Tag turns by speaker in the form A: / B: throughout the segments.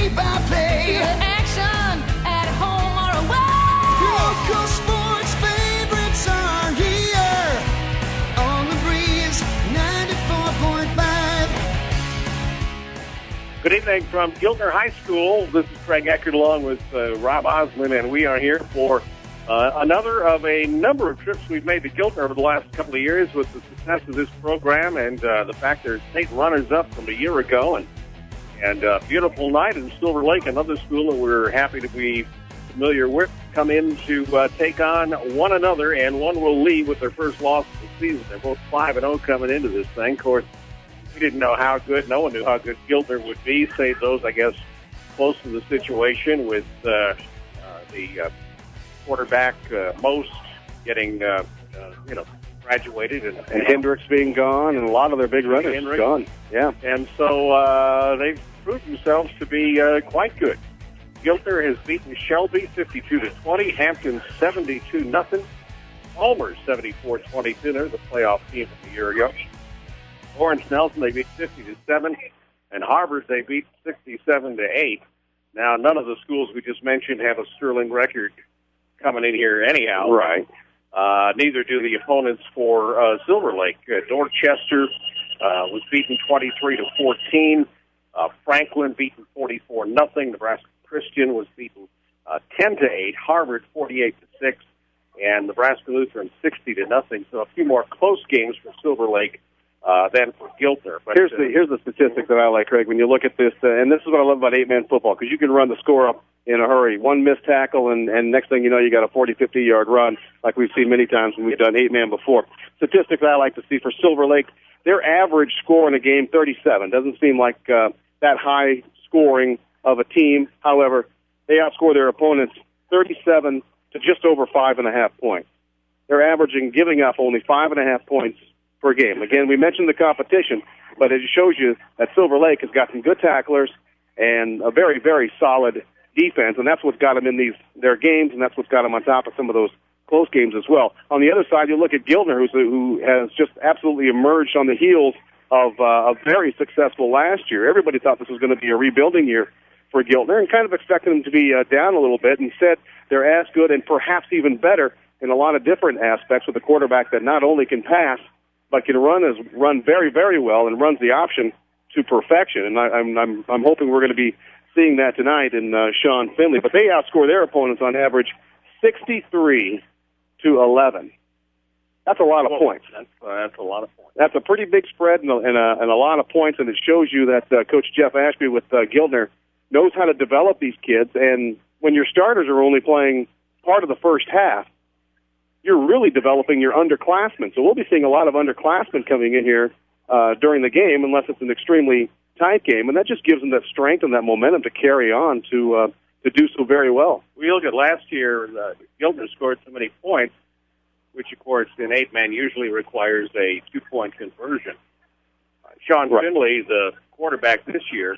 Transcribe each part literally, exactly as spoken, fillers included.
A: play-by-play.
B: Action at home or away.
A: Local sports favorites are here on the Breeze ninety-four point five.
C: Good evening from Giltner High School. This is Craig Eckert along with uh, Rob Osmond, and we are here for uh, another of a number of trips we've made to Giltner over the last couple of years with the success of this program and uh, the fact they're state runners-up from a year ago. And And a uh, beautiful night in Silver Lake, another school that we're happy to be familiar with, come in to uh, take on one another, and one will leave with their first loss of the season. They're both five and oh coming into this thing. Of course, we didn't know how good, no one knew how good Giltner would be, save those, I guess, close to the situation with uh, uh, the uh, quarterback, uh, Most, getting, uh, uh, you know, graduated. And,
D: and Hendricks being gone, and a lot of their big runners
C: Hendricks.
D: gone. Yeah.
C: And so uh, they've proved themselves to be uh, quite good. Giltner has beaten Shelby fifty-two to twenty, Hampton seventy-two nothing, Palmer seventy-four twenty-two. They're the playoff team from a year ago. Lawrence Nelson they beat fifty to seven, and Harvard they beat sixty-seven to eight. Now none of the schools we just mentioned have a sterling record coming in here anyhow.
D: Right.
C: Uh, neither do the opponents for uh, Silver Lake. Uh, Dorchester uh, was beaten twenty-three to fourteen. Uh, Franklin beaten forty-four nothing. Nebraska Christian was beaten uh, ten to eight. Harvard forty-eight to six, and Nebraska Lutheran sixty to nothing. So a few more close games for Silver Lake uh, than for Giltner. But
D: here's
C: uh,
D: the here's the statistic that I like, Craig. When you look at this, uh, and this is what I love about eight-man football, because you can run the score up in a hurry. One missed tackle, and, and next thing you know, you got a forty, fifty-yard run, like we've seen many times when we've done eight-man before. Statistics I like to see for Silver Lake, their average score in a game, thirty-seven. Doesn't seem like uh, that high scoring of a team. However, they outscore their opponents thirty-seven to just over five and a half points. They're averaging, giving up only five and a half points per game. Again, we mentioned the competition, but it shows you that Silver Lake has got some good tacklers and a very, very solid defense, and that's what's got them in these their games, and that's what's got them on top of some of those close games as well. On the other side, you look at Giltner, who's, who has just absolutely emerged on the heels of uh, a very successful last year. Everybody thought this was going to be a rebuilding year for Giltner, and kind of expected them to be uh, down a little bit. Instead, they're as good and perhaps even better in a lot of different aspects with a quarterback that not only can pass, but can run as run very, very well and runs the option to perfection. And I, I'm, I'm, I'm hoping we're going to be seeing that tonight in uh, Sean Finley. But they outscore their opponents on average sixty-three to eleven. That's a lot of points.
C: That's, uh, that's a lot of points.
D: That's a pretty big spread and a, and a, and a lot of points, and it shows you that uh, Coach Jeff Ashby with uh, Giltner knows how to develop these kids. And when your starters are only playing part of the first half, you're really developing your underclassmen. So we'll be seeing a lot of underclassmen coming in here uh, during the game, unless it's an extremely tight game, and that just gives them that strength and that momentum to carry on to uh, to do so very well.
C: We look at last year, uh, Giltner scored so many points, which, of course, in eight-man usually requires a two-point conversion. Uh, Sean
D: right.
C: Finley, the quarterback this year,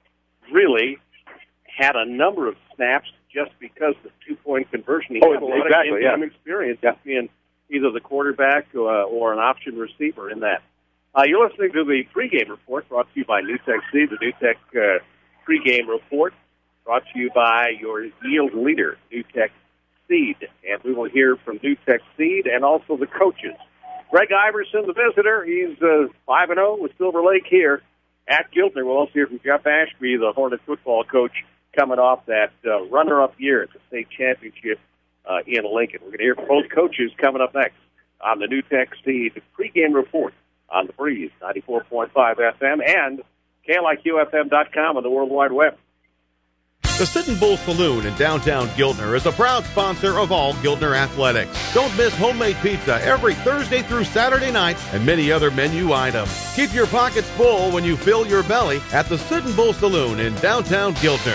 C: really had a number of snaps just because of the two-point conversion. He
D: oh,
C: had a lot
D: exactly,
C: of game
D: yeah.
C: experience
D: yeah.
C: being either the quarterback uh, or an option receiver in that. Uh, you're listening to the pregame report brought to you by NewTek Seed, the NewTek uh, pregame report brought to you by your yield leader, NewTek Seed. And we will hear from NewTek Seed and also the coaches. Greg Iverson, the visitor, he's uh, five and oh with Silver Lake here at Giltner. We'll also hear from Jeff Ashby, the Hornet football coach, coming off that uh, runner-up year at the state championship uh, in Lincoln. We're going to hear from both coaches coming up next on the NewTek Seed pregame report on the Breeze, ninety-four point five F M, and K L I Q F M dot com on the World Wide Web.
E: The Sitting Bull Saloon in downtown Giltner is a proud sponsor of all Giltner athletics. Don't miss homemade pizza every Thursday through Saturday night and many other menu items. Keep your pockets full when you fill your belly at the Sitting Bull Saloon in downtown Giltner.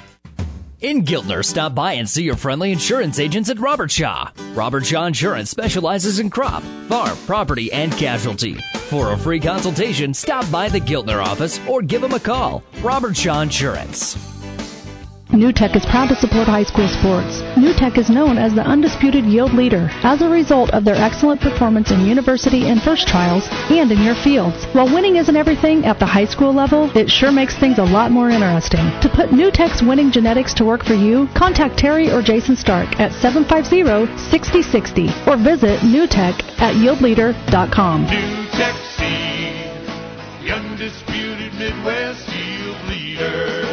F: In Giltner, stop by and see your friendly insurance agents at Robert Shaw. Robert Shaw Insurance specializes in crop, farm, property, and casualty. For a free consultation, stop by the Giltner office or give them a call. Robert Shaw Insurance.
G: NewTek is proud to support high school sports. NewTek is known as the undisputed yield leader as a result of their excellent performance in university and first trials and in your fields. While winning isn't everything at the high school level, it sure makes things a lot more interesting. To put NewTek's winning genetics to work for you, contact Terry or Jason Stark at seven five zero, six zero six zero or visit newtek at yield leader dot com.
H: NewTek Seed, the undisputed Midwest yield leader.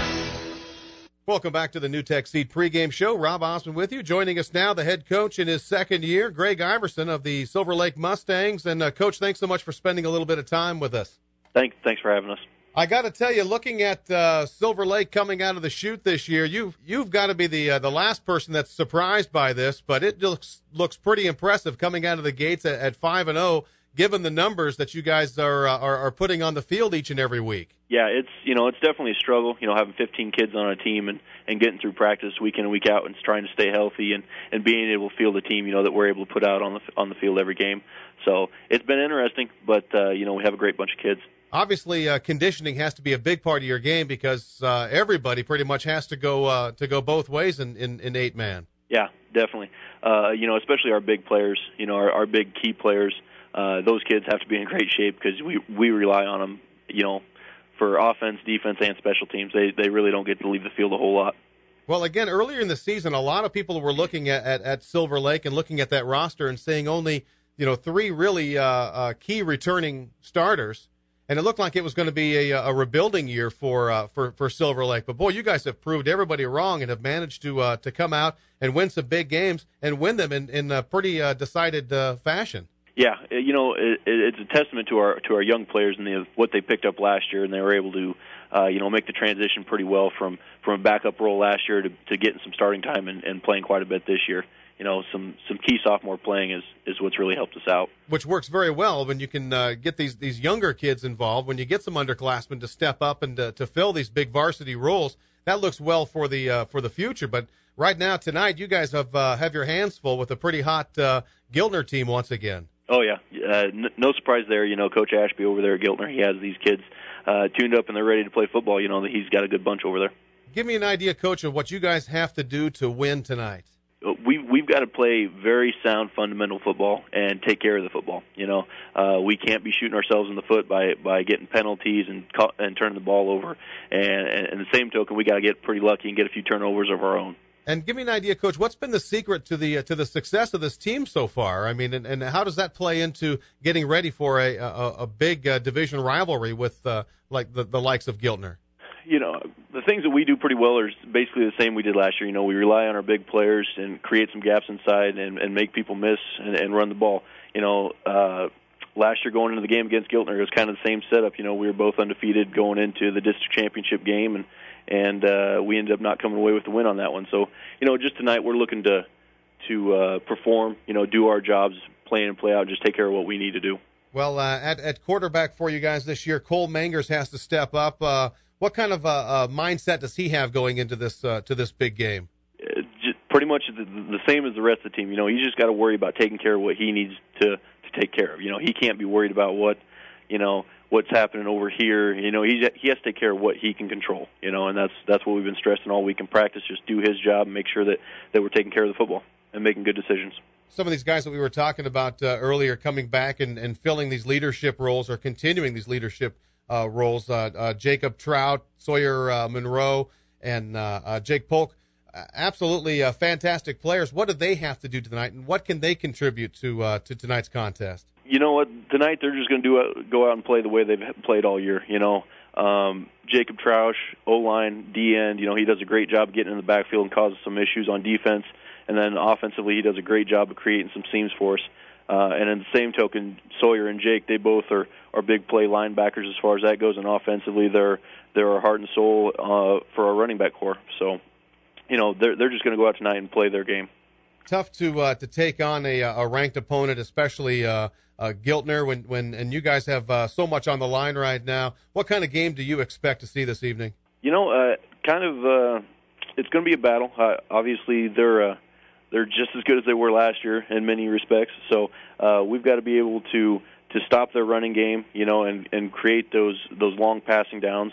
E: Welcome back to the NewTek Seed pregame show. Rob Osmond with you. Joining us now, the head coach in his second year, Greg Iverson of the Silver Lake Mustangs. And, uh, Coach, thanks so much for spending a little bit of time with us.
I: Thanks, thanks for having us.
E: I got to tell you, looking at uh, Silver Lake coming out of the chute this year, you've, you've got to be the uh, the last person that's surprised by this, but it looks looks pretty impressive coming out of the gates at, at five and oh, given the numbers that you guys are, uh, are are putting on the field each and every week.
I: Yeah, it's you know it's definitely a struggle. You know, having fifteen kids on a team and, and getting through practice week in and week out and trying to stay healthy and, and being able to field the team, you know, that we're able to put out on the on the field every game. So it's been interesting, but uh, you know we have a great bunch of kids.
E: Obviously, uh, conditioning has to be a big part of your game because uh, everybody pretty much has to go uh, to go both ways in, in, in eight man.
I: Yeah, definitely. Uh, you know, especially our big players. You know, our, our big key players. Uh, those kids have to be in great shape because we we rely on them. You know, for offense, defense, and special teams. They they really don't get to leave the field a whole lot.
E: Well, again, earlier in the season, a lot of people were looking at, at, at Silver Lake and looking at that roster and saying only you know three really uh, uh, key returning starters. And it looked like it was going to be a, a rebuilding year for, uh, for for Silver Lake. But, boy, you guys have proved everybody wrong and have managed to uh, to come out and win some big games and win them in, in a pretty uh, decided uh, fashion.
I: Yeah, you know, it, it's a testament to our to our young players and the, what they picked up last year, and they were able to, uh, you know, make the transition pretty well from, from a backup role last year to, to getting some starting time and, and playing quite a bit this year. You know, some, some key sophomore playing is, is what's really helped us out.
E: Which works very well when you can uh, get these, these younger kids involved, when you get some underclassmen to step up and to, to fill these big varsity roles. That looks well for the uh, for the future. But right now, tonight, you guys have uh, have your hands full with a pretty hot uh, Giltner team once again.
I: Oh, yeah. Uh, n- no surprise there. You know, Coach Ashby over there at Giltner, he has these kids uh, tuned up and they're ready to play football. You know, he's got a good bunch over there. Give
E: me an idea, Coach, of what you guys have to do to win tonight.
I: We, we've got to play very sound fundamental football and take care of the football. You know, uh, we can't be shooting ourselves in the foot by, by getting penalties and ca- and turning the ball over. And, and, and the same token, we got to get pretty lucky and get a few turnovers of our own.
E: And give me an idea, Coach, what's been the secret to the uh, to the success of this team so far? I mean, and, and how does that play into getting ready for a a, a big uh, division rivalry with uh, like the, the likes of Giltner?
I: You know, the things that we do pretty well are basically the same we did last year. You know, we rely on our big players and create some gaps inside and, and make people miss and, and run the ball. You know, uh, last year going into the game against Giltner, it was kind of the same setup. You know, we were both undefeated going into the district championship game, and and uh, we ended up not coming away with the win on that one. So, you know, just tonight we're looking to to uh, perform, you know, do our jobs, play in and play out, just take care of what we need to do.
E: Well, uh, at, at quarterback for you guys this year, Cole Mangers has to step up. Uh, What kind of uh, uh, mindset does he have going into this uh, to this big game?
I: Uh, just pretty much the, the same as the rest of the team. You know, he's just got to worry about taking care of what he needs to, to take care of. You know, he can't be worried about what, you know, what's happening over here. You know, he's, he has to take care of what he can control. You know, and that's that's what we've been stressing all week in practice. Just do his job and make sure that, that we're taking care of the football and making good decisions.
E: Some of these guys that we were talking about uh, earlier coming back and, and filling these leadership roles or continuing these leadership Uh, roles, uh, uh, Jacob Trout, Sawyer uh, Monroe, and uh, uh, Jake Polk, uh, absolutely uh, fantastic players. What do they have to do tonight, and what can they contribute to uh, to tonight's contest?
I: You know what? Tonight they're just going to do uh, go out and play the way they've played all year. You know, um, Jacob Troush, O-line, D-end, you know, he does a great job getting in the backfield and causing some issues on defense, and then offensively he does a great job of creating some seams for us. Uh, and in the same token, Sawyer and Jake, they both are, are big play linebackers as far as that goes, and offensively they're they're our heart and soul uh, for our running back core. So, you know, they're they're just going to go out tonight and play their game.
E: Tough to uh, to take on a, a ranked opponent, especially uh, uh, Giltner, when when and you guys have uh, so much on the line right now. What kind of game do you expect to see this evening?
I: You know, uh, kind of, uh, it's going to be a battle. Uh, obviously, they're. Uh, They're just as good as they were last year in many respects. So uh, we've got to be able to, to stop their running game, you know, and, and create those those long passing downs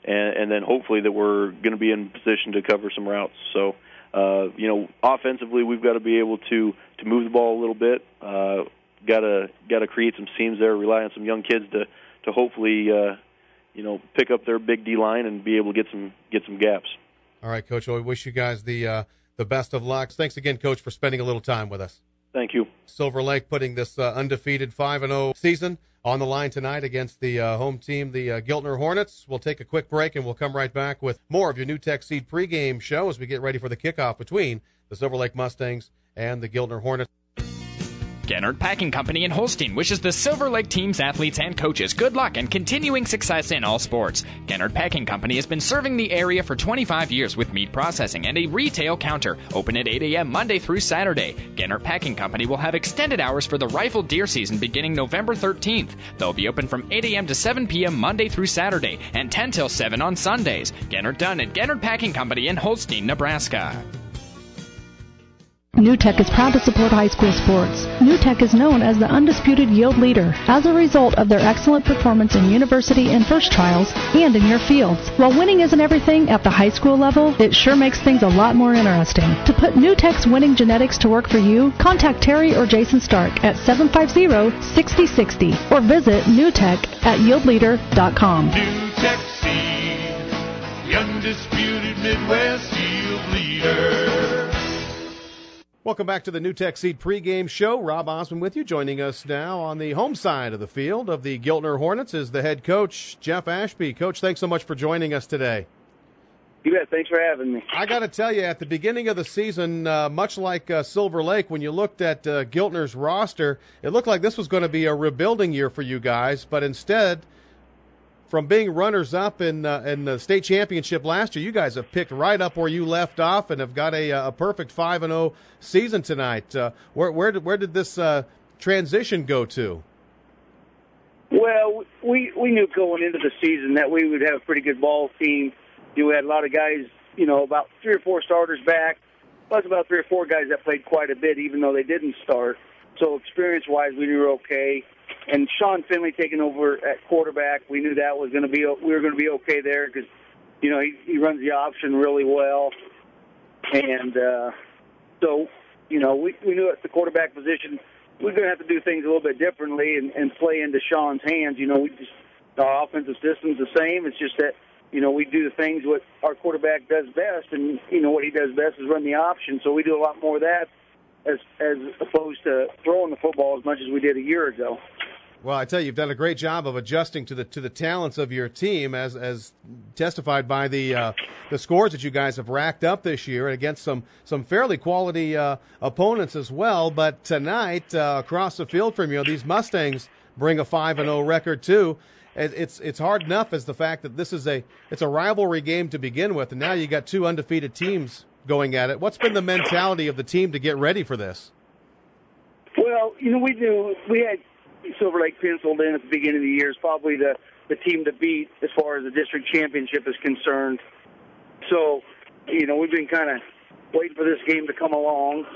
I: and, and then hopefully that we're going to be in position to cover some routes. So, uh, you know, offensively, we've got to be able to, to move the ball a little bit. Uh, got to got to create some seams there, rely on some young kids to to hopefully, uh, you know, pick up their big D line and be able to get some get some gaps.
E: All right, Coach. Well, we wish you guys the uh, the best of luck. Thanks again, Coach, for spending a little time with us.
I: Thank you.
E: Silver Lake putting this uh, undefeated five and oh season on the line tonight against the uh, home team, the uh, Giltner Hornets. We'll take a quick break, and we'll come right back with more of your New Tech Seed pregame show as we get ready for the kickoff between the Silver Lake Mustangs and the Giltner Hornets.
J: Gennard Packing Company in Holstein wishes the Silver Lake team's athletes and coaches good luck and continuing success in all sports. Gennard Packing Company has been serving the area for twenty-five years with meat processing and a retail counter. Open at eight a.m. Monday through Saturday. Gennard Packing Company will have extended hours for the rifle deer season beginning November thirteenth. They'll be open from eight a.m. to seven p.m. Monday through Saturday and ten till seven on Sundays. Gennard Dunn at Gennard Packing Company in Holstein, Nebraska.
G: New Tech is proud to support high school sports. New Tech is known as the undisputed yield leader as a result of their excellent performance in university and first trials and in your fields. While winning isn't everything at the high school level, it sure makes things a lot more interesting. To put New Tech's winning genetics to work for you, contact Terry or Jason Stark at seven five zero, six zero six zero or visit newtech at yield leader dot com.
H: New Tech Seed, the undisputed Midwest yield leader.
E: Welcome back to the New Tech Seed pregame show. Rob Osmond with you. Joining us now on the home side of the field of the Giltner Hornets is the head coach, Jeff Ashby. Coach, thanks so much for joining us today.
K: You bet. Thanks for having me.
E: I got to tell you, at the beginning of the season, uh, much like uh, Silver Lake, when you looked at uh, Giltner's roster, it looked like this was going to be a rebuilding year for you guys, but instead, from being runners-up in uh, in the state championship last year, you guys have picked right up where you left off and have got a, a perfect five and oh season tonight. Uh, where where did where did this uh, transition go to?
K: Well, we we knew going into the season that we would have a pretty good ball team. You know, we had a lot of guys, you know, about three or four starters back, plus about three or four guys that played quite a bit, even though they didn't start. So experience-wise, we knew we were okay. And Sean Finley taking over at quarterback, we knew that was going to be we were going to be okay there because, you know, he, he runs the option really well, and uh, so you know we we knew at the quarterback position we we're going to have to do things a little bit differently and, and play into Sean's hands. You know, we just our offensive system's the same. It's just that you know we do the things what our quarterback does best, and you know what he does best is run the option. So we do a lot more of that as as opposed to throwing the football as much as we did a year ago.
E: Well, I tell you, you've done a great job of adjusting to the to the talents of your team, as as testified by the uh, the scores that you guys have racked up this year, and against some some fairly quality uh, opponents as well. But tonight, uh, across the field from you, these Mustangs bring a five and oh record too. It's it's hard enough as the fact that this is a it's a rivalry game to begin with, and now you got two undefeated teams going at it. What's been the mentality of the team to get ready for this?
K: Well, you know, we knew we had Silver Lake penciled in at the beginning of the year is probably the, the team to beat as far as the district championship is concerned. So, you know, we've been kind of waiting for this game to come along.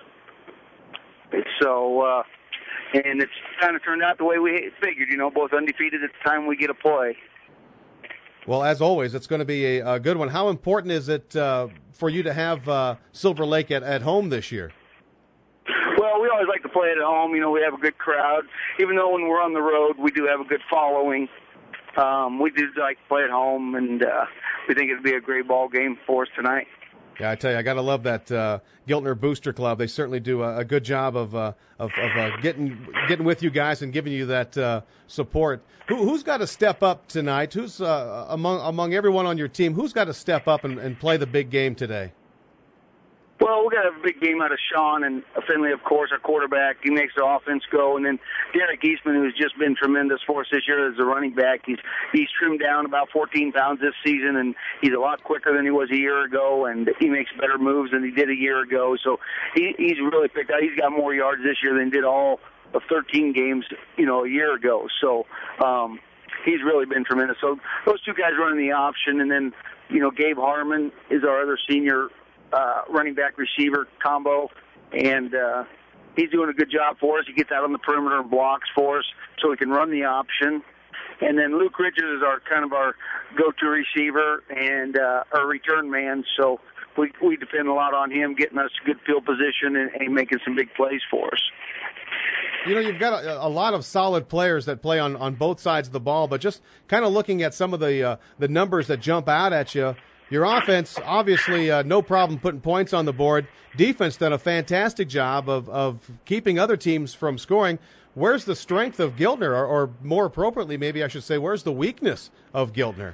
K: So, uh, and it's kind of turned out the way we figured, you know, both undefeated at the time we get a play.
E: Well, as always, it's going to be a, a good one. How important is it uh, for you to have uh, Silver Lake at, at home this year?
K: Well, we always like to play it at home. You know, we have a good crowd. Even though when we're on the road, we do have a good following. Um, we do like to play at home, and uh, we think it'd be a great ball game for us tonight.
E: Yeah, I tell you, I got to love that uh, Giltner Booster Club. They certainly do a, a good job of uh, of, of uh, getting getting with you guys and giving you that uh, support. Who, who's got to step up tonight? Who's uh, among among everyone on your team? Who's got to step up and, and play the big game today?
K: Well, we're going to have a big game out of Sean and Finley, of course, our quarterback. He makes the offense go. And then Derek Eastman, who's just been tremendous for us this year as a running back. He's he's trimmed down about fourteen pounds this season, and he's a lot quicker than he was a year ago, and he makes better moves than he did a year ago. So he, he's really picked out. He's got more yards this year than he did all of thirteen games, you know, a year ago. So um, he's really been tremendous. So those two guys running the option, and then, you know, Gabe Harmon is our other senior Uh, running back receiver combo, and uh, he's doing a good job for us. He gets out on the perimeter and blocks for us so we can run the option. And then Luke Richards is our kind of our go-to receiver and uh, our return man. So we we depend a lot on him getting us good field position and, and making some big plays for us.
E: You know, you've got a, a lot of solid players that play on, on both sides of the ball, but just kind of looking at some of the uh, the numbers that jump out at you, your offense, obviously uh, no problem putting points on the board. Defense done a fantastic job of, of keeping other teams from scoring. Where's the strength of Giltner, or, or more appropriately, maybe I should say, where's the weakness of Giltner?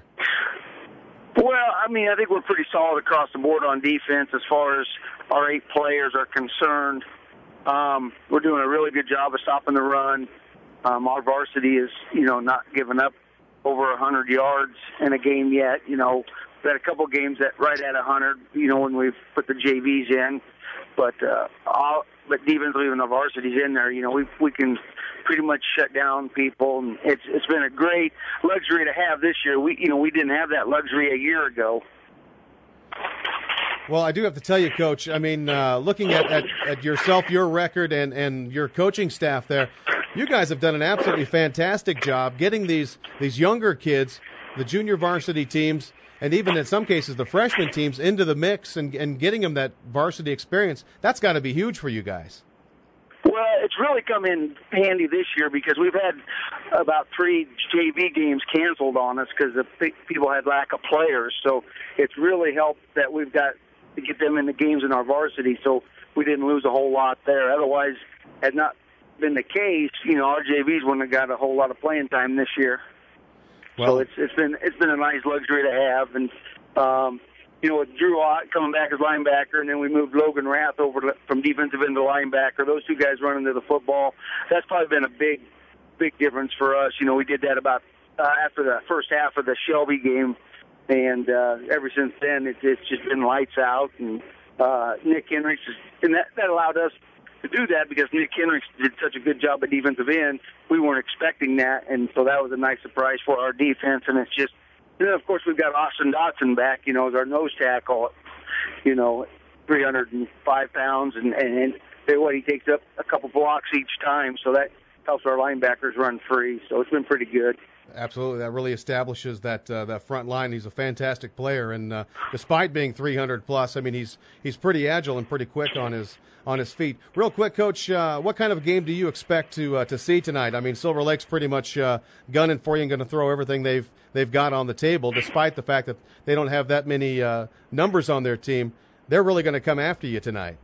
K: Well, I mean, I think we're pretty solid across the board on defense as far as our eight players are concerned. Um, we're doing a really good job of stopping the run. Um, our varsity is, you know, not giving up over one hundred yards in a game yet. You know, we've had a couple games that right at one hundred, you know, when we've put the J Vs in. But uh, all, but defensively, when the varsity's in there, you know, we we can pretty much shut down people. And it's it's been a great luxury to have this year. We, you know, we didn't have that luxury a year ago.
E: Well, I do have to tell you, Coach, I mean, uh, looking at, at, at yourself, your record, and, and your coaching staff there, you guys have done an absolutely fantastic job getting these, these younger kids, the junior varsity teams, and even in some cases the freshman teams, into the mix and, and getting them that varsity experience. That's got to be huge for you guys.
K: Well, it's really come in handy this year because we've had about three J V games canceled on us because the people had lack of players. So it's really helped that we've got to get them in the games in our varsity, so we didn't lose a whole lot there. Otherwise, had not been the case, you know, our J Vs wouldn't have got a whole lot of playing time this year. Well, so it's it's been it's been a nice luxury to have, and um, you know, with Drew Ott coming back as linebacker, and then we moved Logan Rath over to, from defensive end to linebacker. Those two guys running to the football. That's probably been a big big difference for us. You know, we did that about uh, after the first half of the Shelby game. And uh, ever since then, it's, it's just been lights out. And uh, Nick Henricks, is, and that, that allowed us to do that because Nick Henricks did such a good job at defensive end. We weren't expecting that, and so that was a nice surprise for our defense. And it's just, and then of course we've got Austin Dotson back, you know, as our nose tackle. You know, three hundred five pounds, and and, and what he takes up a couple blocks each time, so that helps our linebackers run free. So it's been pretty good.
E: Absolutely, that really establishes that uh, that front line. He's a fantastic player, and uh, despite being three hundred plus, I mean, he's he's pretty agile and pretty quick on his on his feet. Real quick, Coach, uh, what kind of game do you expect to uh, to see tonight? I mean, Silver Lake's pretty much uh, gunning for you and going to throw everything they've they've got on the table, despite the fact that they don't have that many uh, numbers on their team. They're really going to come after you tonight.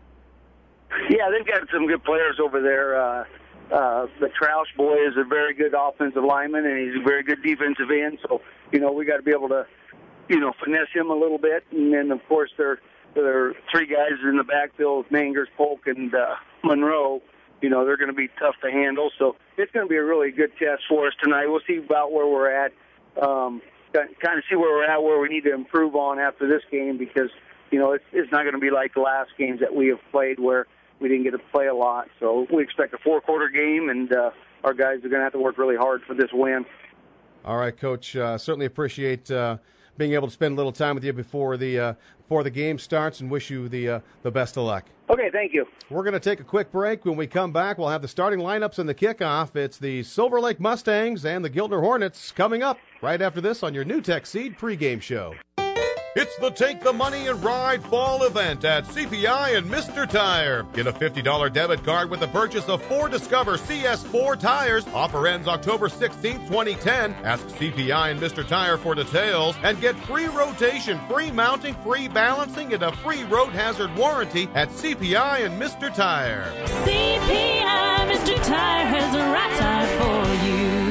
K: Yeah, they've got some good players over there. Uh, Uh, the Troush boy is a very good offensive lineman, and he's a very good defensive end. So, you know, we got to be able to, you know, finesse him a little bit. And then, of course, there, there are three guys in the backfield, Mangers, Polk, and uh, Monroe. You know, they're going to be tough to handle. So it's going to be a really good test for us tonight. We'll see about where we're at, um, kind of see where we're at, where we need to improve on after this game because, you know, it's, it's not going to be like the last games that we have played where we didn't get to play a lot. So we expect a four-quarter game, and uh, our guys are going to have to work really hard for this win.
E: All right, Coach. Uh, certainly appreciate uh, being able to spend a little time with you before the uh, before the game starts, and wish you the uh, the best of luck.
K: Okay, thank you.
E: We're going to take a quick break. When we come back, we'll have the starting lineups and the kickoff. It's the Silver Lake Mustangs and the Giltner Hornets coming up right after this on your New Tech Seed pregame show.
L: It's the Take the Money and Ride fall event at C P I and Mister Tire. Get a fifty dollars debit card with the purchase of four Discover C S four tires. Offer ends October sixteenth, twenty ten. Ask C P I and Mister Tire for details and get free rotation, free mounting, free balancing, and a free road hazard warranty at C P I and Mister Tire.
B: C P I Mister Tire has the right tire for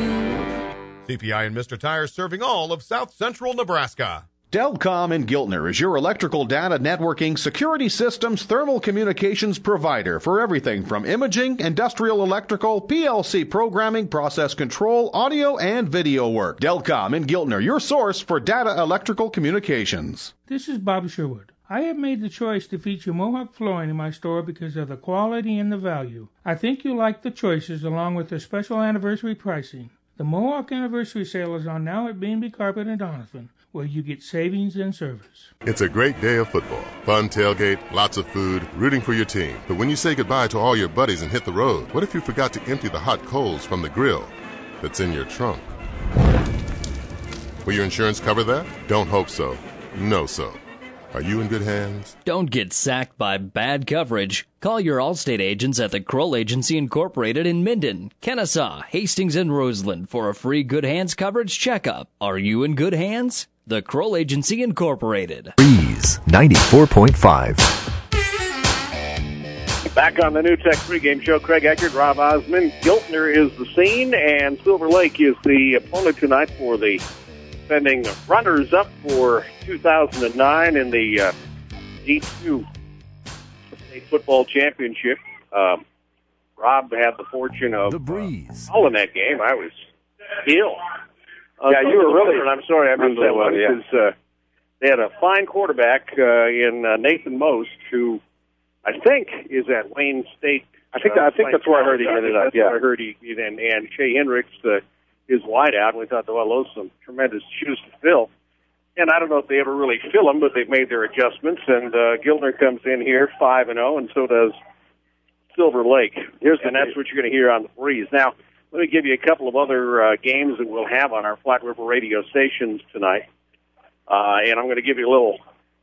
B: you.
L: C P I and Mister Tire serving all of South Central Nebraska.
M: Delcom in Giltner is your electrical data networking, security systems, thermal communications provider for everything from imaging, industrial electrical, P L C programming, process control, audio, and video work. Delcom in Giltner, your source for data electrical communications.
N: This is Bob Sherwood. I have made the choice to feature Mohawk flooring in my store because of the quality and the value. I think you'll like the choices along with the special anniversary pricing. The Mohawk Anniversary Sale is on now at B and B Carpet in Doniphan, where you get savings and service.
O: It's a great day of football. Fun tailgate, lots of food, rooting for your team. But when you say goodbye to all your buddies and hit the road, what if you forgot to empty the hot coals from the grill that's in your trunk? Will your insurance cover that? Don't hope so. No so. Are you in good hands?
F: Don't get sacked by bad coverage. Call your Allstate agents at the Kroll Agency Incorporated in Minden, Kennesaw, Hastings, and Roseland for a free Good Hands coverage checkup. Are you in good hands? The Kroll Agency Incorporated.
P: Breeze ninety-four point five.
C: Back on the New Tech pregame show, Craig Eckert, Rob Osmond. Giltner is the scene, and Silver Lake is the opponent tonight for the defending runners-up for two thousand nine in the uh, D two State Football Championship. Um, Rob had the fortune of
P: the breeze.
C: Uh, calling that game. I was ill. Uh,
D: yeah, you were really.
C: And I'm sorry I missed that one
D: yeah.
C: because uh, they had a fine quarterback uh, in uh, Nathan Most, who I think is at Wayne State.
D: I think that, I think that's where I heard he ended up.
C: That's
D: Yeah,
C: where I heard he and and Shea Hendricks, uh, his wideout. And we thought, well, those are some tremendous shoes to fill. And I don't know if they ever really fill them, but they've made their adjustments. And uh, Giltner comes in here five and zero, and so does Silver Lake. Here's and that's what you're going to hear on the breeze. Now, let me give you a couple of other uh, games that we'll have on our Flat River radio stations tonight. Uh, and I'm going to give you a little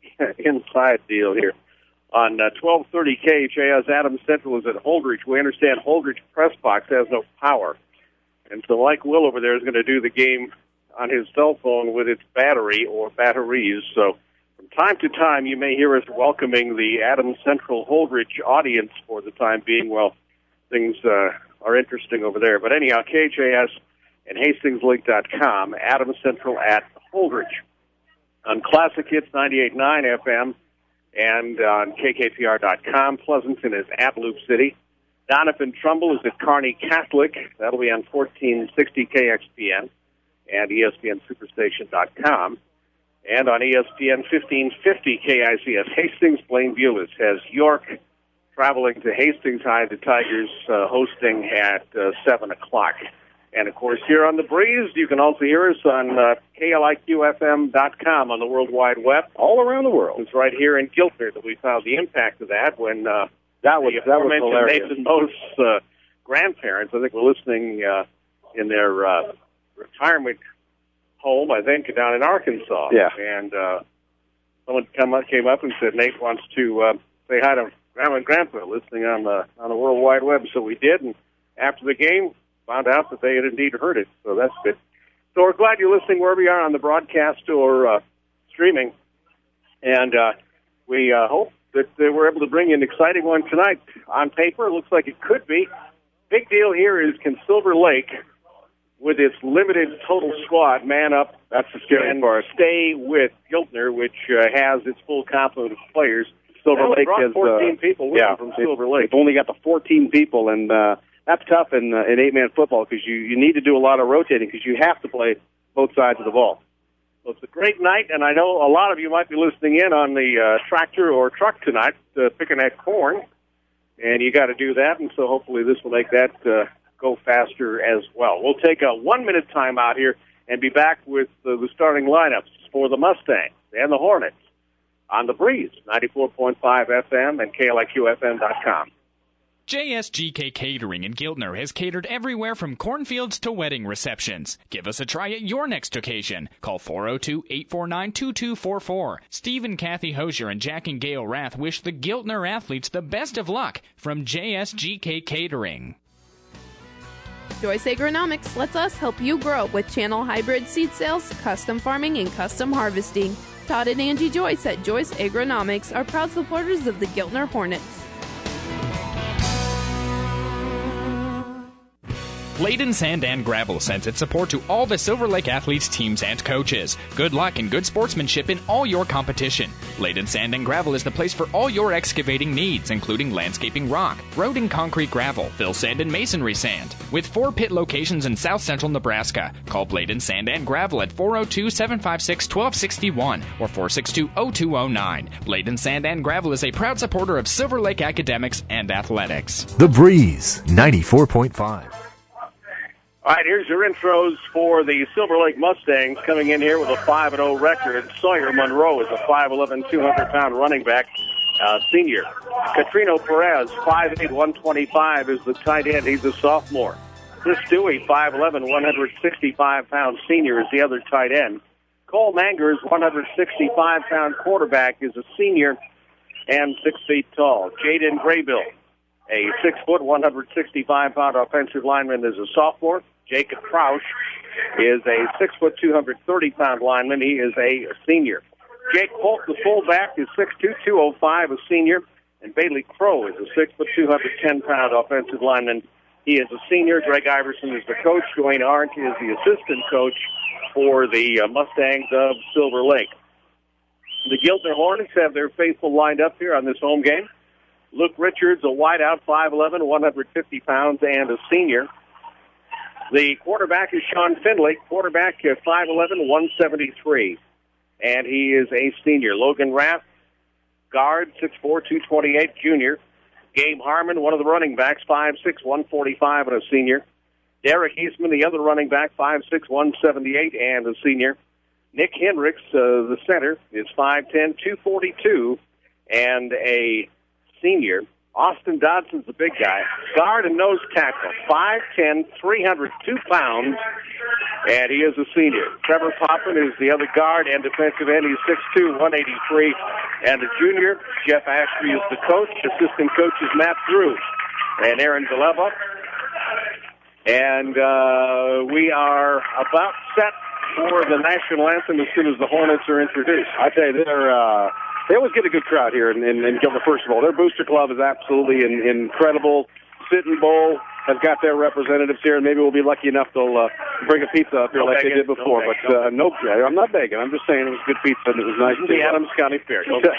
C: inside deal here. On uh, twelve thirty K H A S, Adams Central is at Holdridge. We understand Holdridge Press Box has no power. And so Mike Will over there is going to do the game on his cell phone with its battery or batteries. So from time to time, you may hear us welcoming the Adams Central Holdridge audience for the time being. Well, things uh, are interesting over there. But anyhow, K H A S and Hastings Link dot com, Adams Central at Holdridge. On Classic Hits ninety-eight point nine F M, and on K K P R dot com. Pleasanton is at Loop City. Donovan Trumbull is at Kearney Catholic. That'll be on fourteen sixty K X P N and E S P N Superstation dot com. And on E S P N fifteen fifty K I C S Hastings, Blaine Bulis has York traveling to Hastings High. The Tigers uh, hosting at uh, seven o'clock. And, of course, here on The Breeze, you can also hear us on uh, K L I Q F M dot com on the World Wide Web.
D: all around the world.
C: It's right here in Giltner that we found the impact of that when uh,
D: that was,
C: the
D: that was
C: aforementioned
D: hilarious.
C: Nathan Most's uh, grandparents, I think, were listening uh, in their uh, retirement home, I think, down in Arkansas.
D: Yeah.
C: And uh, someone come up, came up and said, Nate wants to uh, say hi to Grandma and Grandpa listening on the, on the World Wide Web. So we did, and after the game, found out that they had indeed heard it, so that's good. So we're glad you're listening wherever you are on the broadcast or uh, streaming, and uh, we uh, hope that uh, we're able to bring you an exciting one tonight. On paper, it looks like it could be. Big deal here is can Silver Lake, with its limited total squad, man up
D: That's the scary
C: and
D: part.
C: stay with Giltner, which uh, has its full complement of players.
D: Silver
C: They
D: Lake
C: brought
D: has
C: fourteen
D: uh,
C: people with
D: yeah,
C: them from Silver Lake.
D: They've only got the fourteen people, and uh, that's tough in uh, in eight-man football because you, you need to do a lot of rotating because you have to play both sides of the ball.
C: Well, it's a great night, and I know a lot of you might be listening in on the uh, tractor or truck tonight, uh, picking that corn, and you got to do that, and so hopefully this will make that uh, go faster as well. We'll take a one-minute time out here and be back with uh, the starting lineups for the Mustangs and the Hornets on The Breeze, ninety-four point five F M and K L I Q F M dot com.
J: J S G K Catering in Giltner has catered everywhere from cornfields to wedding receptions. Give us a try at your next occasion. Call four oh two, eight four nine, two two four four. Steve and Kathy Hosier and Jack and Gail Rath wish the Giltner athletes the best of luck from J S G K Catering.
Q: Joyce Agronomics lets us help you grow with channel hybrid seed sales, custom farming, and custom harvesting. Todd and Angie Joyce at Joyce Agronomics are proud supporters of the Giltner Hornets.
J: Layden Sand and Gravel sends its support to all the Silver Lake athletes, teams, and coaches. Good luck and good sportsmanship in all your competition. Layden Sand and Gravel is the place for all your excavating needs, including landscaping rock, road and concrete gravel, fill sand, and masonry sand. With four pit locations in south central Nebraska, call Layden Sand and Gravel at four oh two, seven five six, one two six one or four six two, oh two oh nine. Layden Sand and Gravel is a proud supporter of Silver Lake academics and athletics.
P: The Breeze, ninety-four point five.
C: All right, here's your intros for the Silver Lake Mustangs coming in here with a five and oh record. Sawyer Monroe is a five eleven, two hundred pound running back, uh, senior. Catrino Perez, five eight, one twenty-five, is the tight end. He's a sophomore. Chris Dewey, five eleven, one hundred sixty-five pound senior, is the other tight end. Cole Mangers, one hundred sixty-five pound quarterback, is a senior and six feet tall. Jaden Graybill, a six foot, one hundred sixty-five pound offensive lineman, is a sophomore. Jacob Crouch is a six foot, two hundred thirty pound lineman. He is a senior. Jake Polk, the fullback, is six two, two oh five, a senior. And Bailey Crow is a six foot, two hundred ten pound offensive lineman. He is a senior. Greg Iverson is the coach. Dwayne Arndt is the assistant coach for the uh, Mustangs of Silver Lake. The Giltner Hornets have their faithful lined up here on this home game. Luke Richards, a wideout, five eleven, one hundred fifty pounds, and a senior. The quarterback is Sean Findlay, quarterback at five eleven, one seventy-three, and he is a senior. Logan Rath, guard, six four, two twenty-eight, junior. Gabe Harmon, one of the running backs, five six, one forty-five, and a senior. Derek Eastman, the other running back, five six, one seventy-eight, and a senior. Nick Hendricks, uh, the center, is five ten, two forty-two, and a senior. Austin Dodson's the big guy. Guard and nose tackle, five ten, three hundred two pounds, and he is a senior. Trevor Poppin is the other guard and defensive end. He's six two, one eighty-three, and a junior. Jeff Ashby is the coach. Assistant coach is Matt Drew and Aaron Galeva. And uh, we are about set for the national anthem as soon as the Hornets are introduced.
D: I tell you, they're... Uh... They always get a good crowd here in, in, in Giltner, first of all. Their booster club is absolutely in, incredible. Sit and Bowl has got their representatives here, and maybe we'll be lucky enough they'll uh, bring a pizza up here
C: no
D: like
C: begging,
D: they did before.
C: no
D: but
C: begging,
D: uh, no, I'm not begging. I'm just saying it was good pizza, and it was nice
C: the
D: to,
C: Adams County Fair.
D: to,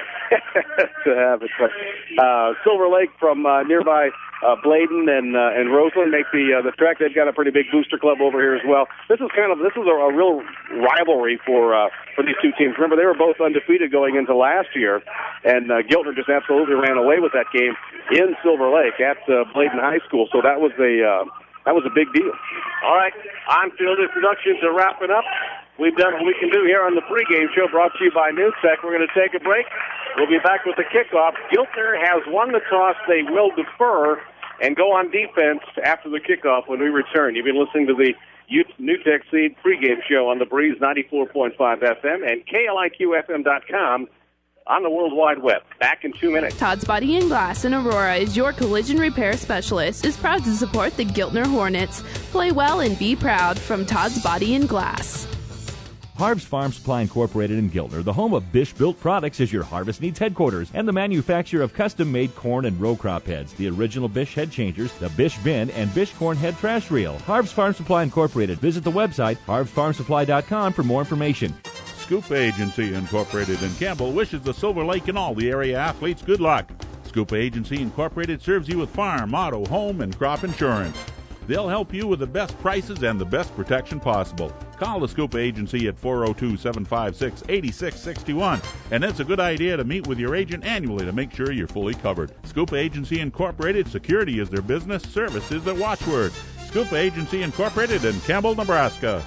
D: to have it. But uh, Silver Lake from uh, nearby uh, Bladen and uh, and Roseland make the uh, the trek. They've got a pretty big booster club over here as well. This is kind of this is a, a real rivalry for uh, for these two teams. Remember, they were both undefeated going into last year, and uh, Giltner just absolutely ran away with that game in Silver Lake at uh, Bladen High School. So that was a uh, that was a big deal.
C: All right, on-field introductions are wrapping up. We've done what we can do here on the pregame show brought to you by NewTek. We're going to take a break. We'll be back with the kickoff. Giltner has won the toss. They will defer and go on defense after the kickoff when we return. You've been listening to the NewTek Seed pregame show on the Breeze ninety-four point five F M and K L I Q F M dot com on the World Wide Web. Back in two minutes.
Q: Todd's Body and Glass in Aurora is your collision repair specialist. Is proud to support the Giltner Hornets. Play well and be proud from Todd's Body and Glass.
R: Harv's Farm Supply Incorporated in Giltner, the home of Bish Built Products, is your harvest needs headquarters and the manufacturer of custom-made corn and row crop heads, the original Bish head changers, the Bish bin, and Bish corn head trash reel. Harv's Farm Supply Incorporated. Visit the website harvs farm supply dot com for more information.
S: Scoop Agency Incorporated in Campbell wishes the Silver Lake and all the area athletes good luck. Scoop Agency Incorporated serves you with farm, auto, home, and crop insurance. They'll help you with the best prices and the best protection possible. Call the Scoop Agency at four oh two, seven five six, eight six six one. And it's a good idea to meet with your agent annually to make sure you're fully covered. Scoop Agency Incorporated, security is their business, service is their watchword. Scoop Agency Incorporated in Campbell, Nebraska.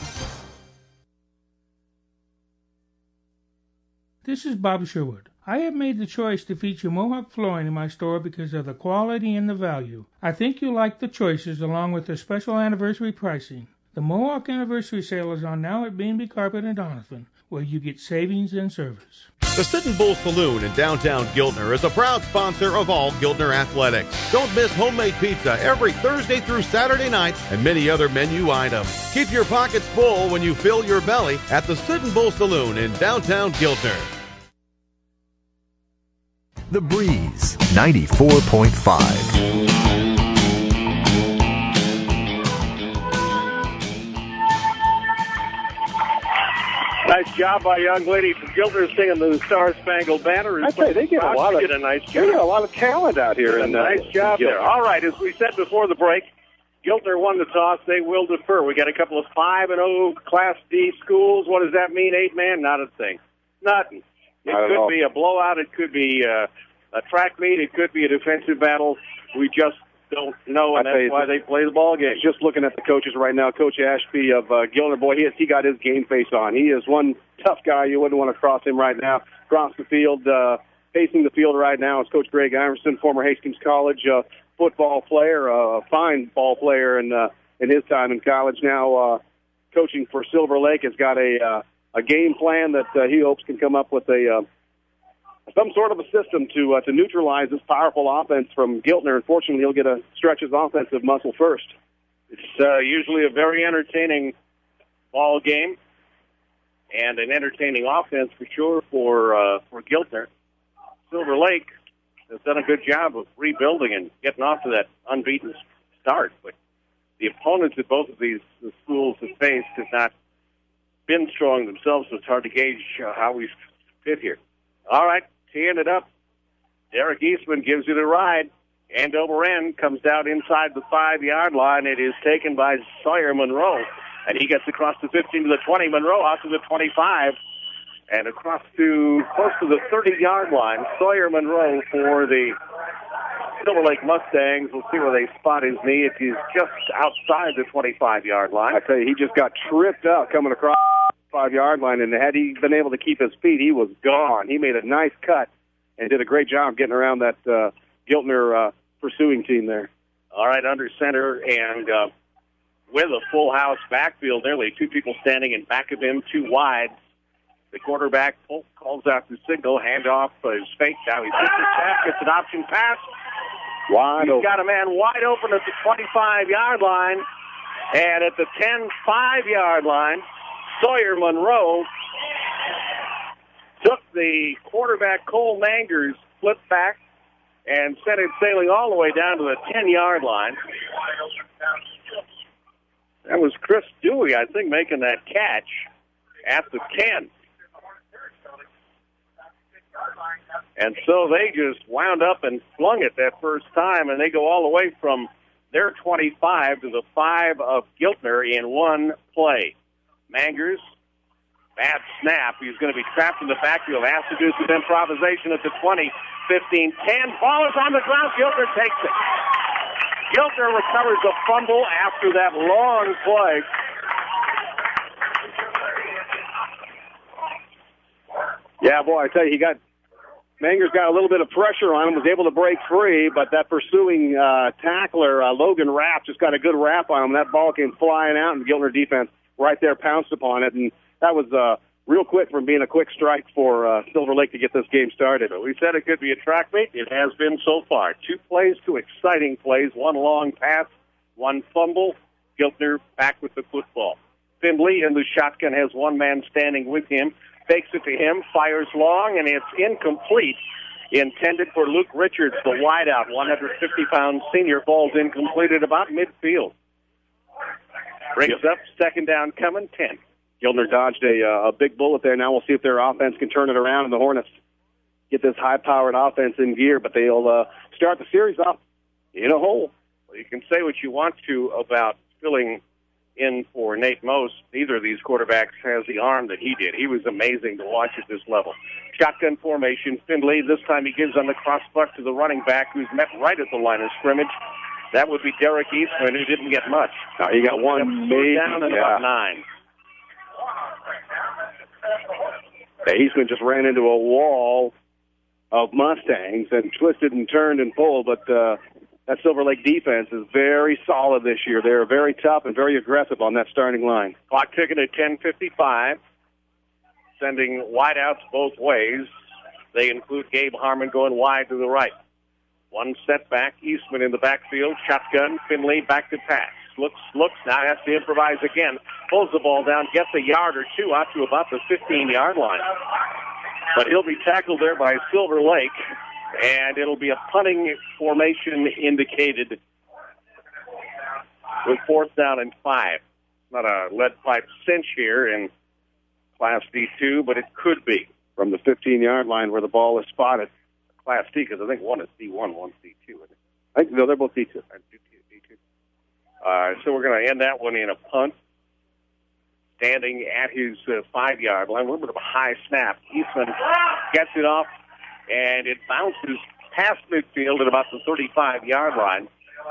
N: This is Bob Sherwood. I have made the choice to feature Mohawk Flooring in my store because of the quality and the value. I think you'll like the choices along with their special anniversary pricing. The Mohawk Anniversary Sale is on now at B and B Carpet in Doniphan, where you get savings and service.
E: The Sit and Bull Saloon in downtown Giltner is a proud sponsor of all Giltner athletics. Don't miss homemade pizza every Thursday through Saturday night and many other menu items. Keep your pockets full when you fill your belly at the Sit and Bull Saloon in downtown Giltner.
P: The Breeze ninety-four point five.
C: Nice job by a young lady from Giltner singing the Star Spangled Banner.
D: I tell you, they get a lot of
C: did a nice job.
D: They get a lot of talent out here.
C: And, uh, nice job there. All right, as we said before the break, Giltner won the toss. They will defer. We got a couple of five and oh Class D schools. What does that mean? Eight man? Not a thing. Nothing. It
D: Not at
C: could
D: all.
C: be a blowout. It could be uh, a track meet. It could be a defensive battle. We just don't know, and
D: I tell
C: that's
D: you,
C: why they play the ball game.
D: Just looking at the coaches right now, Coach Ashby of uh, Giltner, boy, he has, he got his game face on. He is one tough guy. You wouldn't want to cross him right now. Across the field, uh, facing the field right now is Coach Greg Iverson, former Hastings College uh, football player, uh, a fine ball player in uh, in his time in college. Now uh, coaching for Silver Lake, has got a uh, a game plan that uh, he hopes can come up with a uh, some sort of a system to uh, to neutralize this powerful offense from Giltner. Unfortunately, he'll get a stretch his offensive muscle first.
C: It's uh, usually a very entertaining ball game and an entertaining offense for sure for uh, for Giltner. Silver Lake has done a good job of rebuilding and getting off to that unbeaten start, but the opponents that both of these the schools have faced have not been strong themselves, so it's hard to gauge uh, how we fit here. All right, teeing it up. Derek Eastman gives you the ride. End over end, comes down inside the five-yard line. It is taken by Sawyer Monroe, and he gets across the fifteen to the twenty. Monroe out to the twenty-five, and across to close to the thirty-yard line. Sawyer Monroe for the Silver Lake Mustangs. We'll see where they spot his knee. It is just outside the twenty-five-yard line.
D: I tell you, he just got tripped out coming across the five-yard line, and had he been able to keep his feet, he was gone. He made a nice cut and did a great job getting around that uh, Giltner uh, pursuing team there.
C: All right, under center and uh, with a full house backfield, nearly two people standing in back of him, two wide. The quarterback calls out the signal, handoff is fake. Now he's just a tap, gets an option pass.
D: Wide
C: He's
D: open.
C: got a man wide open at the twenty-five-yard line, and at the ten five-yard line, Sawyer Monroe took the quarterback Cole Mangers, flipped back, and sent it sailing all the way down to the ten-yard line. That was Chris Dewey, I think, making that catch at the ten. And so they just wound up and flung it that first time, and they go all the way from their twenty-five to the five of Giltner in one play. Mangers, bad snap. He's going to be trapped in the backfield. Has to do some improvisation at the twenty, fifteen, ten. Ball is on the ground. Giltner takes it. Giltner recovers a fumble after that long play.
D: Yeah, boy, I tell you, he got Mangers got a little bit of pressure on him, was able to break free, but that pursuing uh, tackler, uh, Logan Rapp, just got a good wrap on him. That ball came flying out, and the Giltner defense right there pounced upon it, and that was uh, real quick from being a quick strike for uh, Silver Lake to get this game started.
C: We said it could be a track meet. It has been so far. Two plays, two exciting plays, one long pass, one fumble. Giltner back with the football. Findlay in the shotgun has one man standing with him. Fakes it to him, fires long, and it's incomplete. Intended for Luke Richards, the wideout, one hundred fifty pound senior, falls incomplete at about midfield. Brings up, second down coming, ten.
D: Giltner dodged a, uh, a big bullet there. Now we'll see if their offense can turn it around, and the Hornets get this high-powered offense in gear, but they'll uh, start the series off in a hole.
C: Well, you can say what you want to about filling in for Nate Most. Neither of these quarterbacks has the arm that he did. He was amazing to watch at this level. Shotgun formation. Findlay, this time he gives on the cross buck to the running back, who's met right at the line of scrimmage. That would be Derek Eastman, who didn't get much.
D: No, he got one maybe.
C: Down at
D: yeah.
C: about nine.
D: Yeah, Eastman just ran into a wall of Mustangs and twisted and turned and pulled, but uh, that Silver Lake defense is very solid this year. They're very tough and very aggressive on that starting line.
C: Clock ticking at ten fifty-five, sending wideouts both ways. They include Gabe Harmon going wide to the right. One setback, Eastman in the backfield, shotgun, Findlay back to pass. Looks, looks, now has to improvise again. Pulls the ball down, gets a yard or two out to about the fifteen-yard line. But he'll be tackled there by Silver Lake, and it'll be a punting formation indicated with fourth down and five. Not a lead pipe cinch here in Class D two, but it could be.
D: From the fifteen-yard line where the ball is spotted.
C: Class D, because I think one is D one, one's D two.
D: I think, no, they're both D two.
C: D two. Uh, so we're going to end that one in a punt. Standing at his uh, five-yard line, a little bit of a high snap. Eastman gets it off, and it bounces past midfield at about the thirty-five-yard line.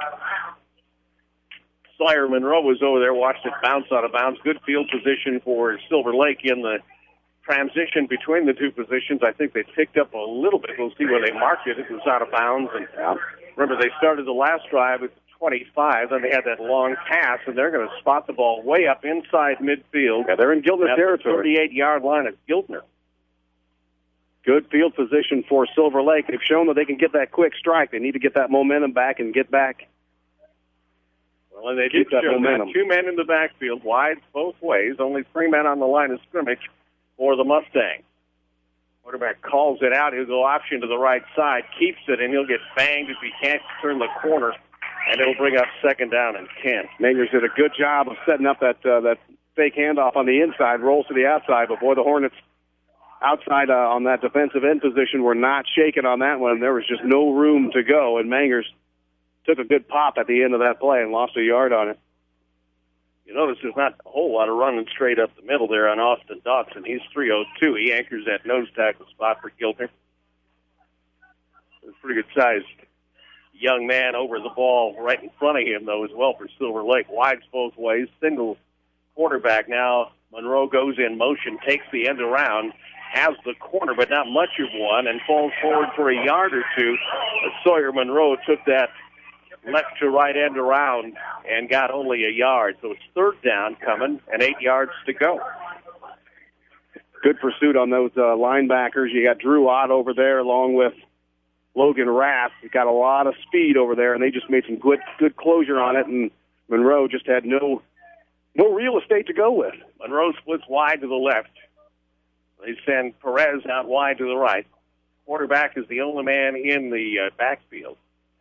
C: Sawyer Monroe was over there, watched it bounce out of bounds. Good field position for Silver Lake in the transition between the two positions. I think they picked up a little bit. We'll see where they marked it. It was out of bounds. And remember, they started the last drive at the twenty-five. Then they had that long pass, and they're going to spot the ball way up inside midfield.
D: Yeah, they're in Giltner
C: at
D: territory.
C: the thirty-eight-yard line of Giltner.
D: Good field position for Silver Lake. They've shown that they can get that quick strike. They need to get that momentum back and get back.
C: Well, and they
D: Keep
C: did
D: that
C: show
D: momentum.
C: that. Two men in the backfield, wide both ways. Only three men on the line of scrimmage for the Mustangs. Quarterback calls it out. He'll go option to the right side, keeps it, and he'll get banged if he can't turn the corner, and it'll bring up second down and ten.
D: Mangers did a good job of setting up that uh, that fake handoff on the inside, rolls to the outside, but boy, the Hornets outside uh, on that defensive end position were not shaken on that one. There was just no room to go, and Mangers took a good pop at the end of that play and lost a yard on it.
C: You notice there's not a whole lot of running straight up the middle there on Austin Dodson. He's three oh two. He anchors that nose tackle spot for Giltner. It's a pretty good-sized young man over the ball right in front of him, though, as well for Silver Lake. Wides both ways. Single quarterback now. Monroe goes in motion, takes the end around, has the corner, but not much of one, and falls forward for a yard or two. But Sawyer Monroe took that left to right end around and got only a yard. So it's third down coming and eight yards to go.
D: Good pursuit on those uh, linebackers. You got Drew Ott over there along with Logan Rath. You got a lot of speed over there, and they just made some good good closure on it, and Monroe just had no no real estate to go with.
C: Monroe splits wide to the left. They send Perez out wide to the right. Quarterback is the only man in the uh, backfield.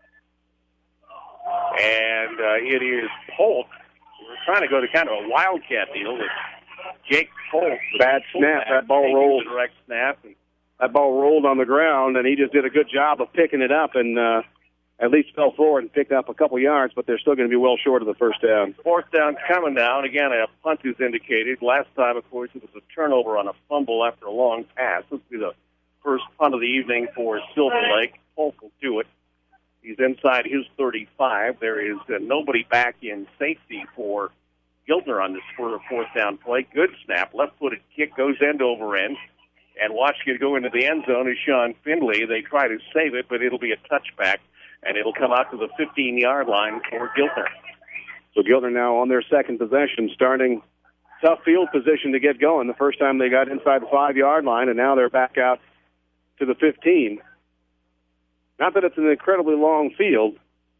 C: And uh, it is Polk. We're trying to go to kind of a wildcat deal with Jake Polk.
D: Bad snap. That ball rolled.
C: Direct snap. And
D: that ball rolled on the ground, and he just did a good job of picking it up and uh, at least fell forward and picked up a couple yards, but they're still going to be well short of the first down.
C: Fourth down coming now, and again, a punt is indicated. Last time, of course, it was a turnover on a fumble after a long pass. This will be the first punt of the evening for Silver Lake. Polk will do it. He's inside his thirty-five. There is uh, nobody back in safety for Giltner on this for fourth down play. Good snap. Left-footed kick goes end over end. And watching it go into the end zone is Sean Findlay. They try to save it, but it'll be a touchback, and it'll come out to the fifteen-yard line for Giltner.
D: So Giltner now on their second possession, starting tough field position to get going. The first time they got inside the five-yard line, and now they're back out to the fifteen. Not that it's an incredibly long field,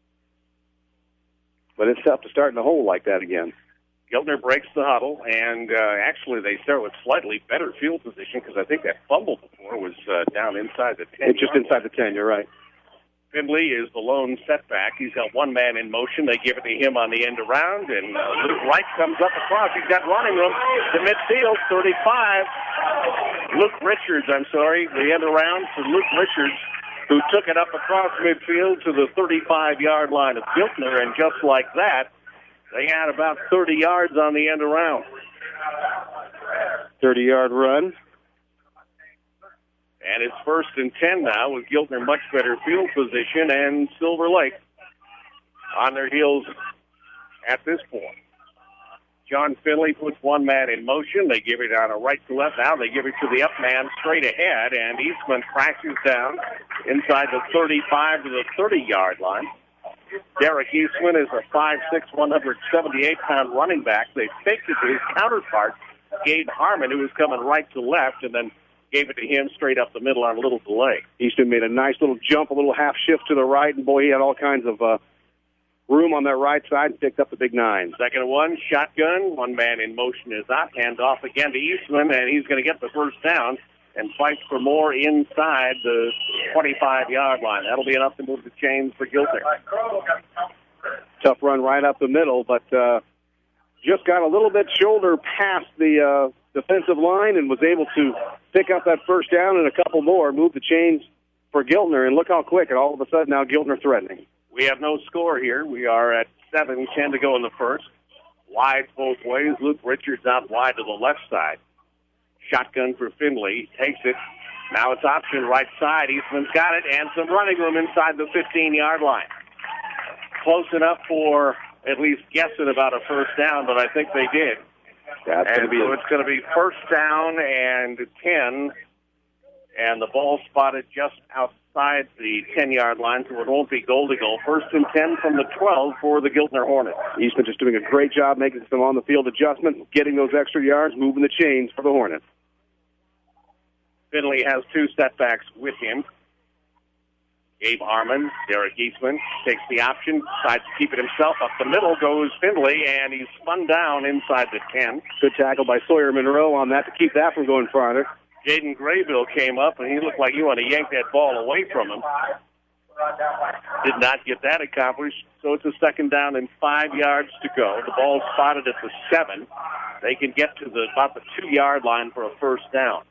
D: but it's tough to start in a hole like that again.
C: Giltner breaks the huddle, and uh, actually they start with slightly better field position because I think that fumble before was uh, down inside the ten.
D: It's just inside the ten, you're right.
C: Findlay is the lone setback. He's got one man in motion. They give it to him on the end around, and uh, Luke Wright comes up across. He's got running room to midfield, thirty-five. Luke Richards, I'm sorry, the end around for Luke Richards, who took it up across midfield to the thirty-five-yard line of Giltner, and just like that, they had about thirty yards on the end around.
D: thirty-yard run.
C: And it's first and ten now with Giltner much better field position and Silver Lake on their heels at this point. John Finley puts one man in motion. They give it on a right to left. Now they give it to the up man straight ahead, and Eastman crashes down inside the thirty-five to the thirty-yard line. Derek Eastman is a five six, one hundred seventy-eight pound running back. They faked it to his counterpart, Gabe Harmon, who was coming right to left, and then gave it to him straight up the middle on a little delay.
D: Eastman made a nice little jump, a little half shift to the right, and boy, he had all kinds of uh, room on that right side and picked up the big nine.
C: Second and one, shotgun. One man in motion is out. Hand off again to Eastman, and he's going to get the first down and fight for more inside the twenty-five-yard line. That'll be enough to move the chains for Giltner.
D: Tough run right up the middle, but uh, just got a little bit shoulder past the uh, defensive line and was able to pick up that first down and a couple more, move the chains for Giltner, and look how quick, and all of a sudden now Giltner threatening.
C: We have no score here. We are at seven ten to go in the first. Wide both ways. Luke Richards out wide to the left side. Shotgun for Finley. Takes it. Now it's option right side. Eastman's got it, and some running room inside the fifteen-yard line. Close enough for at least guessing about a first down, but I think they did.
D: That's
C: and
D: gonna be
C: so
D: a-
C: it's going to be first down and ten, and the ball spotted just outside outside the ten-yard line, so it won't be goal to goal. First and ten from the twelve for the Giltner Hornets.
D: Eastman just doing a great job making some on-the-field adjustments, getting those extra yards, moving the chains for the Hornets.
C: Finley has two setbacks with him. Gabe Harmon, Derek Eastman takes the option, decides to keep it himself. Up the middle goes Finley, and he's spun down inside the ten.
D: Good tackle by Sawyer Monroe on that to keep that from going farther.
C: Jaden Graybill came up, and he looked like he wanted to yank that ball away from him. Did not get that accomplished, so it's a second down and five yards to go. The ball's spotted at the seven. They can get to the about the two-yard line for a first down.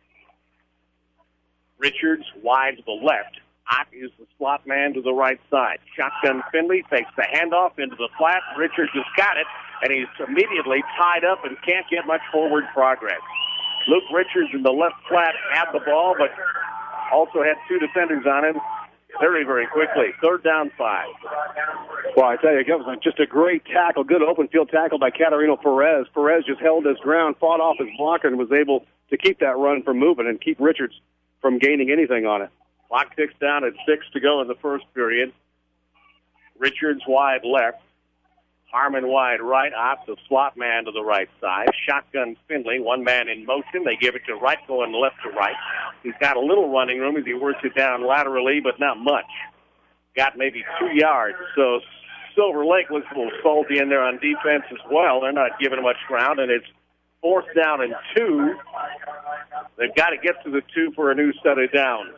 C: Richards wide to the left. Ott is the slot man to the right side. Shotgun Finley takes the handoff into the flat. Richards has got it, and he's immediately tied up and can't get much forward progress. Luke Richards in the left flat had the ball, but also had two defenders on him very, very quickly. Third down, five.
D: Well, I tell you, it was just a great tackle, good open field tackle by Catarino Perez. Perez just held his ground, fought off his blocker, and was able to keep that run from moving and keep Richards from gaining anything on it.
C: Clock ticks down at six to go in the first period. Richards wide left. Harmon wide right. Ott, the slot man to the right side. Shotgun Finley, one man in motion. They give it to right, going left to right. He's got a little running room as he works it down laterally, but not much. Got maybe two yards. So Silver Lake looks a little salty in there on defense as well. They're not giving much ground, and it's fourth down and two. They've got to get to the two for a new set of downs.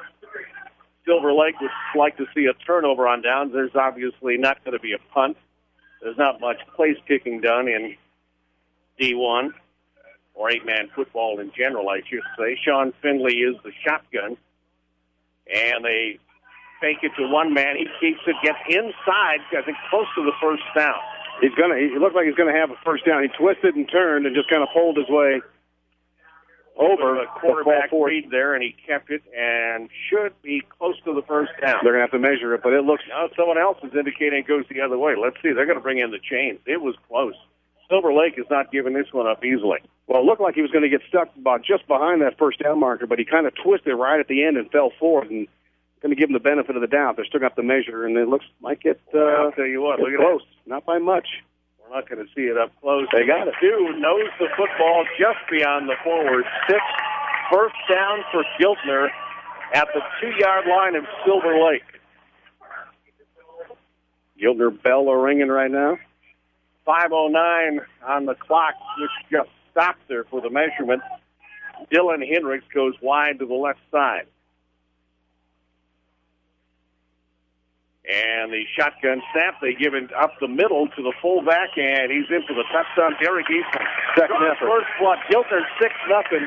C: Silver Lake would like to see a turnover on downs. There's obviously not going to be a punt. There's not much place kicking done in D one, or eight-man football in general, I should say. Sean Finley is the shotgun, and they fake it to one man. He keeps it, gets inside, I think, close to the first down.
D: He's gonna. He looked like he's going to have a first down. He twisted and turned and just kind of pulled his way over
C: a quarterback read there, and he kept it and should be close to the first down.
D: They're going to have to measure it, but it looks...
C: Now someone else is indicating it goes the other way. Let's see. They're going to bring in the chains. It was close. Silver Lake is not giving this one up easily.
D: Well, it looked like he was going to get stuck about just behind that first down marker, but he kind of twisted right at the end and fell forward, and going to give him the benefit of the doubt. They're still got the measure, and it looks like it... Uh,
C: well, I'll tell you what. Look at
D: close.
C: that.
D: Not by much.
C: We're not going to see it up close.
D: They got it.
C: Two knows the football just beyond the forward six. First down for Giltner at the two-yard line of Silver Lake.
D: Giltner bell are ringing right now.
C: five oh nine on the clock, which just stopped there for the measurement. Dylan Hendricks goes wide to the left side. And the shotgun snap, they give it up the middle to the fullback, and he's in for the touchdown. Derek Eastman.
D: Second effort.
C: First blood. Giltner six nothing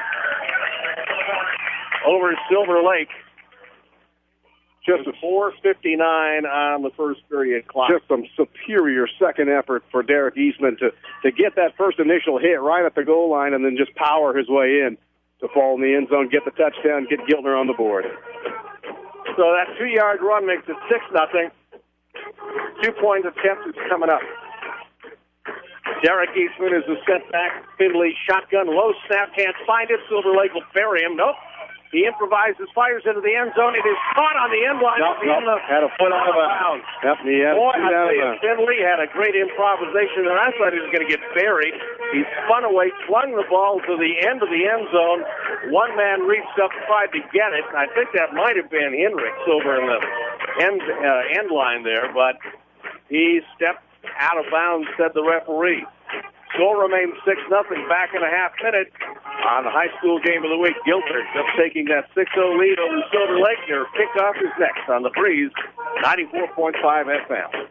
C: over Silver Lake. Just four fifty-nine on the first period clock.
D: Just some superior second effort for Derek Eastman to, to get that first initial hit right at the goal line and then just power his way in to fall in the end zone, get the touchdown, get Giltner on the board.
C: So that two-yard run makes it six nothing. Two-point attempt is coming up. Derek Eastman is the setback. Finley shotgun, low snap, can't find it. Silver Lake will bury him. Nope. He improvises, fires into the end zone. It is caught on the end line.
D: Nope, nope. Had a foot out of bounds. Yep, he had
C: Boy,
D: a foot
C: I
D: out
C: tell
D: of
C: you,
D: bounds.
C: Finley had a great improvisation, and I thought he was going to get buried. He spun away, flung the ball to the end of the end zone. One man reached up, tried to get it. I think that might have been Hendricks over in the end, uh, end line there, but he stepped out of bounds, said the referee. Score remains six nothing, back in a half minute on the high school game of the week. Giltner just taking that six oh lead over Silver Lake. Their kickoff is next on the Breeze, ninety-four point five F M.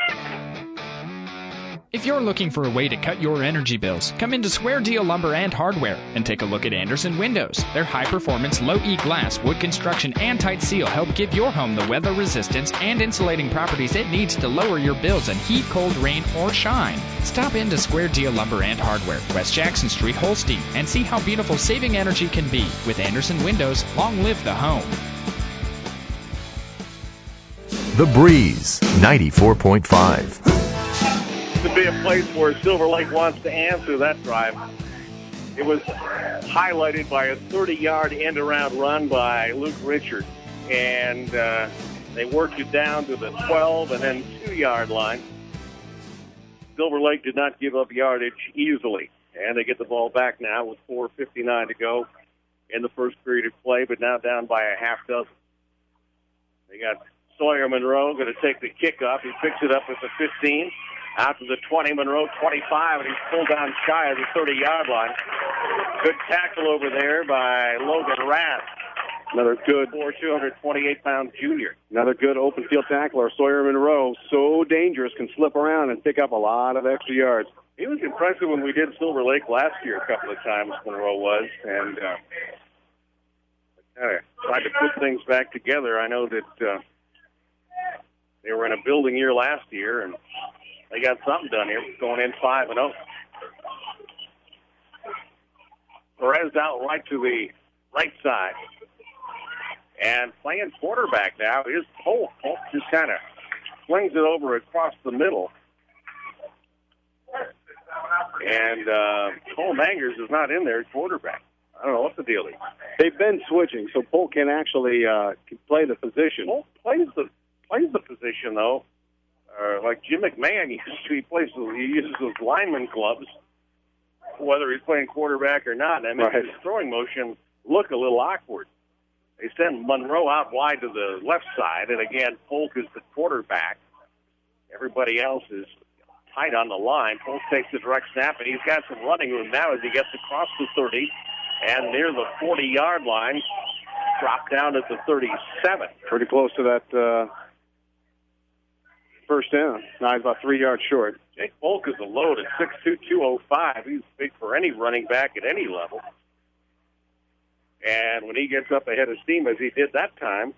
J: If you're looking for a way to cut your energy bills, come into Square Deal Lumber and Hardware and take a look at Anderson Windows. Their high-performance, low-E glass, wood construction, and tight seal help give your home the weather resistance and insulating properties it needs to lower your bills in heat, cold, rain, or shine. Stop into Square Deal Lumber and Hardware, West Jackson Street, Holstein, and see how beautiful saving energy can be. With Anderson Windows, long live the home.
P: The Breeze, ninety-four point five.
C: To be a place where Silver Lake wants to answer that drive. It was highlighted by a thirty-yard end-around run by Luke Richards. and uh, they worked it down to the twelve and then two-yard line. Silver Lake did not give up yardage easily, and they get the ball back now with four fifty-nine to go in the first period of play, but now down by a half dozen. They got Sawyer Monroe going to take the kickoff. He picks it up at the fifteen, out to the twenty, Monroe twenty-five, and he's pulled down shy of the thirty-yard line. Good tackle over there by Logan Rath.
D: Another good
C: for two hundred twenty-eight pound junior.
D: Another good open field tackler, Sawyer Monroe. So dangerous, can slip around and pick up a lot of extra yards.
C: He was impressive when we did Silver Lake last year a couple of times, Monroe was, and uh, kind of tried to put things back together. I know that uh, they were in a building year last year, and they got something done here, going in five and oh. Perez out right to the right side. And playing quarterback now is Polk. Polk just kind of flings it over across the middle. And uh, Cole Mangers is not in there at quarterback. I don't know what the deal is.
D: They've been switching, so Polk can actually uh, can play the position.
C: Polk plays the plays the position, though. Uh, like Jim McMahon used to. He, plays, he uses those lineman gloves, whether he's playing quarterback or not. That makes
D: right.
C: his throwing motion look a little awkward. They send Monroe out wide to the left side, and again, Polk is the quarterback. Everybody else is tight on the line. Polk takes the direct snap, and he's got some running room now as he gets across the thirty, and near the forty-yard line, dropped down at the thirty-seven.
D: Pretty close to that uh, first down. Now he's about three yards short.
C: Jake Polk is a load at six two, two oh five. He's big for any running back at any level. And when he gets up ahead of steam, as he did that time,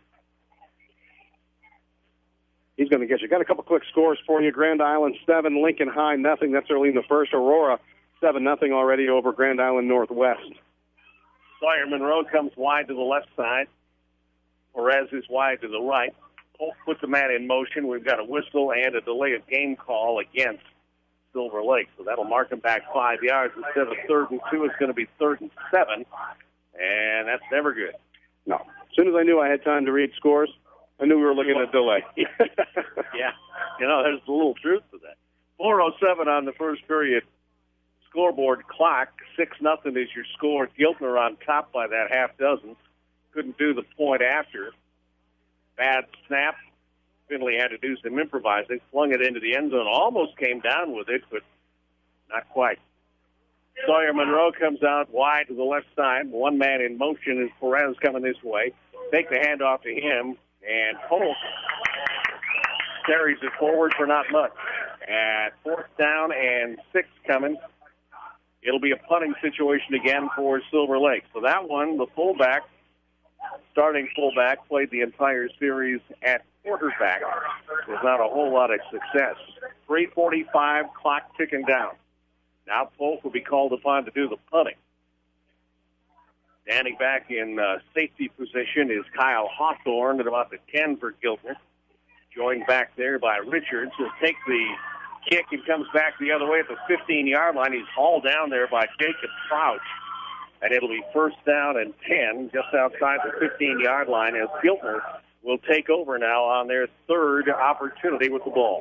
D: he's going to get you. Got a couple quick scores for you. Grand Island seven, Lincoln High nothing. That's early in the first. Aurora seven nothing already over Grand Island Northwest.
C: Sawyer Monroe comes wide to the left side. Perez is wide to the right. Polk puts the man in motion. We've got a whistle and a delay of game call against Silver Lake. So that'll mark him back five yards. Instead of third and two, it's going to be third and seven. And that's never good.
D: No. As soon as I knew I had time to read scores, I knew we were looking at a delay.
C: Yeah. You know, there's a little truth to that. four oh seven on the first period scoreboard clock. six nothing is your score. Giltner on top by that half dozen. Couldn't do the point after. Bad snap. Finley had to do some improvising. Flung it into the end zone. Almost came down with it, but not quite. Sawyer Monroe comes out wide to the left side. One man in motion is Perez coming this way. Take the handoff to him, and Polk carries it forward for not much. At fourth down and six coming, it'll be a punting situation again for Silver Lake. So that one, the fullback, starting fullback, played the entire series at quarterback. There's not a whole lot of success. three forty-five, clock ticking down. Now Polk will be called upon to do the punting. Standing back in uh, safety position is Kyle Hawthorne at about the ten for Giltner. Joined back there by Richards. He'll take the kick and comes back the other way at the fifteen-yard line. He's hauled down there by Jacob Crouch. And it'll be first down and ten just outside the fifteen-yard line as Giltner will take over now on their third opportunity with the ball.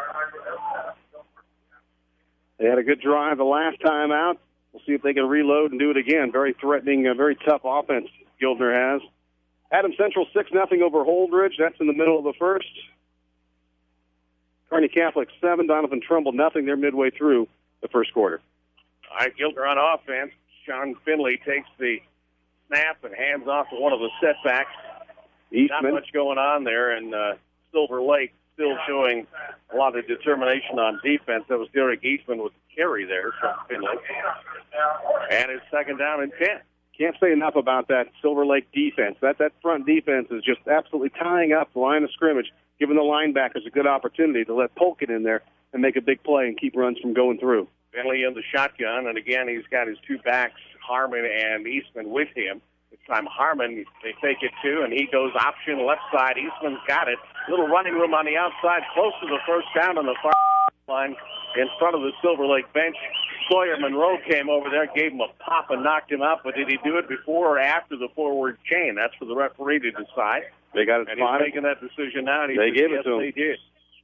D: They had a good drive the last time out. We'll see if they can reload and do it again. Very threatening, uh, very tough offense Giltner has. Adams Central six nothing over Holdridge. That's in the middle of the first. Kearney Catholic seven, Donovan Trumbull nothing. They're midway through the first quarter.
C: All right, Giltner on offense. Sean Finley takes the snap and hands off to one of the setbacks.
D: Eastman.
C: Not much going on there, and uh, Silver Lake still showing a lot of determination on defense. That was Derek Eastman with the carry there from Finley. And it's second down and ten.
D: Can't say enough about that Silver Lake defense. That that front defense is just absolutely tying up the line of scrimmage, giving the linebackers a good opportunity to let Polk get in there and make a big play and keep runs from going through.
C: Finley in the shotgun, and again, he's got his two backs, Harmon and Eastman, with him. This time Harmon, they take it to, and he goes option left side. Eastman's got it. Little running room on the outside, close to the first down on the far line in front of the Silver Lake bench. Sawyer Monroe came over there, gave him a pop and knocked him out, but did he do it before or after the forward chain? That's for the referee to decide.
D: They got it
C: and
D: spotted.
C: He's making that decision now. And he
D: They
C: says,
D: gave
C: yes,
D: it to him.
C: They did.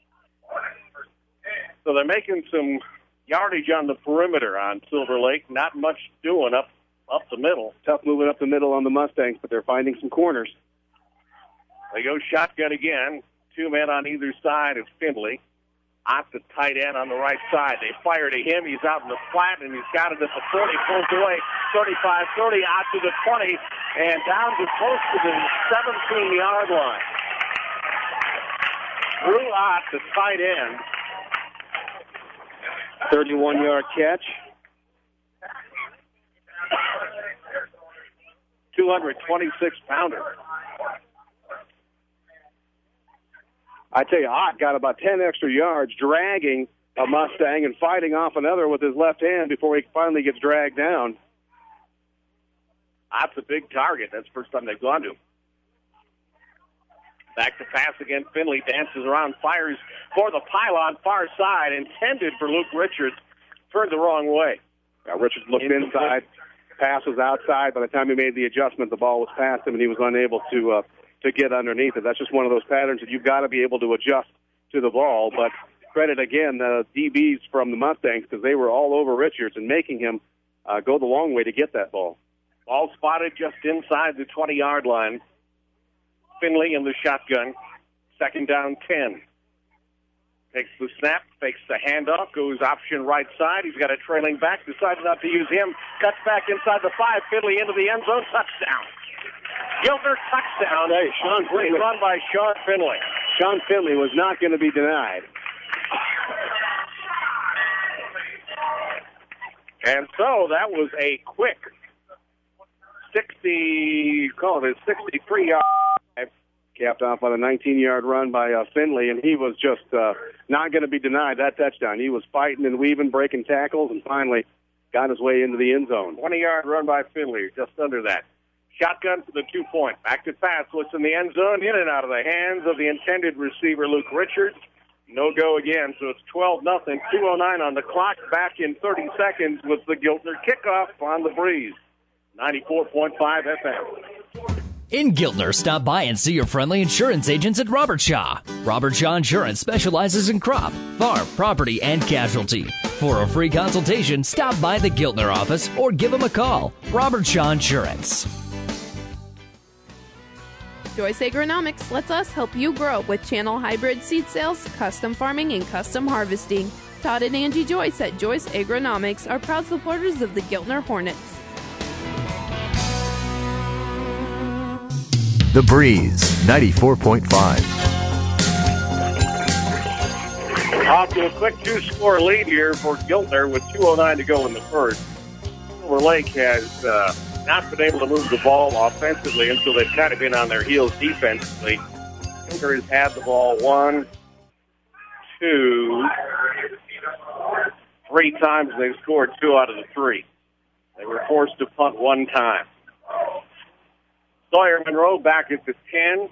C: So they're making some yardage on the perimeter on Silver Lake. Not much doing up up the middle.
D: Tough moving up the middle on the Mustangs, but they're finding some corners.
C: They go shotgun again. Two men on either side of Finley. Ott, the tight end, on the right side. They fire to him. He's out in the flat, and he's got it at the forty. Pulls away. thirty-five thirty. Ott to the twenty. And down to close to the seventeen-yard line. Drew Ott, the tight end.
D: thirty-one-yard catch.
C: two hundred twenty-six pounder.
D: I tell you, Ott got about ten extra yards dragging a Mustang and fighting off another with his left hand before he finally gets dragged down.
C: Ott's a big target. That's the first time they've gone to him. Back to pass again. Finley dances around, fires for the pylon, far side, intended for Luke Richards. Turned the wrong way.
D: Yeah, Richards looked inside. Pass was outside. By the time he made the adjustment, the ball was past him, and he was unable to uh, to get underneath it. That's just one of those patterns that you've got to be able to adjust to the ball. But credit, again, the D Bs from the Mustangs, because they were all over Richards and making him uh, go the long way to get that ball.
C: Ball spotted just inside the twenty-yard line. Finley in the shotgun. Second down, ten. Takes the snap, fakes the handoff, goes option right side. He's got a trailing back, decided not to use him. Cuts back inside the five. Finley into the end zone. Touchdown. Giltner touchdown.
D: Hey, Sean Finley.
C: Run by Sean Finley.
D: Sean Finley was not going to be denied.
C: And so that was a quick sixty, call it a sixty-three-yard drive.
D: Capped off on a nineteen-yard run by uh, Finley, and he was just uh, not going to be denied that touchdown. He was fighting and weaving, breaking tackles, and finally got his way into the end zone.
C: twenty-yard run by Finley, just under that. Shotgun for the two-point. Back to pass. Looks in the end zone, in and out of the hands of the intended receiver, Luke Richards. No go again, so it's twelve nothing. two oh nine on the clock. Back in thirty seconds with the Giltner kickoff on the Breeze. ninety-four point five F M.
F: In Giltner, stop by and see your friendly insurance agents at Robert Shaw. Robert Shaw Insurance specializes in crop, farm, property, and casualty. For a free consultation, stop by the Giltner office or give them a call. Robert Shaw Insurance.
Q: Joyce Agronomics lets us help you grow with channel hybrid seed sales, custom farming, and custom harvesting. Todd and Angie Joyce at Joyce Agronomics are proud supporters of the Giltner Hornets.
P: The Breeze, ninety-four point five.
C: Off to a quick two-score lead here for Giltner with two oh nine to go in the first. Silver Lake has uh, not been able to move the ball offensively, and so they've kind of been on their heels defensively. Giltner has had the ball one, two, three times, and they've scored two out of the three. They were forced to punt one time. Sawyer Monroe back at the ten,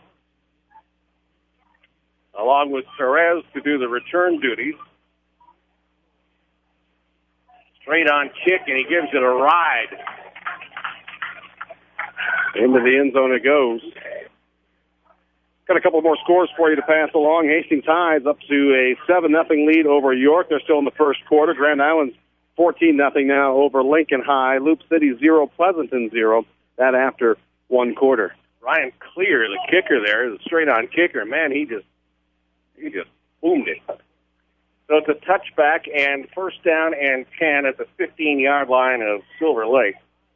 C: along with Perez to do the return duties. Straight on kick, and he gives it a ride.
D: Into the end zone it goes. Got a couple more scores for you to pass along. Hastings High's up to a seven nothing lead over York. They're still in the first quarter. Grand Island's fourteen nothing now over Lincoln High. Loop City zero, Pleasanton zero. That after one quarter.
C: Ryan Clear, the kicker there, is a straight-on kicker. Man, he just he just boomed it. So it's a touchback and first down and ten at the fifteen-yard line of Silver Lake.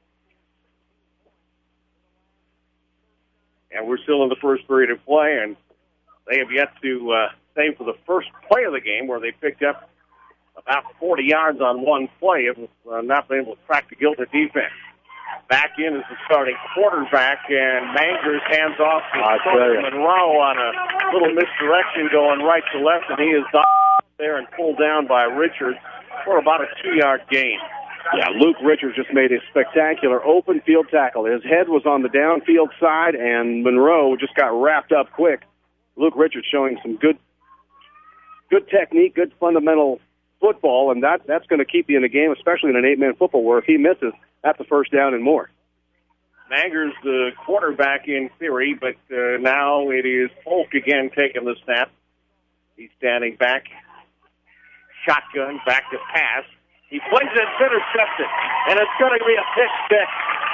C: And we're still in the first period of play, and they have yet to uh, save for the first play of the game, where they picked up about forty yards on one play of uh, not being able to crack the Giltner defense. Back in is the starting quarterback, and Mangers hands off to Monroe on a little misdirection going right to left, and he is there and pulled down by Richards for about a two-yard gain.
D: Yeah, Luke Richards just made a spectacular open field tackle. His head was on the downfield side, and Monroe just got wrapped up quick. Luke Richards showing some good good technique, good fundamental football, and that that's going to keep you in the game, especially in an eight-man football where if he misses, that's a first down and more.
C: Manger's the quarterback in theory, but uh, now it is Polk again taking the snap. He's standing back, shotgun, back to pass. He plays it, it's intercepted, and it's going to be a pick six.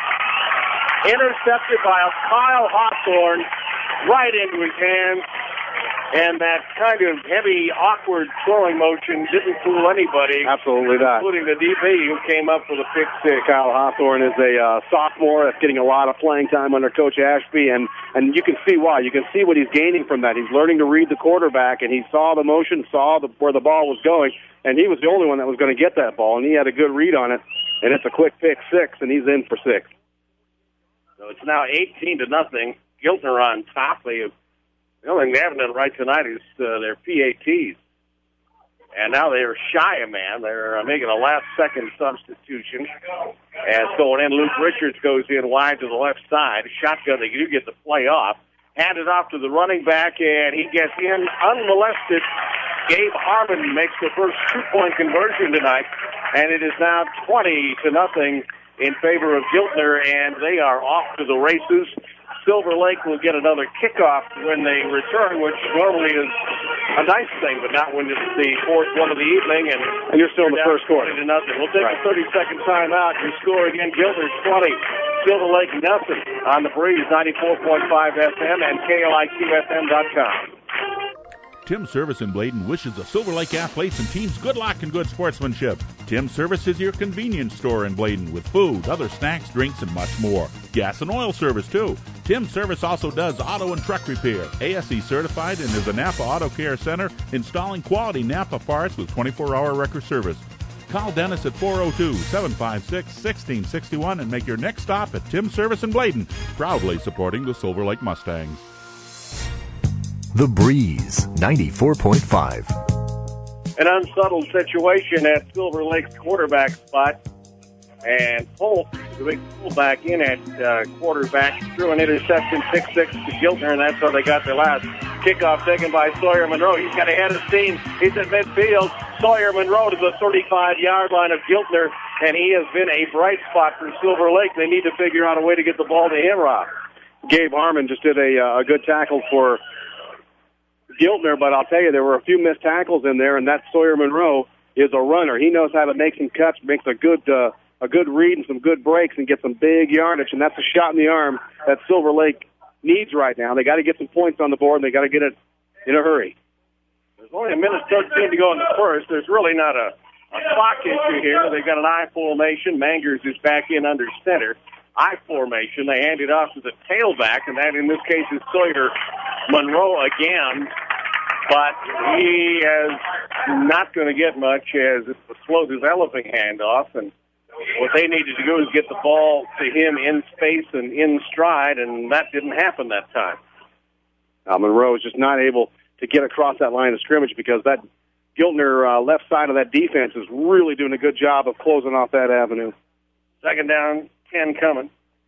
C: Intercepted by a Kyle Hawthorne right into his hands. And that kind of heavy, awkward throwing motion didn't fool anybody.
D: Absolutely not.
C: Including the D B who came up with a pick six.
D: Kyle Hawthorne is a uh, sophomore that's getting a lot of playing time under Coach Ashby, and, and you can see why. You can see what he's gaining from that. He's learning to read the quarterback, and he saw the motion, saw the, where the ball was going, and he was the only one that was going to get that ball, and he had a good read on it, and it's a quick pick six, and he's in for six.
C: So it's now eighteen to nothing. Giltner on top. They have The only thing they haven't done right tonight is uh, their P A Ts. And now they're shy a man. They're uh, making a last-second substitution. As going in, Luke Richards goes in wide to the left side. Shotgun, they do get the play off. Hand it off to the running back, and he gets in unmolested. Gabe Harmon makes the first two-point conversion tonight, and it is now twenty to nothing in favor of Giltner, and they are off to the races. Silver Lake will get another kickoff when they return, which normally is a nice thing, but not when it's the fourth one of the evening. And,
D: and you're still in the first quarter.
C: To nothing. We'll take
D: right.
C: a thirty-second timeout. Your score again, Giltner twenty, Silver Lake nothing on the Breeze, ninety-four point five F M and K L I Q F M dot com.
S: Tim Service in Bladen wishes the Silver Lake athletes and teams good luck and good sportsmanship. Tim Service is your convenience store in Bladen with food, other snacks, drinks, and much more. Gas and oil service, too. Tim Service also does auto and truck repair. A S E certified and is a Napa Auto Care Center installing quality Napa parts with twenty-four hour record service. Call Dennis at four oh two, seven five six, one six six one and make your next stop at Tim Service in Bladen, proudly supporting the Silver Lake Mustangs.
P: The Breeze, ninety-four point five.
C: An unsettled situation at Silver Lake's quarterback spot. And Polk, the big fullback in at uh, quarterback, threw an interception, six six to Giltner, and that's how they got their last kickoff taken by Sawyer Monroe. He's got ahead of steam. He's at midfield. Sawyer Monroe to the thirty-five-yard line of Giltner, and he has been a bright spot for Silver Lake. They need to figure out a way to get the ball to him, Rob.
D: Gabe Harmon just did a, uh, a good tackle for Giltner, but I'll tell you, there were a few missed tackles in there, and that Sawyer Monroe is a runner. He knows how to make some cuts, makes a good uh, a good read and some good breaks and get some big yardage, and that's a shot in the arm that Silver Lake needs right now. They got to get some points on the board, and they got to get it in a hurry.
C: There's only a minute thirteen to go in the first. There's really not a, a clock issue here. They've got an I formation. Mangers is back in under center. I formation. They hand it off to the tailback, and that in this case is Sawyer Monroe again. But he is not going to get much as it's a slow developing handoff, and what they needed to do is get the ball to him in space and in stride, and that didn't happen that time.
D: Uh, Monroe is just not able to get across that line of scrimmage because that Giltner uh, left side of that defense is really doing a good job of closing off that avenue.
C: Second down, ten coming.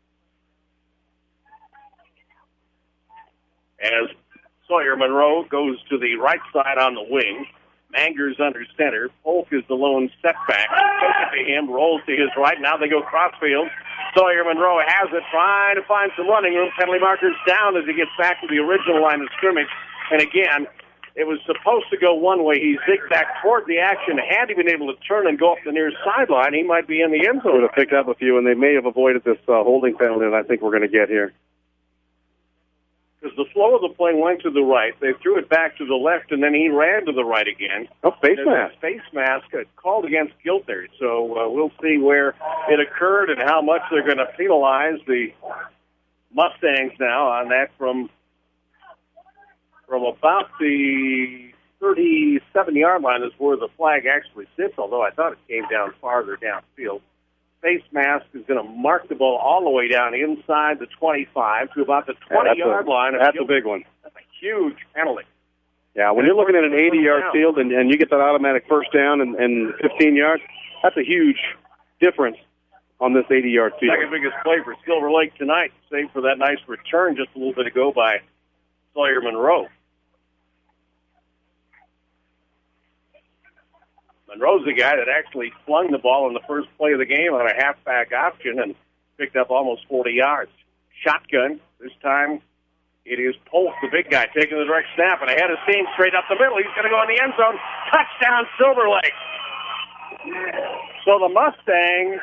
C: As Sawyer Monroe goes to the right side on the wing. Mangers under center. Polk is the lone setback. Goes it to him, rolls to his right. Now they go crossfield. Sawyer Monroe has it, trying to find some running room. Penalty markers down as he gets back to the original line of scrimmage. And again, it was supposed to go one way. He zigzagged toward the action. Had he been able to turn and go up the near sideline, he might be in the end zone.
D: Would have picked up a few, and they may have avoided this uh, holding penalty that I think we're going to get here.
C: Because the flow of the play went to the right. They threw it back to the left, and then he ran to the right again.
D: Oh, face mask.
C: Face mask called against Giltner. So uh, we'll see where it occurred and how much they're going to penalize the Mustangs now on that from from about the thirty-seven-yard line is where the flag actually sits, although I thought it came down farther downfield. Face mask is going to mark the ball all the way down inside the twenty-five to about the twenty-yard
D: yeah,
C: line.
D: That's a big one.
C: That's a huge penalty.
D: Yeah, when you're looking at an eighty-yard field and, and you get that automatic first down and, and fifteen yards, that's a huge difference on this eighty-yard field.
C: Second biggest play for Silver Lake tonight, save for that nice return just a little bit ago by Sawyer Monroe. Monroe's the guy that actually flung the ball in the first play of the game on a halfback option and picked up almost forty yards. Shotgun. This time it is Polk, the big guy, taking the direct snap, and ahead of steam straight up the middle. He's going to go in the end zone. Touchdown, Silver Lake. So the Mustangs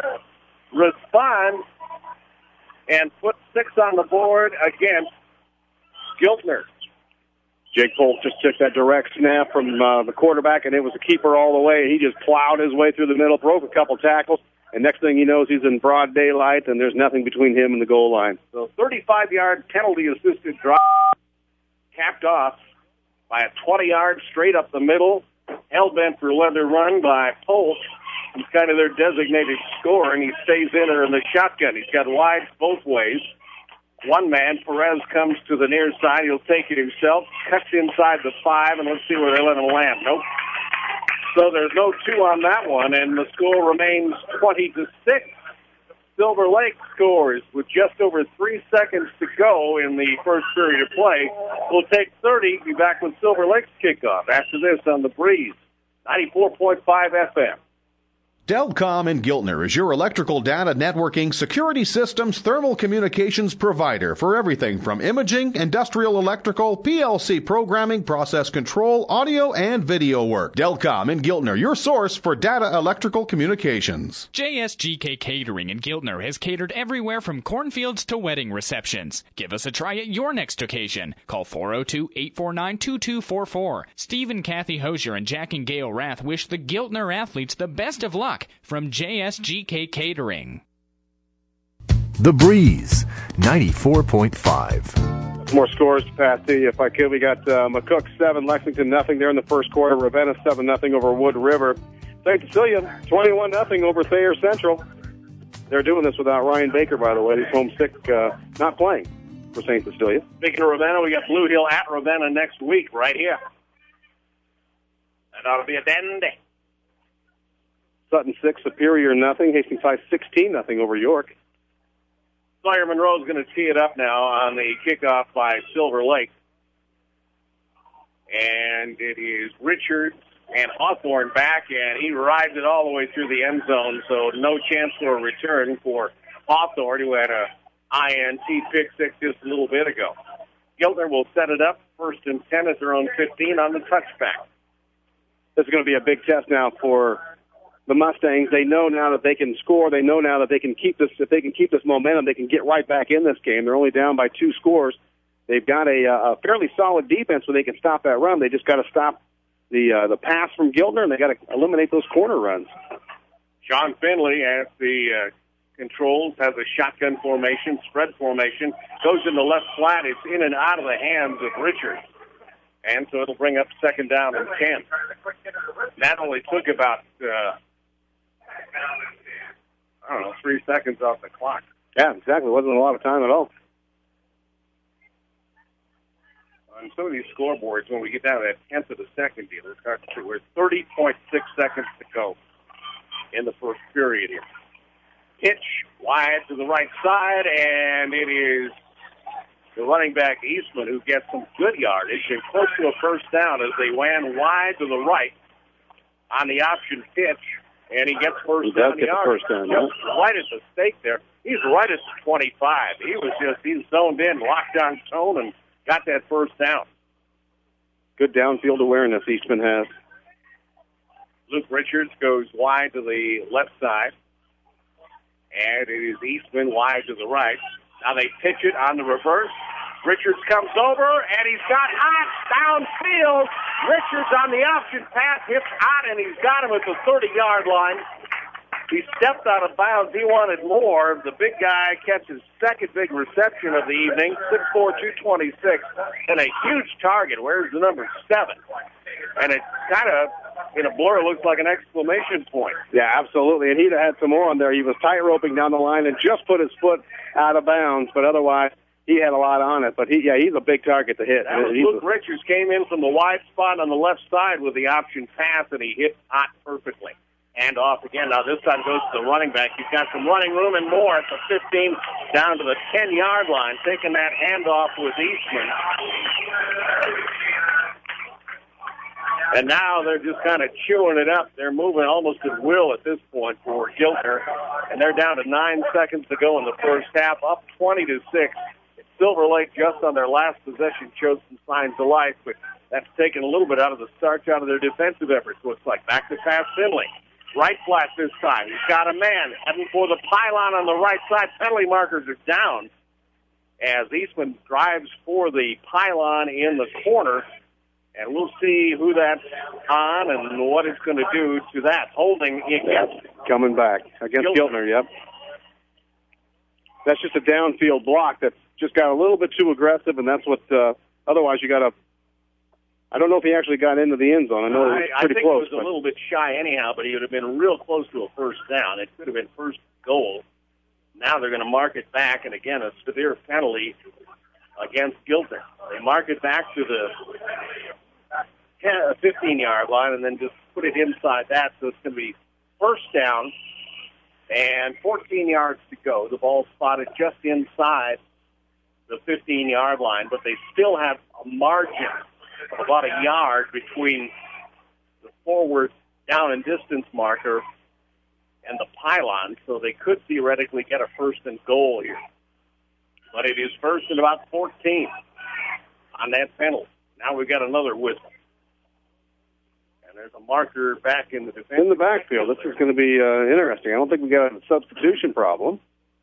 C: respond and put six on the board against Giltner.
D: Jake Polk just took that direct snap from uh, the quarterback, and it was a keeper all the way. He just plowed his way through the middle, broke a couple tackles, and next thing he knows, he's in broad daylight, and there's nothing between him and the goal line.
C: So thirty-five-yard penalty-assisted drop, capped off by a twenty-yard straight up the middle, hell-bent for leather run by Polk. He's kind of their designated scorer, and he stays in there in the shotgun. He's got wides both ways. One man, Perez, comes to the near side. He'll take it himself, cuts inside the five, and let's see where they let him land. Nope. So there's no two on that one, and the score remains twenty to six. Silver Lake scores with just over three seconds to go in the first period of play. We'll take thirty, be back with Silver Lake's kickoff after this on the Breeze, ninety-four point five F M.
M: Delcom in Giltner is your electrical data networking, security systems, thermal communications provider for everything from imaging, industrial electrical, P L C programming, process control, audio, and video work. Delcom in Giltner, your source for data electrical communications.
J: J S G K Catering in Giltner has catered everywhere from cornfields to wedding receptions. Give us a try at your next occasion. Call four oh two, eight four nine, two two four four. Steve and Kathy Hosier and Jack and Gail Rath wish the Giltner athletes the best of luck from J S G K Catering.
P: The Breeze, ninety-four point five.
D: More scores to pass to you if I could. We got uh, McCook seven, Lexington nothing there in the first quarter. Ravenna seven nothing over Wood River. Saint Cecilia twenty-one nothing over Thayer Central. They're doing this without Ryan Baker, by the way. He's homesick, uh, not playing for Saint Cecilia.
C: Speaking of Ravenna, we got Blue Hill at Ravenna next week right here. That ought to be a dandy.
D: Sutton six, Superior nothing. Hastings High sixteen nothing over York.
C: Sawyer Monroe is going to tee it up now on the kickoff by Silver Lake. And it is Richards and Hawthorne back, and he rides it all the way through the end zone, so no chance for a return for Hawthorne, who had a I N T pick six just a little bit ago. Giltner will set it up, first and ten at their own fifteen on the touchback.
D: This is going to be a big test now for the Mustangs. They know now that they can score. They know now that they can keep this. If they can keep this momentum, they can get right back in this game. They're only down by two scores. They've got a, a fairly solid defense, so they can stop that run. They just got to stop the uh, the pass from Giltner, and they got to eliminate those corner runs.
C: Sean Finley at the uh, controls has a shotgun formation, spread formation, goes in the left flat. It's in and out of the hands of Richards. And so it'll bring up second down and ten. That only took about, uh, I don't know, three seconds off the clock.
D: Yeah, exactly. Wasn't a lot of time at all.
C: On some of these scoreboards, when we get down to that tenth of a second deal, it's hard to see. We're thirty point six seconds to go in the first period here. Pitch wide to the right side, and it is the running back Eastman who gets some good yardage and close to a first down as they ran wide to the right on the option pitch, and he gets first
D: he does
C: down
D: get the first down, yeah.
C: Right at the stake there. He's right at the twenty-five. He was just, he's zoned in, locked on tone, and got that first down.
D: Good downfield awareness Eastman has.
C: Luke Richards goes wide to the left side, and it is Eastman wide to the right. Now they pitch it on the reverse. Richards comes over, and he's got Ott downfield. Richards on the option pass hits Ott, and he's got him at the thirty-yard line. He stepped out of bounds. He wanted more. The big guy catches second big reception of the evening, six four, two twenty-six, and a huge target. Where's the number seven? And it kind of, in a blur, looks like an exclamation point.
D: Yeah, absolutely. And he'd have had some more on there. He was tight roping down the line and just put his foot out of bounds, but otherwise he had a lot on it. But he, yeah, he's a big target to hit.
C: That was Luke Richards came in from the wide spot on the left side with the option pass, and he hit Ott perfectly. And off again. Now this time goes to the running back. He's got some running room and more at the fifteen down to the ten-yard line, taking that handoff with Eastman. And now they're just kind of chewing it up. They're moving almost at will at this point for Giltner. And they're down to nine seconds to go in the first half, up twenty to six. Silver Lake, just on their last possession, showed some signs of life, but that's taken a little bit out of the starch out of their defensive efforts. Looks like back to pass Finley. Right flat this time. He's got a man heading for the pylon on the right side. Penalty markers are down as Eastman drives for the pylon in the corner. And we'll see who that's on and what it's going to do to that. Holding against.
D: Coming back against Giltner, yep. That's just a downfield block that's just got a little bit too aggressive, and that's what, uh, otherwise you got to, I don't know if he actually got into the end zone. I know it was
C: I,
D: pretty
C: I think
D: close.
C: it was a little bit shy anyhow, but he would have been real close to a first down. It could have been first goal. Now they're going to mark it back, and again, a severe penalty against Giltner. They mark it back to the fifteen-yard line and then just put it inside that, so it's going to be first down and fourteen yards to go. The ball spotted just inside the fifteen-yard line, but they still have a margin of about a yard between the forward down and distance marker and the pylon, so they could theoretically get a first and goal here. But it is first and about fourteen on that penalty. Now we've got another whistle. And there's a marker back in the defense.
D: In the backfield. This is going to be uh, interesting. I don't think we got a substitution problem.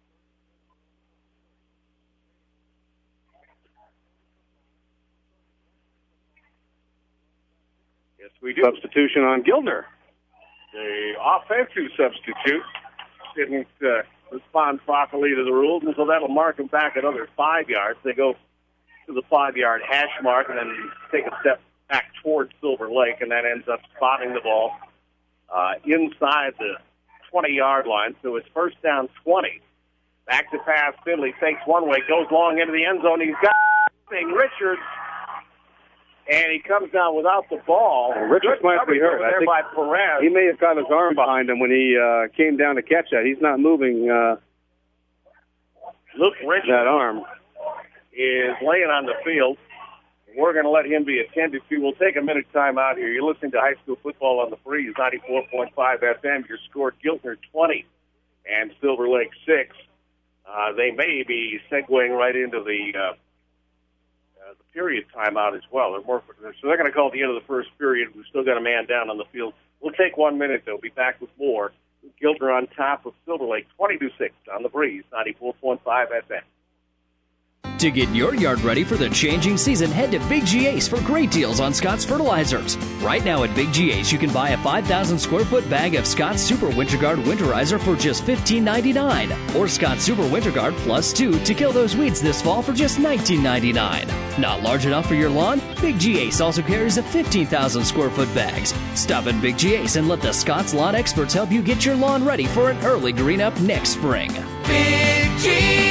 C: Yes, we do.
D: Substitution on Giltner.
C: The offensive substitute didn't uh, respond properly to the rules, and so that'll mark them back another five yards. They go to the five-yard hash mark and then take a step back towards Silver Lake, and that ends up spotting the ball uh, inside the twenty-yard line. So it's first down twenty. Back to pass. Finley takes one way, goes long into the end zone. He's got Richards, and he comes down without the ball.
D: Well, Richards
C: Good
D: might be hurt. I think
C: by Perez.
D: He may have got his arm behind him when he uh, came down to catch that. He's not moving uh,
C: Luke Richards
D: that arm.
C: Is laying on the field. We're going to let him be attended to. We'll take a minute time out here. You're listening to high school football on the Breeze, ninety-four point five F M. Your score, Giltner twenty and Silver Lake six. Uh, they may be segueing right into the, uh, uh, the period timeout as well. They're more, so they're going to call it the end of the first period. We've still got a man down on the field. We'll take one minute, though. Be back with more. Giltner on top of Silver Lake, twenty-two six on the Breeze, ninety-four point five F M.
F: To get your yard ready for the changing season, head to Big G Ace for great deals on Scott's fertilizers. Right now at Big G Ace, you can buy a five thousand square foot bag of Scott's Super Winter Guard Winterizer for just fifteen ninety-nine dollars, or Scott's Super Winter Guard Plus two to kill those weeds this fall for just nineteen ninety-nine dollars. Not large enough for your lawn? Big G Ace also carries the fifteen thousand square foot bags. Stop at Big G Ace and let the Scott's lawn experts help you get your lawn ready for an early green up next spring.
A: Big G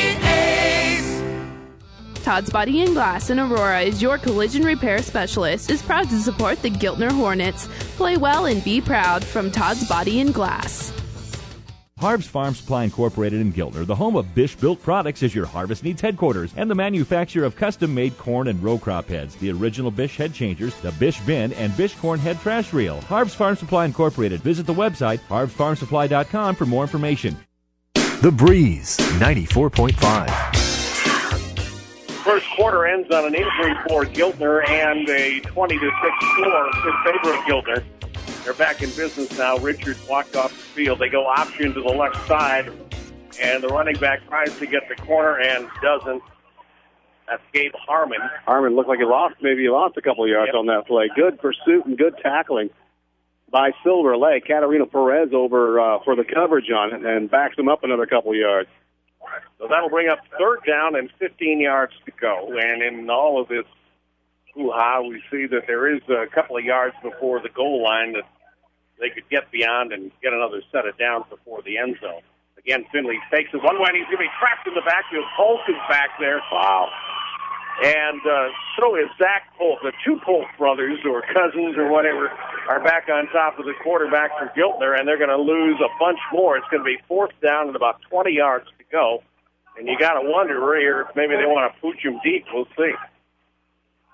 Q: Todd's Body and Glass in Aurora is your collision repair specialist. Is proud to support the Giltner Hornets. Play well and be proud from Todd's Body and Glass.
R: Harb's Farm Supply Incorporated in Giltner, the home of Bish Built Products, is your harvest needs headquarters and the manufacturer of custom-made corn and row crop heads, the original Bish head changers, the Bish bin, and Bish corn head trash reel. Harb's Farm Supply Incorporated. Visit the website harbs farm supply dot com for more information.
P: The Breeze, ninety-four point five.
C: First quarter ends on an injury for Giltner and a twenty to six score in favor of Giltner. They're back in business now. Richards walked off the field. They go option to the left side, and the running back tries to get the corner and doesn't. That's Gabe Harmon.
D: Harmon looked like he lost, maybe he lost a couple of yards
C: Yep.
D: on that play. Good pursuit and good tackling by Silver Lake. Catarina Perez over uh, for the coverage on it and backs him up another couple of yards.
C: So that'll bring up third down and fifteen yards to go. And in all of this hoo-ha, we see that there is a couple of yards before the goal line that they could get beyond and get another set of downs before the end zone. Again, Finley takes it one way, and he's going to be trapped in the backfield. Polk is back there. Wow. And uh, so is Zach Polk. The two Polk brothers, or cousins or whatever, are back on top of the quarterback for Giltner, and they're going to lose a bunch more. It's going to be fourth down and about twenty yards to go. And you got to wonder here if maybe they want to pooch him deep. We'll see.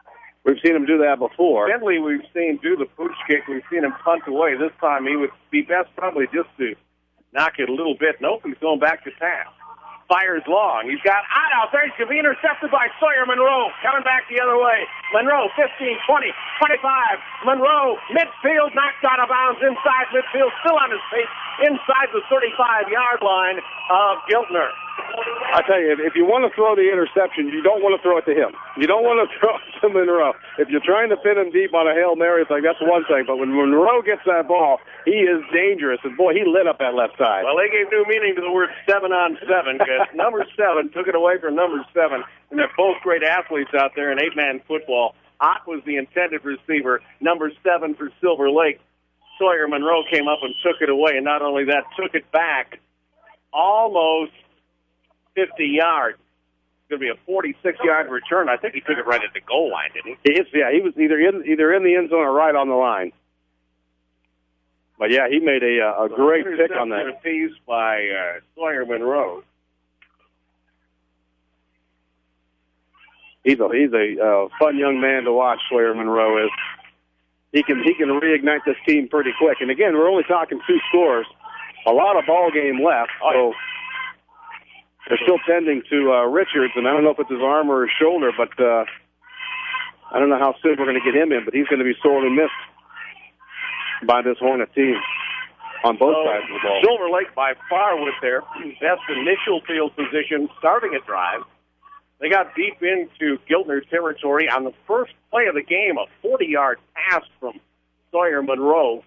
D: We've seen him do that before.
C: Bentley, we've seen do the pooch kick. We've seen him punt away. This time he would be best probably just to knock it a little bit. Nope, he's going back to pass. Fires long. He's got out out there. He's going to be intercepted by Sawyer Monroe. Coming back the other way. Monroe, fifteen, twenty, twenty-five. Monroe, midfield, knocked out of bounds inside midfield, still on his feet, inside the thirty-five-yard line of Giltner.
D: I tell you, if you want to throw the interception, you don't want to throw it to him. You don't want to throw it to Monroe. If you're trying to pin him deep on a Hail Mary, it's like, that's one thing. But when Monroe gets that ball, he is dangerous. And, boy, he lit up that left side.
C: Well, they gave new meaning to the word seven on seven because number seven took it away from number seven. And they're both great athletes out there in eight-man football. Ott was the intended receiver. Number seven for Silver Lake. Sawyer Monroe came up and took it away. And not only that, took it back almost fifty yards. It's going to be a forty-six-yard return. I think he took it right at the goal line, didn't he?
D: He is, yeah, he was either in either in the end zone or right on the line. But, yeah, he made a, a great
C: well,
D: pick on that.
C: A piece by uh, Sawyer Monroe.
D: He's a he's a uh, fun young man to watch. Sawyer Monroe is. He can he can reignite this team pretty quick. And again, we're only talking two scores. A lot of ball game left. So they're still tending to uh, Richards, and I don't know if it's his arm or his shoulder, but uh, I don't know how soon we're going to get him in. But he's going to be sorely missed by this Hornet team on both
C: so,
D: sides of the ball.
C: Silver Lake by far with their best initial field position, starting a drive. They got deep into Giltner territory on the first play of the game, a forty-yard pass from Sawyer Monroe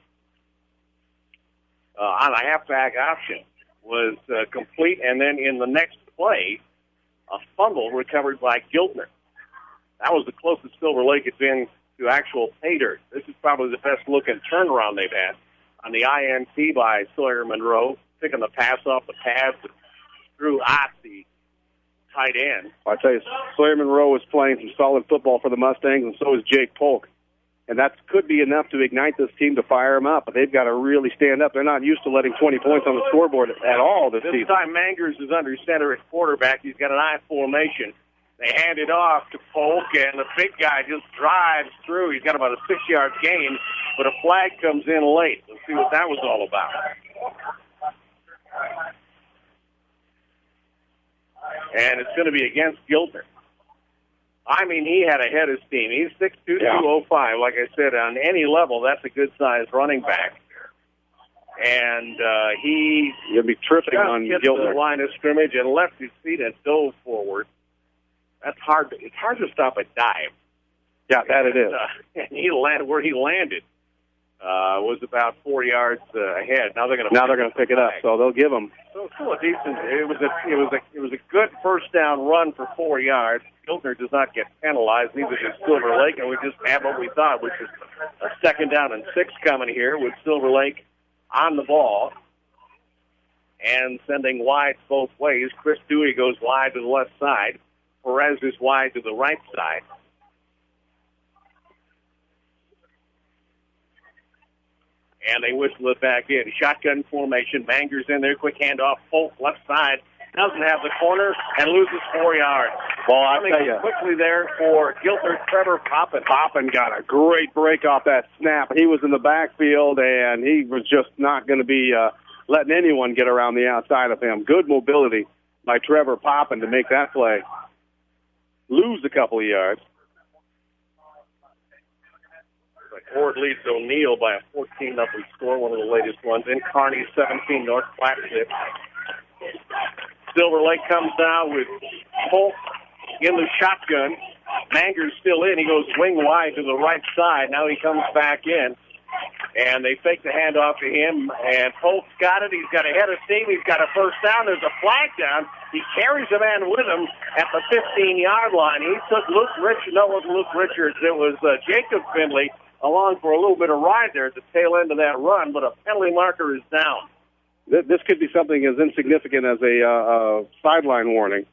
C: uh, on a halfback option was uh, complete, and then in the next play, a fumble recovered by Giltner. That was the closest Silver Lake had been to actual pay dirt. This is probably the best-looking turnaround they've had on the I N T by Sawyer Monroe, picking the pass off the pads with Drew Ott, the tight end.
D: I tell you, Sawyer Monroe is playing some solid football for the Mustangs, and so is Jake Polk. And that could be enough to ignite this team to fire them up, but they've got to really stand up. They're not used to letting twenty points on the scoreboard at all this,
C: this
D: season.
C: This time Mangers is under center at quarterback. He's got an I formation. They hand it off to Polk, and the big guy just drives through. He's got about a six-yard gain, but a flag comes in late. Let's see what that was all about. And it's going to be against Giltner. I mean, he had a head of steam. He's six two, two oh five. Like I said, on any level, that's a good-sized running back. And uh, he
D: You'll be tripping on
C: hit
D: Giltner.
C: the line of scrimmage and left his feet and dove forward. That's hard. To, it's hard to stop a dive.
D: Yeah, that it is.
C: Uh, and he landed where he landed. Uh, was about four yards uh, ahead. Now they're going to
D: now they're going to pick it up, so they'll give them.
C: So it's still a decent. It was a it was a it was a good first down run for four yards. Giltner does not get penalized. Neither does Silver Lake, and we just have what we thought, which is a second down and six coming here with Silver Lake on the ball and sending wide both ways. Chris Dewey goes wide to the left side. Perez is wide to the right side. And they whistle it back in. Shotgun formation. Mangers in there. Quick handoff. Polk left side. Doesn't have the corner and loses four yards.
D: Well, I
C: Coming
D: tell you,
C: quickly there for Giltner. Trevor Poppin.
D: Poppin got a great break off that snap. He was in the backfield, and he was just not going to be uh, letting anyone get around the outside of him. Good mobility by Trevor Poppin to make that play. Lose a couple of yards.
C: Ford leads O'Neill by a fourteen nothing score, one of the latest ones. In Kearney, seventeen, North Platte six. Silver Lake comes down with Polk in the shotgun. Manger's still in. He goes wing wide to the right side. Now he comes back in. And they fake the handoff to him, and Polk's got it. He's got a head of steam. He's got a first down. There's a flag down. He carries a man with him at the fifteen-yard line. He took Luke Richards. No, it wasn't Luke Richards. It was uh, Jacob Finley along for a little bit of ride there at the tail end of that run, but a penalty marker is down.
D: This could be something as insignificant as a uh, uh, sideline warning,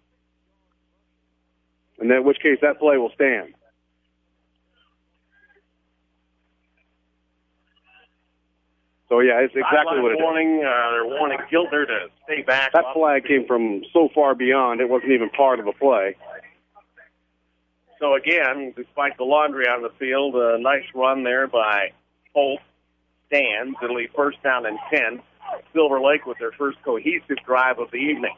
D: in that, which case that play will stand. So, yeah, it's exactly what it is.
C: Warning, uh, they're warning Giltner to stay back.
D: That flag came from so far beyond, it wasn't even part of the play.
C: So again, despite the laundry on the field, a nice run there by Polk. Stands. It'll be first down and ten. Silver Lake with their first cohesive drive of the evening.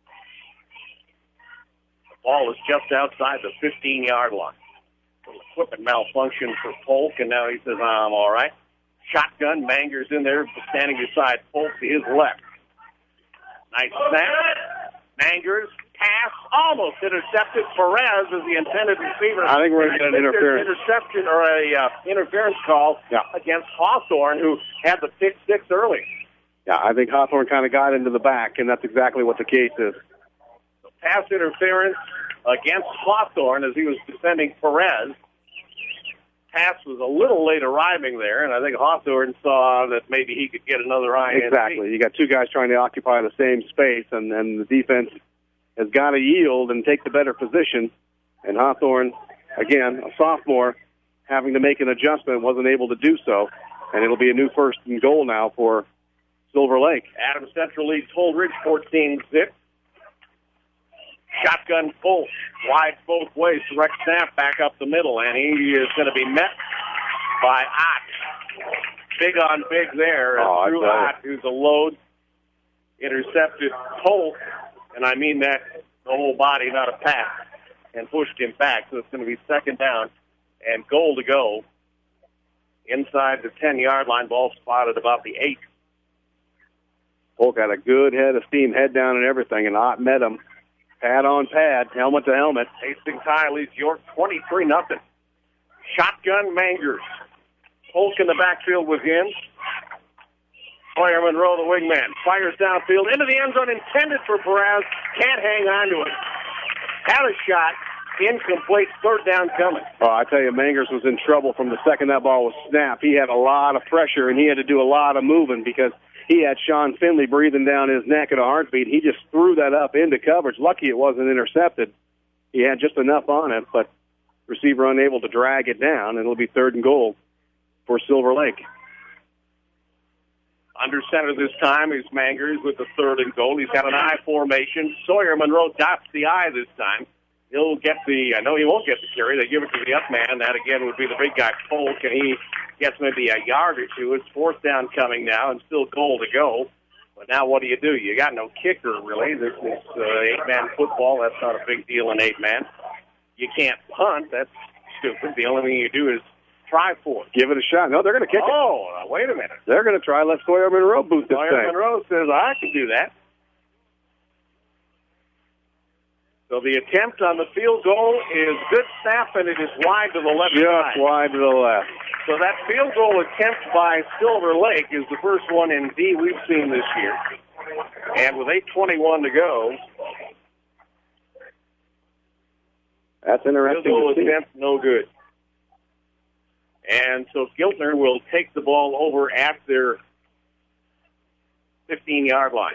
C: The ball is just outside the fifteen-yard line. Little equipment malfunction for Polk, and now he says, I'm all right. Shotgun, Mangers in there, standing beside Polk to his left. Nice snap. Mangers, pass, almost intercepted. Perez is the intended receiver.
D: I think we're going to get an interference.
C: Interception or a uh, interference call
D: yeah.
C: against Hawthorne, who had the pick six early.
D: Yeah, I think Hawthorne kind of got into the back, and that's exactly what the case is.
C: So pass interference against Hawthorne as he was defending Perez. Pass was a little late arriving there, and I think Hawthorne saw that maybe he could get another I N T.
D: Exactly. You got two guys trying to occupy the same space, and, and the defense has got to yield and take the better position. And Hawthorne, again, a sophomore, having to make an adjustment, wasn't able to do so. And it'll be a new first and goal now for Silver Lake.
C: Adams Central leads Holdridge fourteen zip. Shotgun full, wide both ways. Direct snap back up the middle, and he is going to be met by Ott. Big on big there.
D: Oh,
C: Drew Ott, who's a load, intercepted Polk, and I mean that the whole body, not a pass, and pushed him back. So it's going to be second down and goal to go. Inside the ten-yard line, ball spotted about the eight.
D: Polk had a good head of steam, head down and everything, and Ott met him. Pad on pad, helmet to helmet.
C: Hastings High leads York twenty-three nothing. Shotgun Mangers. Polk in the backfield with him. Sawyer Monroe, the wingman, fires downfield into the end zone, intended for Perez. Can't hang on to it. Had a shot. Incomplete. Third down coming.
D: Oh, I tell you, Mangers was in trouble from the second that ball was snapped. He had a lot of pressure, and he had to do a lot of moving because he had Sean Finley breathing down his neck at a heartbeat. He just threw that up into coverage. Lucky it wasn't intercepted. He had just enough on it, but receiver unable to drag it down, and it'll be third and goal for Silver Lake.
C: Under center this time is Mangers with the third and goal. He's got an I formation. Sawyer Monroe dots the I this time. He'll get the, I know he won't get the carry. They give it to the up man. That, again, would be the big guy, Polk, and he gets maybe a yard or two. It's fourth down coming now and still goal to go. But now what do you do? You got no kicker, really. This is uh, eight-man football. That's not a big deal in eight-man. You can't punt. That's stupid. The only thing you do is try for it.
D: Give it a shot. No, they're going to kick
C: oh,
D: it.
C: Oh, wait a minute.
D: They're going to try. Let Sawyer Monroe boot this
C: Sawyer
D: thing.
C: Monroe says, I can do that. So the attempt on the field goal is good snap, and it is wide to the left
D: Just
C: side.
D: Just wide to the left.
C: So that field goal attempt by Silver Lake is the first one in D we've seen this year. And with eight twenty-one to go,
D: that's interesting.
C: Field goal
D: to see.
C: attempt, no good. And so Giltner will take the ball over at their fifteen-yard line.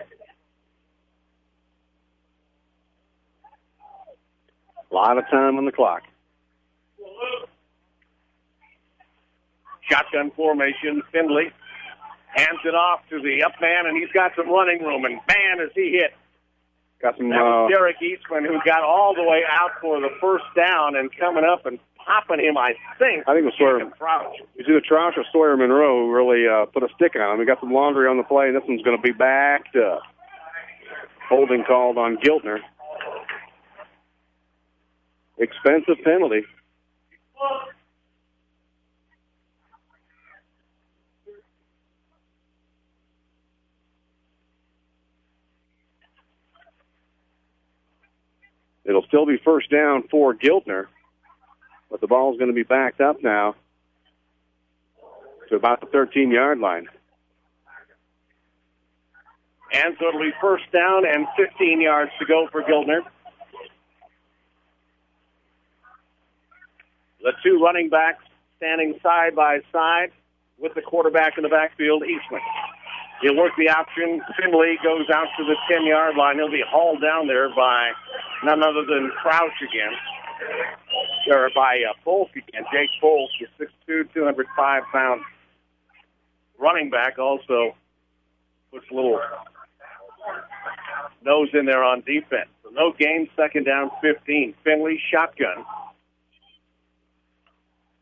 D: A lot of time on the clock.
C: Shotgun formation. Findlay hands it off to the up man, and he's got some running room. And man, is he hit.
D: Got some.
C: That was
D: Uh,
C: Derek Eastman, who got all the way out for the first down and coming up and popping him, I think.
D: I think it was Sawyer.
C: Trouch.
D: It was either Trouch or Sawyer Monroe who really uh, put a stick on him. We got some laundry on the play, and this one's going to be backed up. Holding called on Giltner. Expensive penalty. It'll still be first down for Giltner, but the ball's going to be backed up now to about the thirteen-yard line.
C: And so it'll be first down and fifteen yards to go for Giltner. The two running backs standing side by side with the quarterback in the backfield, Eastman. He'll work the option. Finley goes out to the ten-yard line. He'll be hauled down there by none other than Crouch again. Or by uh, Polk again. Jake Polk, the six two, two hundred five pound running back, also puts a little nose in there on defense. So no gain, second down, fifteen. Finley, shotgun.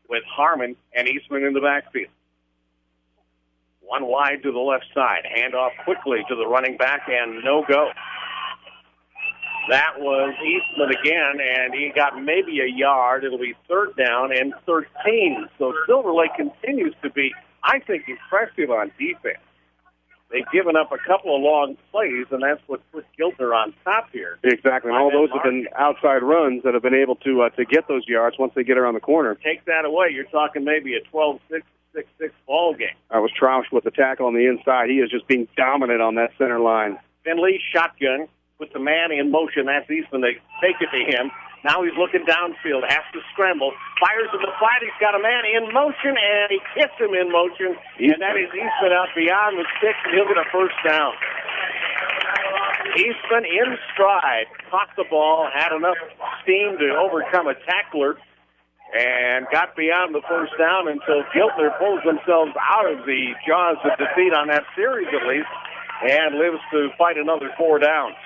C: with Harmon and Eastman in the backfield. One wide to the left side. Handoff quickly to the running back and no go. That was Eastman again, and he got maybe a yard. It'll be third down and thirteen. So Silver Lake continues to be, I think, impressive on defense. They've given up a couple of long plays, and that's what put Giltner on top here.
D: Exactly, and all those have been outside runs that have been able to uh, to get those yards once they get around the corner.
C: Take that away, you're talking maybe a twelve six, six six ball game.
D: I was Troush with the tackle on the inside. He is just being dominant on that center line.
C: Finley, shotgun, puts the man in motion. That's Eastman. They take it to him. Now he's looking downfield, has to scramble, fires to the flat. He's got a man in motion, and he hits him in motion, and that is Eastman out beyond the six, and he'll get a first down. Eastman in stride, caught the ball, had enough steam to overcome a tackler, and got beyond the first down until Giltner pulls themselves out of the jaws of defeat on that series at least, and lives to fight another four downs.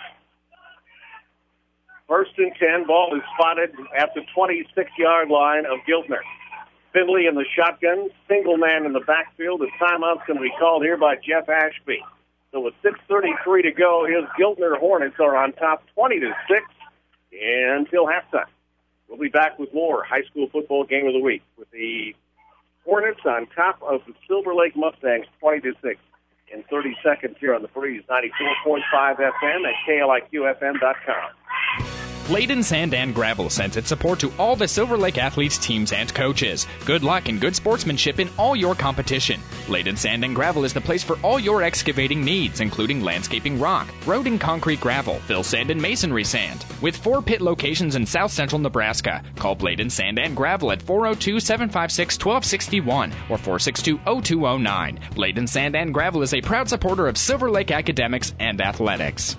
C: First and ten, ball is spotted at the twenty-six-yard line of Giltner. Finley in the shotgun, single man in the backfield. The timeout's going to be called here by Jeff Ashby. So with six thirty-three to go, his Giltner Hornets are on top twenty to six until halftime. We'll be back with more high school football game of the week with the Hornets on top of the Silver Lake Mustangs twenty to six in thirty seconds here on the Breeze ninety-four point five F M at K L I Q F M dot com.
J: Bladen Sand and Gravel sends its support to all the Silver Lake athletes, teams, and coaches. Good luck and good sportsmanship in all your competition. Bladen Sand and Gravel is the place for all your excavating needs, including landscaping rock, road and concrete gravel, fill sand, and masonry sand. With four pit locations in south central Nebraska, call Bladen Sand and Gravel at four oh two, seven five six, one two six one or four six two, oh two oh nine. Bladen Sand and Gravel is a proud supporter of Silver Lake academics and athletics.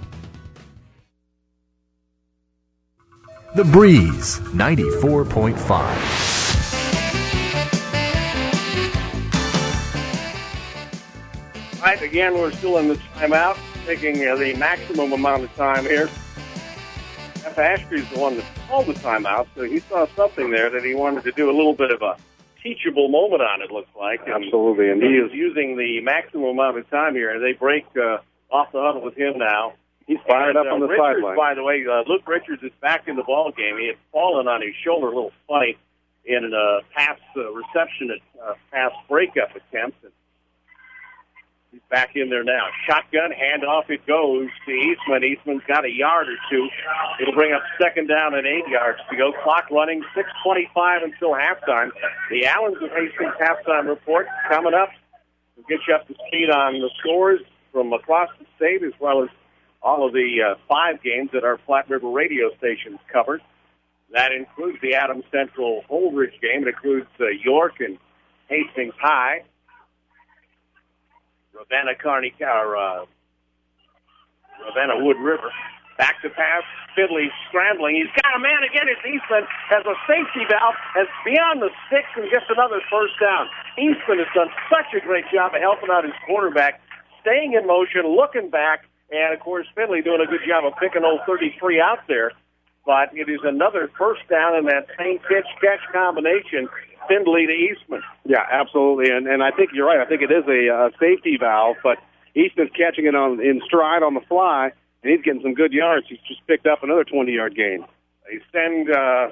P: The Breeze ninety-four point five.
C: All right, again, we're still in the timeout, taking uh, the maximum amount of time here. Jeff Ashby's the one that called the timeout, so he saw something there that he wanted to do a little bit of a teachable moment on, it looks like. And
D: Absolutely, and he is
C: using the maximum amount of time here, and they break uh, off the huddle with him now.
D: He's fired
C: and,
D: up on
C: uh,
D: the
C: Richards,
D: sideline.
C: by the way, uh, Luke Richards is back in the ball game. He had fallen on his shoulder a little funny in a pass uh, reception at uh, pass breakup attempt. And he's back in there now. Shotgun, handoff, it goes to Eastman. Eastman's got a yard or two. It'll bring up second down and eight yards to go. Clock running, six twenty-five until halftime. The Allens of Hastings halftime report coming up. We'll get you up to speed on the scores from across the state as well as all of the uh, five games that our Flat River radio stations covered. That includes the Adams Central Holdridge game. It includes uh, York and Hastings High. Ravenna Kearney, or, uh, Ravenna Wood River. Back to pass. Finley scrambling. He's got a man again. It's Eastman has a safety valve. Has beyond the six and gets another first down. Eastman has done such a great job of helping out his quarterback, staying in motion, looking back. And, of course, Finley doing a good job of picking old thirty-three out there. But it is another first down in that same pitch-catch combination, Finley to Eastman.
D: Yeah, absolutely. And and I think you're right. I think it is a, a safety valve, but Eastman's catching it on in stride on the fly, and he's getting some good yards. He's just picked up another twenty-yard gain.
C: They send uh,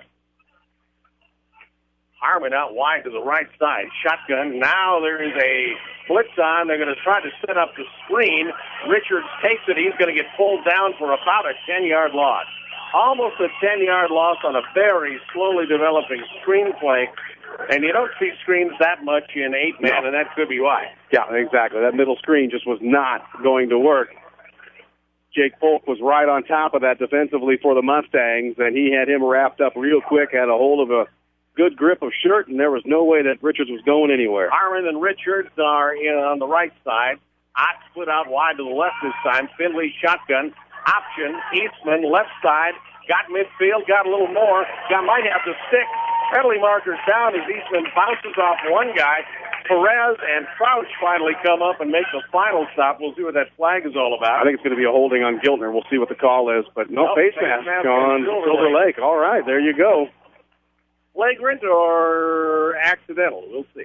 C: Harmon out wide to the right side. Shotgun. Now there is a blitz on. They're going to try to set up the screen. Richards takes it. He's going to get pulled down for about a ten-yard loss. Almost a ten-yard loss on a very slowly developing screen play. And you don't see screens that much in eight-man, no. And that could be why.
D: Yeah, exactly. That middle screen just was not going to work. Jake Folk was right on top of that defensively for the Mustangs, and he had him wrapped up real quick, had a hold of a good grip of shirt, and there was no way that Richards was going anywhere.
C: Harmon and Richards are in on the right side. Ott split out wide to the left this time. Finley shotgun. Option. Eastman left side. Got midfield. Got a little more. Got might have the stick. Penalty markers down as Eastman bounces off one guy. Perez and Crouch finally come up and make the final stop. We'll see what that flag is all about.
D: I think it's going to be a holding on Giltner. We'll see what the call is. But no,
C: no
D: face mask on Silver Lake. Lake. All right, there you go.
C: flagrant or accidental. We'll see.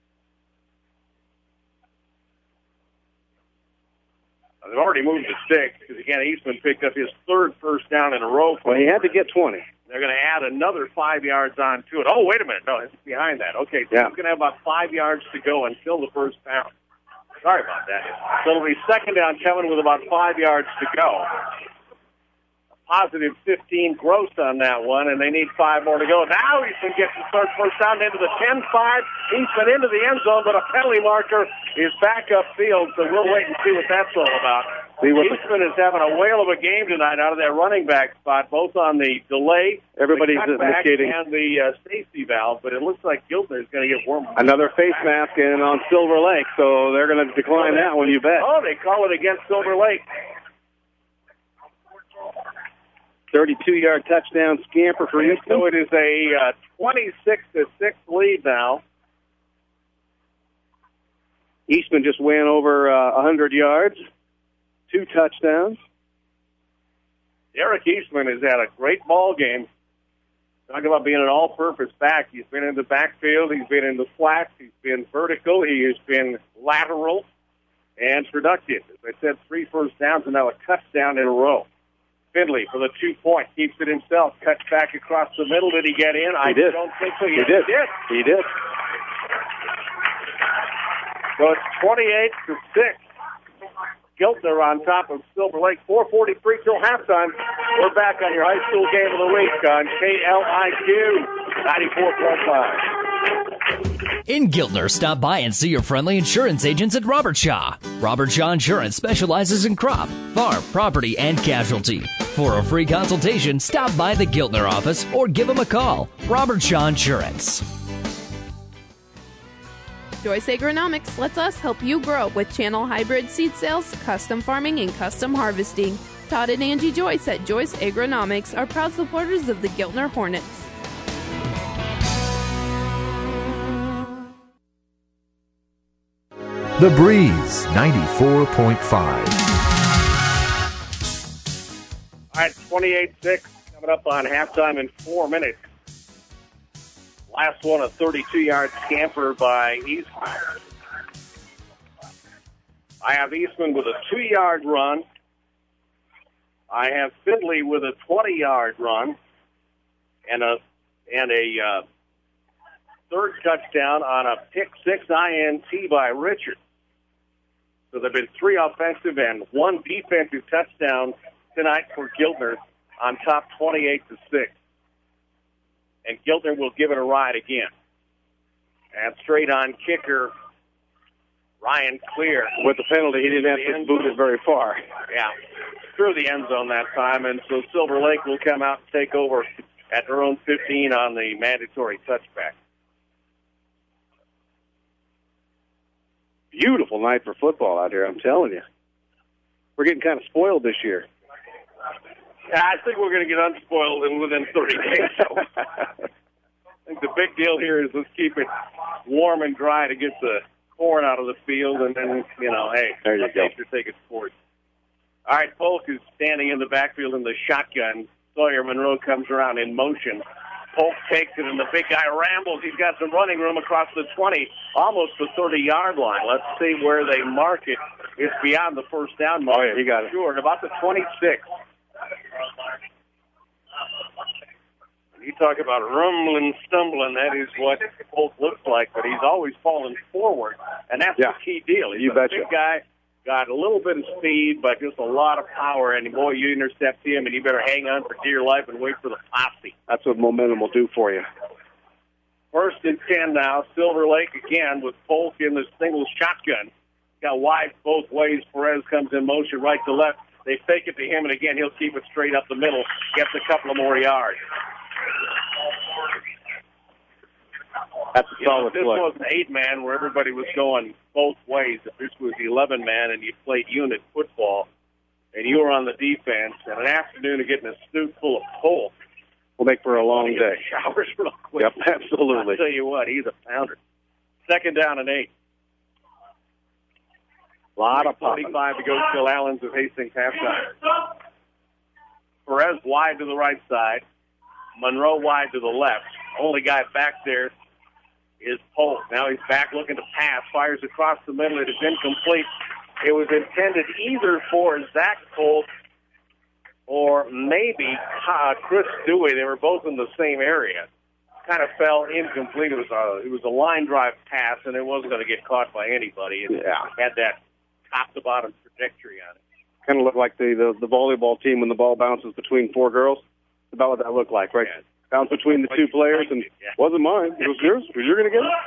C: They've already moved the sticks because, again, Eastman picked up his third first down in a row.
D: Well, he had to get twenty.
C: They're going to add another five yards on to it. Oh, wait a minute. No, it's behind that. Okay, so
D: yeah.
C: he's going to have about five yards to go until the first down. Sorry about that. So it'll be second down coming with about five yards to go. Positive fifteen gross on that one, and they need five more to go. Now Eastman gets the third first down into the ten five. Eastman into the end zone, but a penalty marker is back upfield, so we'll wait and see what that's all about.
D: See what
C: Eastman is having a whale of a game tonight out of that running back spot, both on the delay,
D: Everybody's
C: the cutback,
D: indicating
C: and the uh, safety valve, but it looks like Giltner is going to get warm.
D: Another face mask in on Silver Lake, so they're going to decline that one, you bet.
C: Oh, they call it against Silver Lake.
D: thirty-two-yard touchdown scamper for Eastman.
C: So it is a uh, twenty-six to six lead now.
D: Eastman just went over uh, one hundred yards, two touchdowns.
C: Derek Eastman has had a great ball game. Talk about being an all-purpose back. He's been in the backfield. He's been in the flats. He's been vertical. He has been lateral and productive. As I said, three first downs and now a touchdown in a row. Findlay for the two-point, keeps it himself, cuts back across the middle. Did he get in?
D: He
C: I
D: did.
C: don't think so.
D: He
C: Yes,
D: did.
C: He did.
D: He did.
C: So it's twenty-eight to six. Giltner on top of Silver Lake. four forty-three till halftime. We're back on your high school game of the week on K L I Q ninety-four point five.
F: In Giltner, stop by and see your friendly insurance agents at Robert Shaw. Robert Shaw Insurance specializes in crop, farm, property, and casualty. For a free consultation, stop by the Giltner office or give them a call. Robert Shaw Insurance.
Q: Joyce Agronomics lets us help you grow with channel hybrid seed sales, custom farming, and custom harvesting. Todd and Angie Joyce at Joyce Agronomics are proud supporters of the Giltner Hornets.
P: The Breeze, ninety-four point five.
C: All right, twenty-eight six coming up on halftime in four minutes. Last one, a thirty-two-yard scamper by Eastman. I have Eastman with a two-yard run. I have Findlay with a twenty-yard run and a and a uh, third touchdown on a pick six I N T by Richard. So there have been three offensive and one defensive touchdown tonight for Giltner on top twenty-eight to six. And Giltner will give it a ride again. And straight on kicker, Ryan Clear.
D: With the penalty, he didn't have to boot it very far.
C: Yeah, through the end zone that time. And so Silver Lake will come out and take over at their own fifteen on the mandatory touchback.
D: Beautiful night for football out here, I'm telling you. We're getting kind of spoiled this year.
C: Yeah, I think we're going to get unspoiled in within thirty days. So I think the big deal here is let's keep it warm and dry to get the corn out of the field, and then, you know, hey,
D: there you go.
C: Take it forward. All right, Polk is standing in the backfield in the shotgun. Sawyer Monroe comes around in motion. Polk takes it, and the big guy rambles. He's got some running room across the twenty, almost the thirty-yard line. Let's see where they mark it. It's beyond the first down mark.
D: Oh, yeah, he got it.
C: Sure, at about the twenty-six. You talk about rumbling, stumbling, that is what Polk looks like, but he's always falling forward, and that's
D: yeah.
C: the key deal. He's
D: you
C: a
D: betcha.
C: big guy, got a little bit of speed, but just a lot of power, and boy, you intercept him, and you better hang on for dear life and wait for the posse.
D: That's what momentum will do for you.
C: First and ten now, Silver Lake again with Polk in the single shotgun. Got wide both ways. Perez comes in motion right to left. They fake it to him, and again, he'll keep it straight up the middle, gets a couple of more yards.
D: That's a
C: you know,
D: solid
C: if this
D: play.
C: was an eight-man where everybody was going both ways, if this was eleven-man and you played unit football and you were on the defense and an afternoon of getting a snoot full of coal,
D: will make for a long day.
C: Showers real quick.
D: Yep, absolutely.
C: I'll tell you what, he's a pounder. Second down and eight.
D: A lot of popping.
C: forty-five to go till Allen's at Hastings halftime. Perez wide to the right side. Monroe wide to the left. Only guy back there is Polk. Now he's back looking to pass. Fires across the middle. It is incomplete. It was intended either for Zach Polk or maybe uh, Chris Dewey. They were both in the same area. Kind of fell incomplete. It was a it was a line drive pass, and it wasn't going to get caught by anybody. It
D: Yeah.
C: had that top to bottom trajectory on it.
D: Kind of looked like the, the the volleyball team when the ball bounces between four girls. That's about what that looked like, right?
C: Yeah.
D: Bounced between the two players, and
C: Yeah.
D: wasn't mine. It was yours. You're going to get it?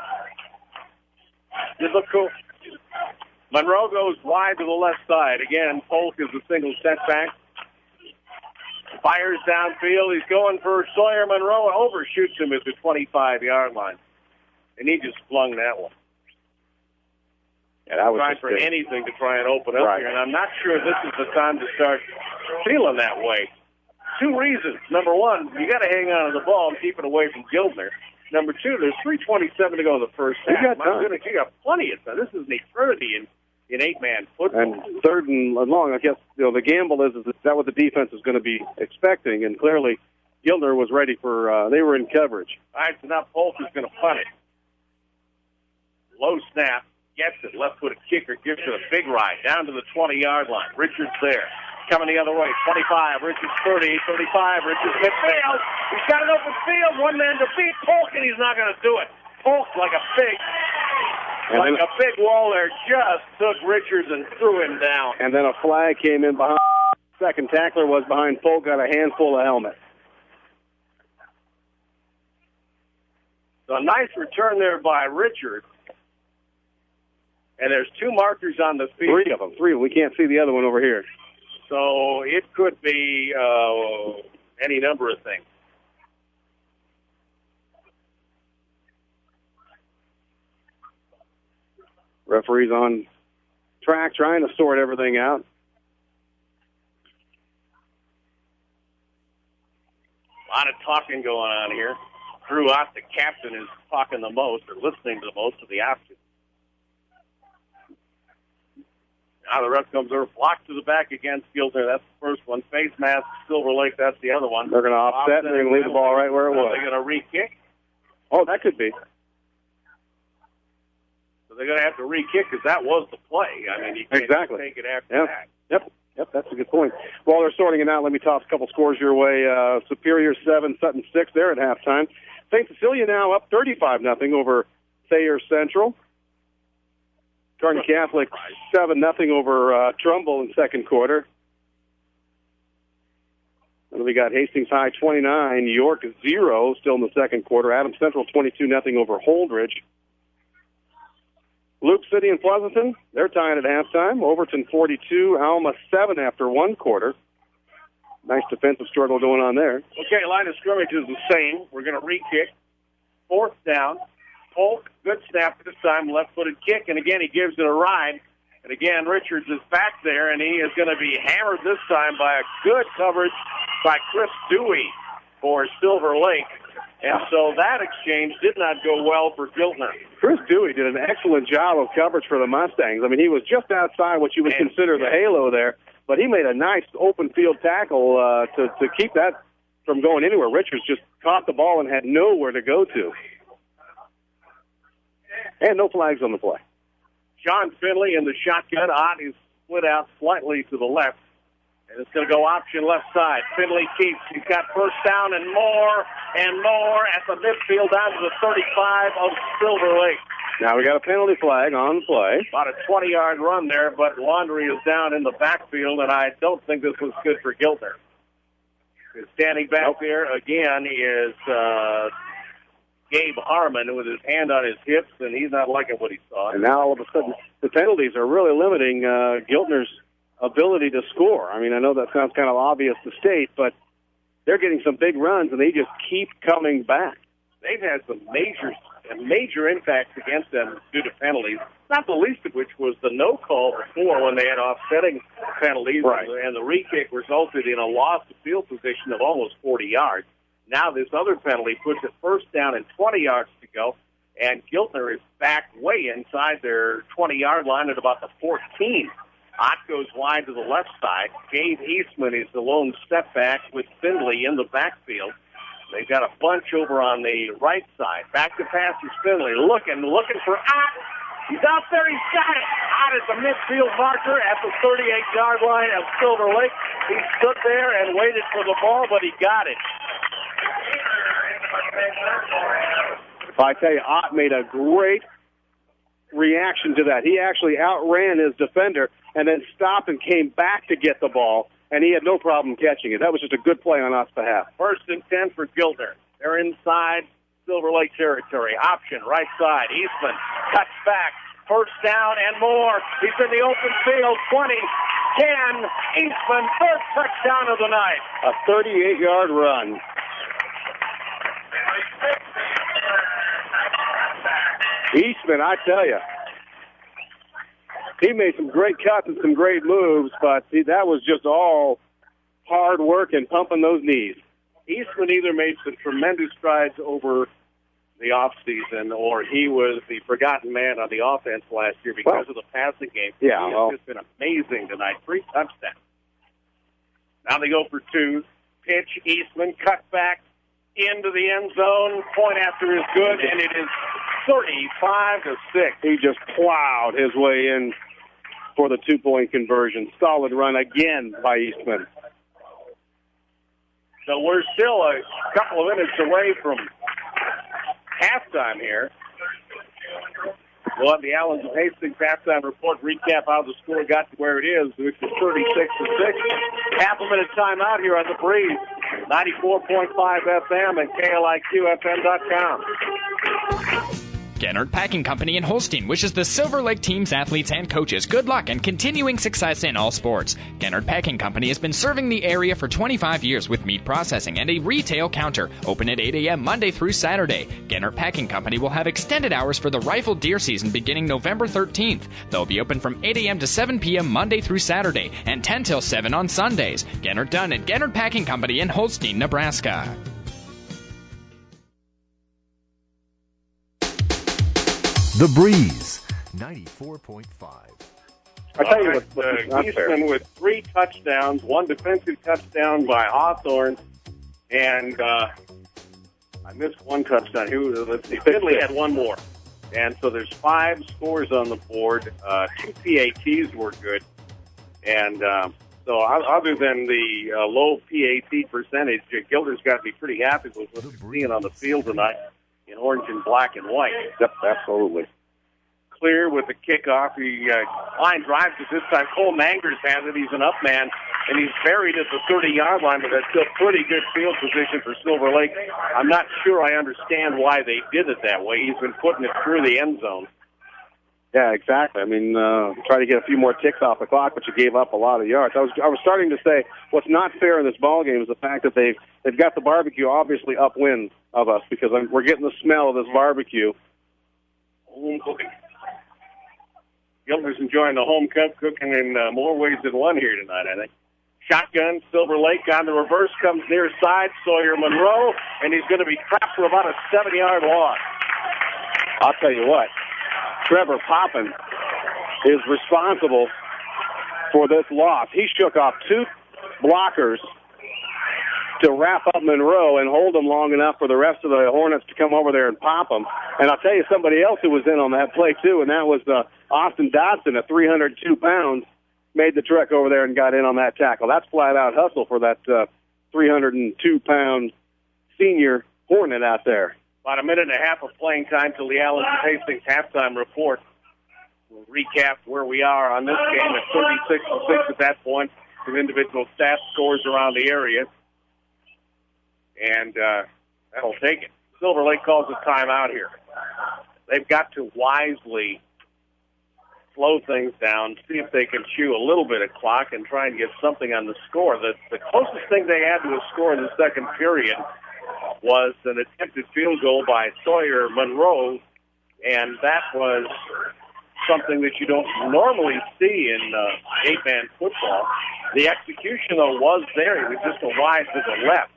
C: It looked cool. Monroe goes wide to the left side. Again, Polk is a single setback. Fires downfield. He's going for Sawyer Monroe. Overshoots him at the twenty-five-yard line. And he just flung that one.
D: Yeah, that was
C: trying
D: just
C: for
D: big.
C: anything to try and open up
D: Right.
C: here. And I'm not sure this is the time to start feeling that way. Two reasons. Number one, you got to hang on to the ball and keep it away from Gildner. Number two, there's three twenty-seven to go in the first
D: You
C: half.
D: got
C: My
D: time.
C: goodness, you got plenty of time. This is an eternity in, in eight-man football.
D: And third and long, I guess, you know, the gamble is, is that what the defense is going to be expecting? And clearly, Gildner was ready for, uh, they were in coverage.
C: All right, so now Polk is going to punt it. Low snap, gets it. Left-footed kicker gives it a big ride down to the twenty-yard line. Richards there. Coming the other way. twenty-five, Richards thirty, thirty-five, Richards midfield. He's got an open field. One man to beat Polk, and he's not going to do it. Polk, like a big,
D: And
C: like
D: then-
C: a big wall there, just took Richards and threw him down.
D: And then a flag came in behind. Second tackler was behind Polk, got a handful of helmets.
C: So a nice return there by Richards. And there's two markers on the field.
D: Three of them. Three. We can't see the other one over here.
C: So it could be uh, any number of things.
D: Referee's on track trying to sort everything out.
C: A lot of talking going on here. Drew Ott, the captain, is talking the most or listening to the most of the options. Now the ref comes over, blocked to the back against Gildner. That's the first one. Face mask, Silver Lake, that's the other one.
D: They're going to offset, and they're going to leave the ball right where it
C: Are
D: was.
C: they going to re-kick?
D: Oh, that could be.
C: So they're going to have to re-kick because that was the play. I mean, you can't
D: Exactly.
C: take it after
D: Yep.
C: that.
D: Yep. Yep, that's a good point. While they're sorting it out, let me toss a couple scores your way. Uh, Superior seven, Sutton six there at halftime. Saint Cecilia now up thirty-five nothing over Thayer Central. Kearney Catholic seven nothing over uh, Trumbull in second quarter. And we got Hastings High twenty-nine, York zero still in the second quarter. Adams Central twenty-two nothing over Holdridge. Luke City and Pleasanton, they're tying at halftime. Overton forty-two, Alma seven after one quarter. Nice defensive struggle going on there.
C: Okay, line of scrimmage is the same. We're going to re-kick. Fourth down. Polk, good snap this time, left-footed kick, and again he gives it a ride. And again, Richards is back there, and he is going to be hammered this time by a good coverage by Chris Dewey for Silver Lake. And so that exchange did not go well for Giltner.
D: Chris Dewey did an excellent job of coverage for the Mustangs. I mean, he was just outside what you would
C: And-
D: consider the halo there, but he made a nice open field tackle uh, to, to keep that from going anywhere. Richards just caught the ball and had nowhere to go to. And no flags on the play.
C: John Finley in the shotgun. Ott is split out slightly to the left. And it's going to go option left side. Finley keeps. He's got first down and more and more at the midfield down to the thirty-five of Silver Lake.
D: Now we got a penalty flag on the play.
C: About a twenty-yard run there, but Laundry is down in the backfield, and I don't think this was good for Giltner. Standing back there again is uh, Gabe Harmon with his hand on his hips, and he's not liking what he saw.
D: And now all of a sudden the penalties are really limiting uh, Giltner's ability to score. I mean, I know that sounds kind of obvious to state, but they're getting some big runs, and they just keep coming back.
C: They've had some major major impacts against them due to penalties, not the least of which was the no call before when they had offsetting penalties,
D: Right.
C: and, the, and the re-kick resulted in a loss of field position of almost forty yards. Now this other penalty puts it first down and twenty yards to go, and Giltner is back way inside their twenty-yard line at about the fourteen. Ott goes wide to the left side. Gabe Eastman is the lone step back with Finley in the backfield. They've got a bunch over on the right side. Back to pass is Finley. Looking, looking for Ott. He's out there. He's got it. Ott is the midfield marker at the thirty-eight-yard line of Silver Lake. He stood there and waited for the ball, but he got it.
D: I tell you, Ott made a great reaction to that. He actually outran his defender and then stopped and came back to get the ball, and he had no problem catching it. That was just a good play on Ott's behalf.
C: First and ten for Giltner. They're inside Silver Lake territory. Option, right side. Eastman cuts back. First down and more. He's in the open field. twenty, ten. Eastman, third touchdown of the night.
D: A thirty-eight-yard run. Eastman, I tell you, he made some great cuts and some great moves, but see, that was just all hard work and pumping those knees.
C: Eastman either made some tremendous strides over the offseason, or he was the forgotten man on the offense last year because well, of the passing game.
D: Yeah,
C: he
D: well,
C: has just been amazing tonight. Three touchdowns. Now they go for two. Pitch, Eastman, cut back into the end zone. Point after is good, and it is thirty-five to six.
D: He just plowed his way in for the two-point conversion. Solid run again by Eastman.
C: So we're still a couple of minutes away from halftime here. We'll have the Allens of Hastings halftime report recap how the score got to where it is, which is thirty-six to six. Half a minute time out here on the Breeze, ninety-four point five F M and K L I Q F M dot com.
J: Gennard Packing Company in Holstein wishes the Silver Lake team's athletes and coaches good luck and continuing success in all sports. Gennard Packing Company has been serving the area for twenty-five years with meat processing and a retail counter. Open at eight a.m. Monday through Saturday. Gennard Packing Company will have extended hours for the rifle deer season beginning November thirteenth. They'll be open from eight a.m. to seven p.m. Monday through Saturday and ten till seven on Sundays. Gennard Dunn at Gennard Packing Company in Holstein, Nebraska.
P: The Breeze, ninety-four point five.
D: I tell you
C: right,
D: what,
C: uh, Eastman with three touchdowns, one defensive touchdown by Hawthorne, and uh, I missed one touchdown. Who, let's see, Finley had one more. And so there's five scores on the board. Uh, two P A Ts were good. And um, so other than the uh, low P A T percentage, Gilder's got to be pretty happy with what we're seeing on the field tonight in orange and black and white.
D: Yep, absolutely.
C: Clear with the kickoff. He uh, line drives it this time. Cole Mangers has it. He's an up man, and he's buried at the thirty-yard line, but that's still pretty good field position for Silver Lake. I'm not sure I understand why they did it that way. He's been putting it through the end zone.
D: Yeah, exactly. I mean, uh, try to get a few more ticks off the clock, but you gave up a lot of yards. I was I was starting to say what's not fair in this ball game is the fact that they've they've got the barbecue obviously upwind of us because I'm, we're getting the smell of this barbecue.
C: Home cooking. Gilder's enjoying the home cook cooking in uh, more ways than one here tonight, I think. Shotgun, Silver Lake on the reverse, comes near side, Sawyer Monroe, and he's going to be trapped for about a seven-yard loss.
D: I'll tell you what. Trevor Poppin is responsible for this loss. He shook off two blockers to wrap up Monroe and hold him long enough for the rest of the Hornets to come over there and pop him. And I'll tell you somebody else who was in on that play, too, and that was uh, Austin Dodson at three hundred two pounds, made the trek over there and got in on that tackle. That's flat-out hustle for that uh, three hundred two pound senior Hornet out there.
C: About a minute and a half of playing time till the Allens of Hastings halftime report. We'll recap where we are on this game at thirty-six to six at that point. Some individual stat scores around the area. And uh, that'll take it. Silver Lake calls a timeout here. They've got to wisely slow things down, see if they can chew a little bit of clock and try and get something on the score. The, the closest thing they had to a score in the second period was an attempted field goal by Sawyer Monroe, and that was something that you don't normally see in uh, eight-man football. The execution, though, was there. It was just a wide to the left.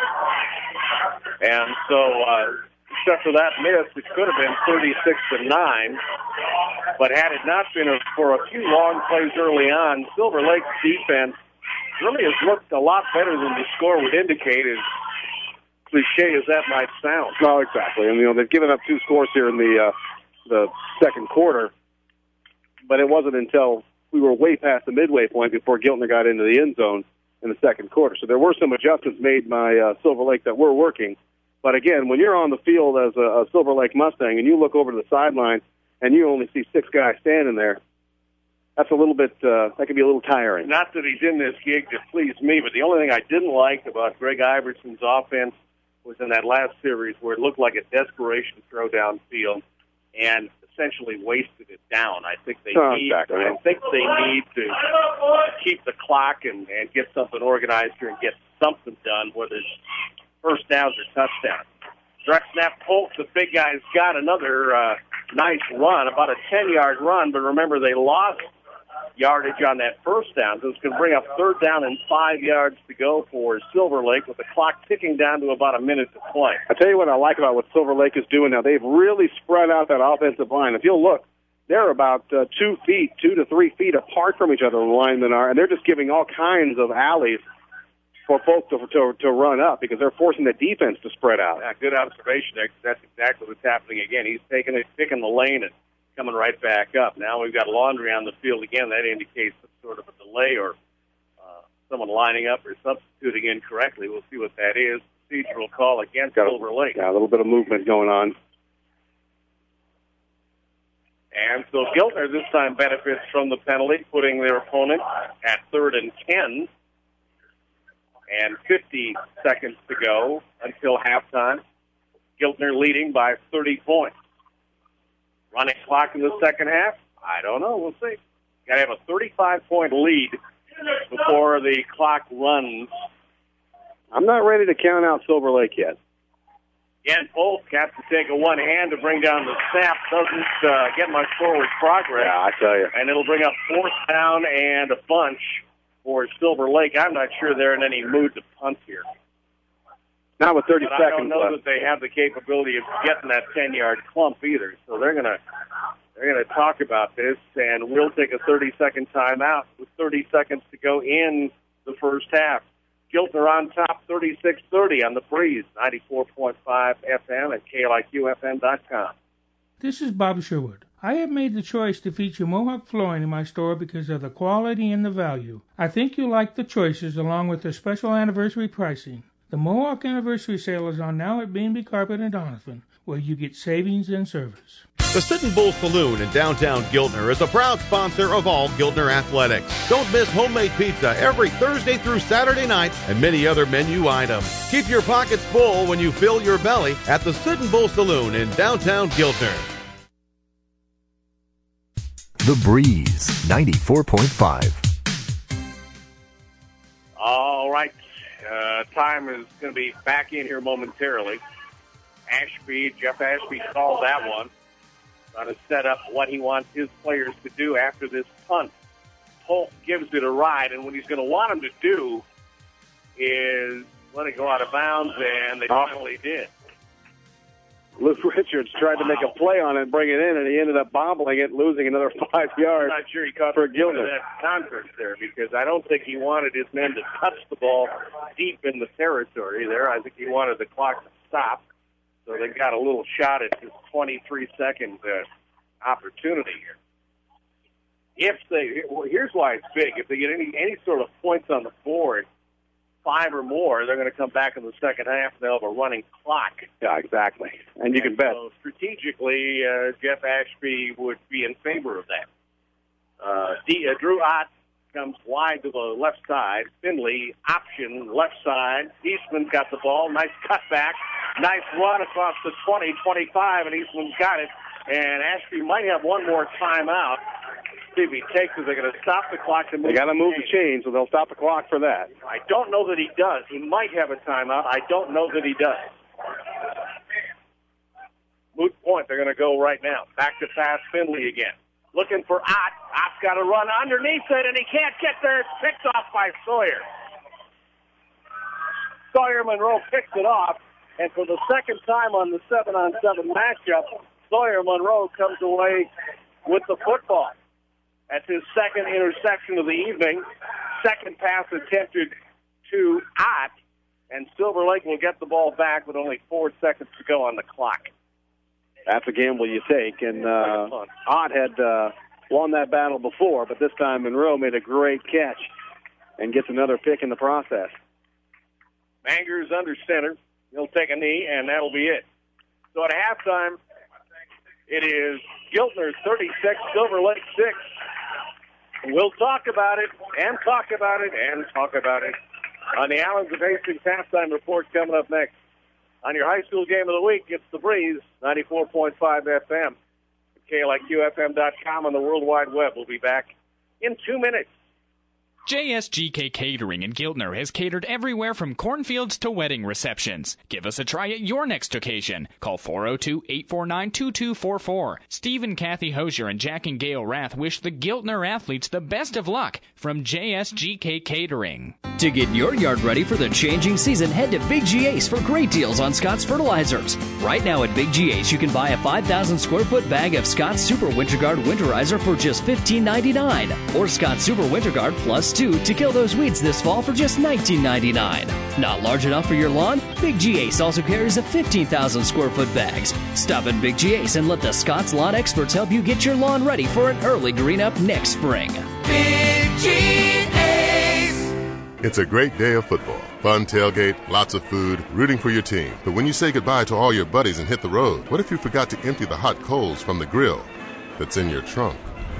C: And so, uh, except for that miss, it could have been thirty-six to nine. But had it not been for a few long plays early on, Silver Lake's defense really has looked a lot better than the score would indicate. As cliche as that might sound.
D: No, exactly. And, you know, they've given up two scores here in the uh, the second quarter, but it wasn't until we were way past the midway point before Giltner got into the end zone in the second quarter. So there were some adjustments made by uh, Silver Lake that were working. But, again, when you're on the field as a, a Silver Lake Mustang and you look over to the sideline and you only see six guys standing there, that's a little bit, uh, that can be a little tiring.
C: Not that he's in this gig to please me, but the only thing I didn't like about Greg Iverson's offense was in that last series where it looked like a desperation throw downfield and essentially wasted it down. I think they
D: oh,
C: need,
D: exactly.
C: I think they need to keep the clock and, and get something organized here and get something done, whether it's first downs or touchdowns. Direct snap, Polk, the big guy's got another uh, nice run, about a ten-yard run, but remember they lost yardage on that first down, so it's going to bring up third down and five yards to go for Silver Lake with the clock ticking down to about a minute to play.
D: I tell you what I like about what Silver Lake is doing now. They've really spread out that offensive line. If you'll look, they're about uh, two feet, two to three feet apart from each other, the linemen are, and they're just giving all kinds of alleys for folks to, to, to run up because they're forcing the defense to spread out.
C: Yeah, good observation there, 'cause that's exactly what's happening again. He's taking it, picking the lane and coming right back up. Now we've got Laundry on the field again. That indicates some sort of a delay or uh, someone lining up or substituting incorrectly. We'll see what that is. Procedural call against
D: got
C: Silver Lake.
D: Yeah, a little bit of movement going on.
C: And so Giltner this time benefits from the penalty, putting their opponent at third and ten. And fifty seconds to go until halftime. Giltner leading by thirty points. Running clock in the second half? I don't know. We'll see. Got to have a thirty-five point lead before the clock runs.
D: I'm not ready to count out Silver Lake yet.
C: Again, Polk has to take a one hand to bring down the snap. Doesn't uh, get much forward progress.
D: Yeah, I tell you.
C: And it'll bring up fourth down and a bunch for Silver Lake. I'm not sure they're in any mood to punt here.
D: Not with thirty
C: but
D: seconds
C: I don't know
D: left.
C: that they have the capability of getting that ten-yard clump either. So they're gonna they're gonna talk about this, and we'll take a thirty-second timeout with thirty seconds to go in the first half. Giltner on top, thirty-six thirty on the Breeze, ninety-four point five F M at K L I Q F M dot com.
N: This is Bob Sherwood. I have made the choice to feature Mohawk Flooring in my store because of the quality and the value. I think you'll like the choices along with their special anniversary pricing. The Mohawk Anniversary Sale is on now at B and B Carpet in Doniphan, where you get savings and service.
E: The Sitting Bull Saloon in downtown Giltner is a proud sponsor of all Giltner athletics. Don't miss homemade pizza every Thursday through Saturday night and many other menu items. Keep your pockets full when you fill your belly at the Sitting Bull Saloon in downtown Giltner.
P: The Breeze, ninety-four point five.
C: All right. Uh, time is going to be back in here momentarily. Ashby, Jeff Ashby called that one. Going to set up what he wants his players to do after this punt. Polk gives it a ride, and what he's going to want them to do is let it go out of bounds, and they
D: Oh.
C: finally did.
D: Luke Richards tried to make a play on it and bring it in, and he ended up bobbling it, losing another five
C: I'm
D: yards.
C: not sure he caught
D: for
C: the point of
D: Giltner.
C: that conference there because I don't think he wanted his men to touch the ball deep in the territory there. I think he wanted the clock to stop. So they got a little shot at this twenty-three second uh, opportunity here. If they, well, here's why it's big. If they get any any sort of points on the board, five or more, they're going to come back in the second half and they'll have a running clock.
D: Yeah, exactly. And you can bet.
C: So strategically, uh, Jeff Ashby would be in favor of that. Uh, D, uh, Drew Ott comes wide to the left side. Finley, option, left side. Eastman's got the ball. Nice cutback. Nice run across the twenty, twenty-five, and Eastman's got it. And Ashby might have one more timeout. See if he takes it. They're going to stop the clock to move.
D: They got to move the chain, so they'll stop the clock for that.
C: I don't know that he does. He might have a timeout. I don't know that he does. Moot point. They're going to go right now. Back to pass Finley again. Looking for Ott. Ott's got to run underneath it, and he can't get there. It's picked off by Sawyer. Sawyer Monroe picks it off, and for the second time on the seven on seven matchup, Sawyer Monroe comes away with the football. That's his second interception of the evening. Second pass attempted to Ott, and Silver Lake will get the ball back with only four seconds to go on the clock.
D: That's a gamble you take, and uh, Ott had uh, won that battle before, but this time Monroe made a great catch and gets another pick in the process.
C: Manger's under center. He'll take a knee, and that'll be it. So at halftime, it is Giltner thirty-six, Silver Lake six. We'll talk about it, and talk about it, and talk about it on the Allens of Hastings halftime report coming up next. On your high school game of the week, it's The Breeze, ninety-four point five F M. K L I Q F M dot com on the World Wide Web. We'll be back in two minutes.
J: J S G K Catering in Giltner has catered everywhere from cornfields to wedding receptions. Give us a try at your next occasion. Call four oh two, eight four nine, two two four four. Steve and Kathy Hosier and Jack and Gail Rath wish the Giltner athletes the best of luck from J S G K Catering.
F: To get your yard ready for the changing season, head to Big G Ace for great deals on Scott's fertilizers. Right now at Big G Ace, you can buy a five thousand square foot bag of Scott's Super Winter Guard Winterizer for just fifteen ninety-nine, or Scott's Super Winter Guard Plus two to kill those weeds this fall for just nineteen ninety-nine. Not large enough for your lawn? Big G Ace also carries a fifteen thousand square foot bags. Stop at Big G Ace and let the Scott's lawn experts help you get your lawn ready for an early green up next spring.
H: Big G Ace.
O: It's a great day of football. Fun tailgate, lots of food, rooting for your team. But when you say goodbye to all your buddies and hit the road, what if you forgot to empty the hot coals from the grill that's in your trunk?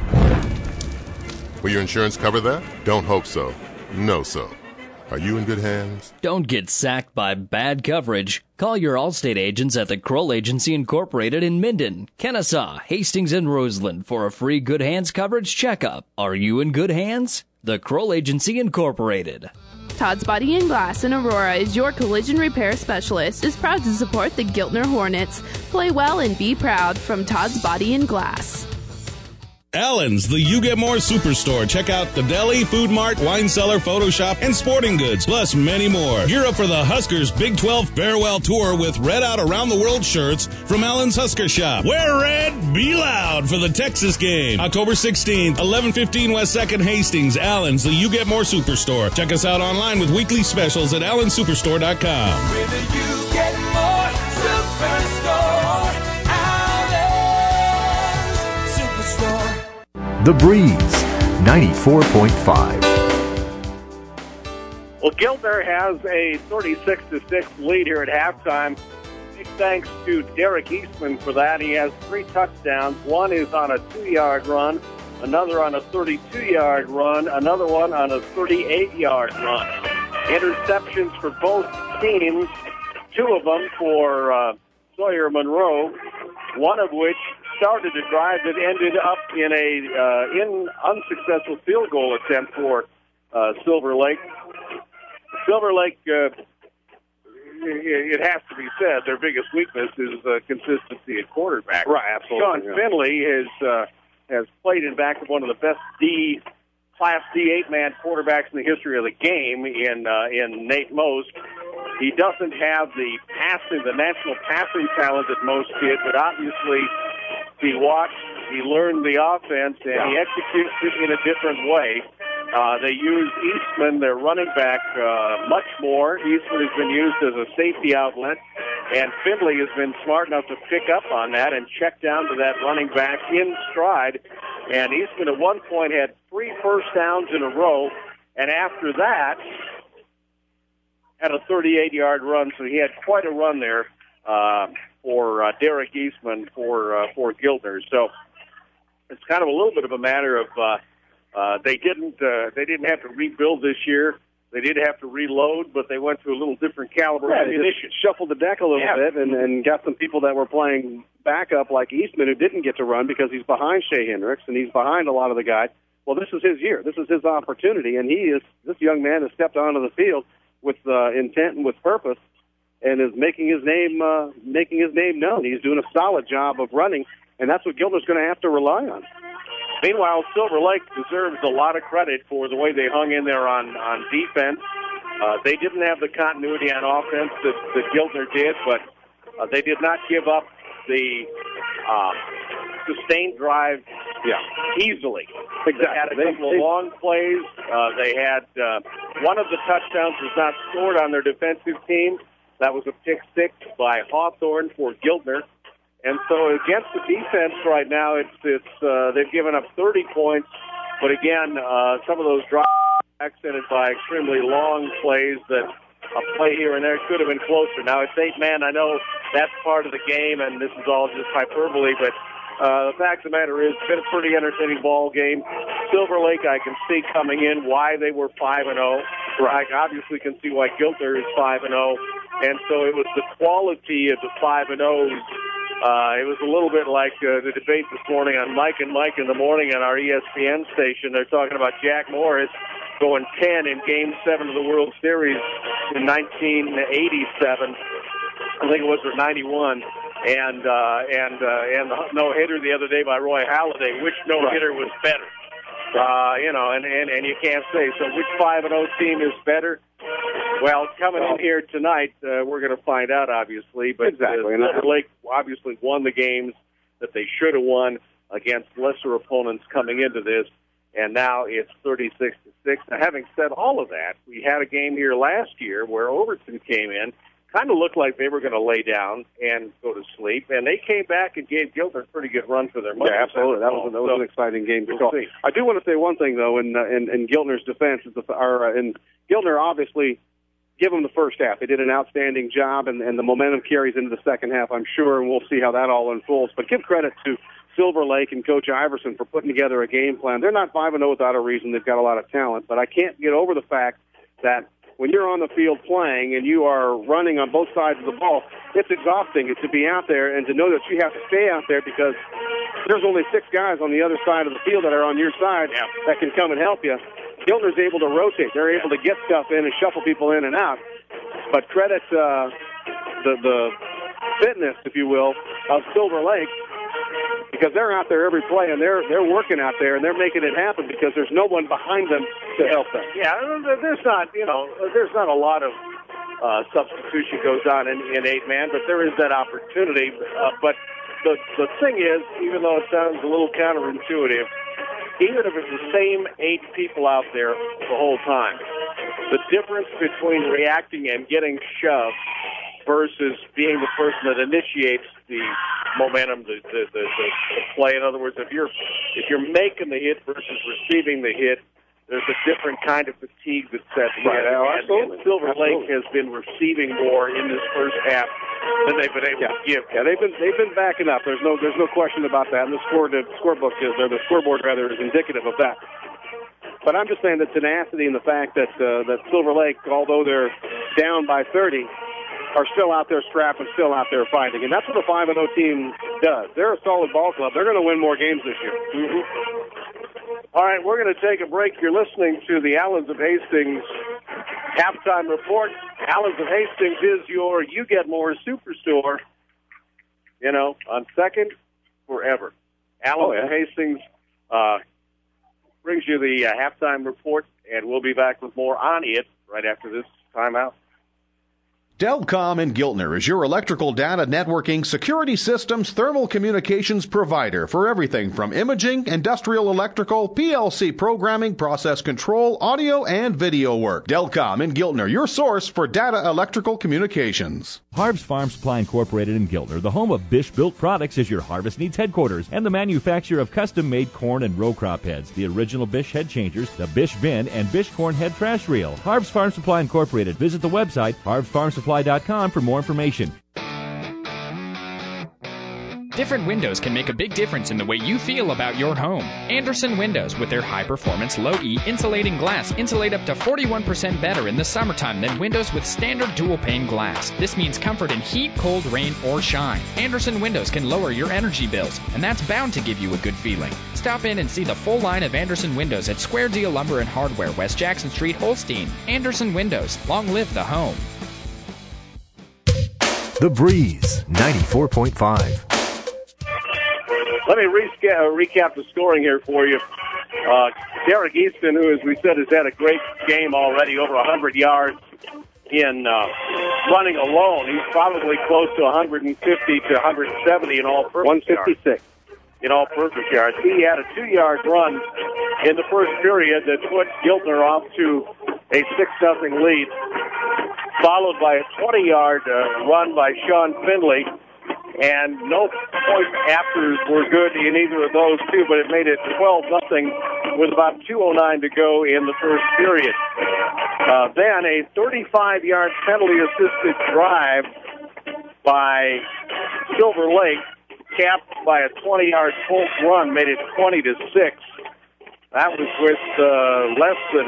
O: Will your insurance cover that? Don't hope so. No so. Are you in good hands?
F: Don't get sacked by bad coverage. Call your Allstate agents at the Kroll Agency Incorporated in Minden, Kennesaw, Hastings, and Roseland for a free Good Hands coverage checkup. Are you in good hands? The Kroll Agency Incorporated.
Q: Todd's Body and Glass in Aurora is your collision repair specialist, is proud to support the Giltner Hornets. Play well and be proud from Todd's Body and Glass.
T: Allen's, the You Get More Superstore. Check out the deli, food mart, wine cellar, photo shop, and sporting goods, plus many more. Gear up for the Huskers Big twelve Farewell Tour with Red Out Around the World shirts from Allen's Husker Shop. Wear red, be loud for the Texas game. October sixteenth, eleven fifteen West second Hastings. Allen's, the You Get More Superstore. Check us out online with weekly specials at allen superstore dot com.
H: With the You Get More Superstore. Allen's Superstore.
P: The Breeze, ninety-four point five.
C: Well, Giltner has a thirty-six to six lead here at halftime. Big thanks to Derek Eastman for that. He has three touchdowns. One is on a two-yard run, another on a thirty-two-yard run, another one on a thirty-eight-yard run. Interceptions for both teams, two of them for uh, Sawyer Monroe, one of which started a drive that ended up in a uh, in unsuccessful field goal attempt for uh, Silver Lake. Silver Lake, uh, it has to be said, their biggest weakness is uh, consistency at quarterback.
D: Right, absolutely.
C: Sean
D: yeah.
C: Finley has uh, has played in back of one of the best D Class D eight-man quarterbacks in the history of the game in uh, in Nate Most. He doesn't have the passing, the national passing talent that Most did, but obviously he watched, he learned the offense, and he executes it in a different way. Uh, they use Eastman, their running back, uh, much more. Eastman has been used as a safety outlet, and Finley has been smart enough to pick up on that and check down to that running back in stride. And Eastman at one point had three first downs in a row, and after that had a thirty-eight-yard run, so he had quite a run there uh, for uh, Derek Eastman for uh, for Giltner. So it's kind of a little bit of a matter of uh, uh, they didn't uh, they didn't have to rebuild this year. They did have to reload, but they went to a little different caliber
D: Yeah,
C: of
D: they
C: ammunition.
D: just shuffled the deck a little
C: Yeah.
D: bit and, and got some people that were playing backup like Eastman who didn't get to run because he's behind Shea Hendricks and he's behind a lot of the guys. Well, this is his year. This is his opportunity, and he is this young man has stepped onto the field with uh, intent and with purpose, and is making his name uh, making his name known. He's doing a solid job of running, and that's what Giltner's going to have to rely on.
C: Meanwhile, Silver Lake deserves a lot of credit for the way they hung in there on, on defense. Uh, they didn't have the continuity on offense that, that Giltner did, but uh, they did not give up the uh, sustained drive
D: Yeah.
C: easily.
D: Exactly.
C: They had a
D: They-
C: couple
D: they-
C: of long plays. Uh, they had uh, one of the touchdowns was not scored on their defensive team. That was a pick six by Hawthorne for Giltner. And so against the defense right now, it's it's uh, they've given up thirty points. But again, uh, some of those drives accented by extremely long plays that a play here and there could have been closer. Now it's eight man. I know that's part of the game, and this is all just hyperbole, but uh, the fact of the matter is, it's been a pretty entertaining ball game. Silver Lake, I can see coming in why they were five and zero. I obviously can see why Giltner is five and zero, and so it was the quality of the five and zeros. Uh, it was a little bit like uh, the debate this morning on Mike and Mike in the morning on our E S P N station. They're talking about Jack Morris going ten in Game seven of the World Series in nineteen eighty-seven. I think it was, or ninety-one. And, uh, and, uh, and the no-hitter the other day by Roy Halladay. Which no-hitter was better? Uh, you know, and, and, and you can't say. So which five and oh team is better? Well, coming in here tonight, uh, we're going to find out, obviously. But
D: Exactly.
C: uh, Silver Lake obviously won the games that they should have won against lesser opponents coming into this, and now it's thirty-six to six. Now, having said all of that, we had a game here last year where Overton came in, kind of looked like they were going to lay down and go to sleep, and they came back and gave Giltner a pretty good run for their money.
D: Yeah, absolutely. That was, that was
C: So,
D: an exciting game to
C: we'll
D: call.
C: see.
D: I do want to say one thing, though, in, uh, in, in Giltner's defense. Is the, or, uh, in Giltner, obviously, give them the first half. They did an outstanding job, and, and the momentum carries into the second half, I'm sure, and we'll see how that all unfolds. But give credit to Silver Lake and Coach Iverson for putting together a game plan. They're not five and oh without a reason. They've got a lot of talent, but I can't get over the fact that when you're on the field playing and you are running on both sides of the ball, it's exhausting to be out there and to know that you have to stay out there because there's only six guys on the other side of the field that are on your side
C: yeah.
D: that can come and help you. Giltner's able to rotate. They're able to get stuff in and shuffle people in and out. But credit uh, the, the fitness, if you will, of Silver Lake, because they're out there every play, and they're they're working out there, and they're making it happen because there's no one behind them to help them.
C: Yeah, there's not, you know, there's not a lot of uh, substitution goes on in, in eight-man, but there is that opportunity. Uh, but the the thing is, even though it sounds a little counterintuitive, even if it's the same eight people out there the whole time, the difference between reacting and getting shoved versus being the person that initiates the momentum, the, the, the, the, the play. In other words, if you're if you're making the hit versus receiving the hit, there's a different kind of fatigue that sets in.
D: Right, oh,
C: and,
D: absolutely.
C: and Silver
D: Absolutely.
C: Lake has been receiving more in this first half than they've been able
D: Yeah.
C: to give.
D: Yeah, they've been they've been backing up. There's no there's no question about that. And the score the scorebook is or the scoreboard rather is indicative of that. But I'm just saying the tenacity and the fact that uh, that Silver Lake, although they're down by thirty, are still out there scrapping, still out there fighting. And that's what a five and oh team does. They're a solid ball club. They're going to win more games this year.
C: Mm-hmm. All right, we're going to take a break. You're listening to the Allens of Hastings halftime report. Allens of Hastings is your You Get More Superstore, you know, on second forever. Allens
D: Oh, yeah.
C: of Hastings uh, brings you the uh, halftime report, and we'll be back with more on it right after this timeout.
M: Delcom in Giltner is your electrical data networking, security systems, thermal communications provider for everything from imaging, industrial electrical, P L C programming, process control, audio, and video work. Delcom in Giltner, your source for data electrical communications.
R: Harb's Farm Supply Incorporated in Giltner, the home of Bish Built Products, is your harvest needs headquarters and the manufacturer of custom-made corn and row crop heads, the original Bish head changers, the Bish bin, and Bish corn head trash reel. Harb's Farm Supply Incorporated. Visit the website harbs farm supply dot com for more information.
J: Different windows can make a big difference in the way you feel about your home. Andersen Windows, with their high-performance, low-E insulating glass, insulate up to forty-one percent better in the summertime than windows with standard dual-pane glass. This means comfort in heat, cold, rain, or shine. Andersen Windows can lower your energy bills, and that's bound to give you a good feeling. Stop in and see the full line of Andersen Windows at Square Deal Lumber and Hardware, West Jackson Street, Holstein. Andersen Windows. Long live the home.
P: The Breeze, ninety-four point five.
C: Let me resca- uh, recap the scoring here for you. Uh, Derek Easton, who, as we said, has had a great game already, over one hundred yards in uh, running alone. He's probably close to one hundred fifty to one hundred seventy in all purpose
D: one fifty-six.
C: in all-purpose yards. He had a two-yard run in the first period that put Giltner off to a six nothing lead, followed by a twenty-yard uh, run by Sean Findlay. And no point afters were good in either of those two, but it made it twelve nothing with about two oh nine to go in the first period. Uh, then a thirty-five-yard penalty-assisted drive by Silver Lake, capped by a twenty-yard Polk run, made it twenty to six. That was with uh, less than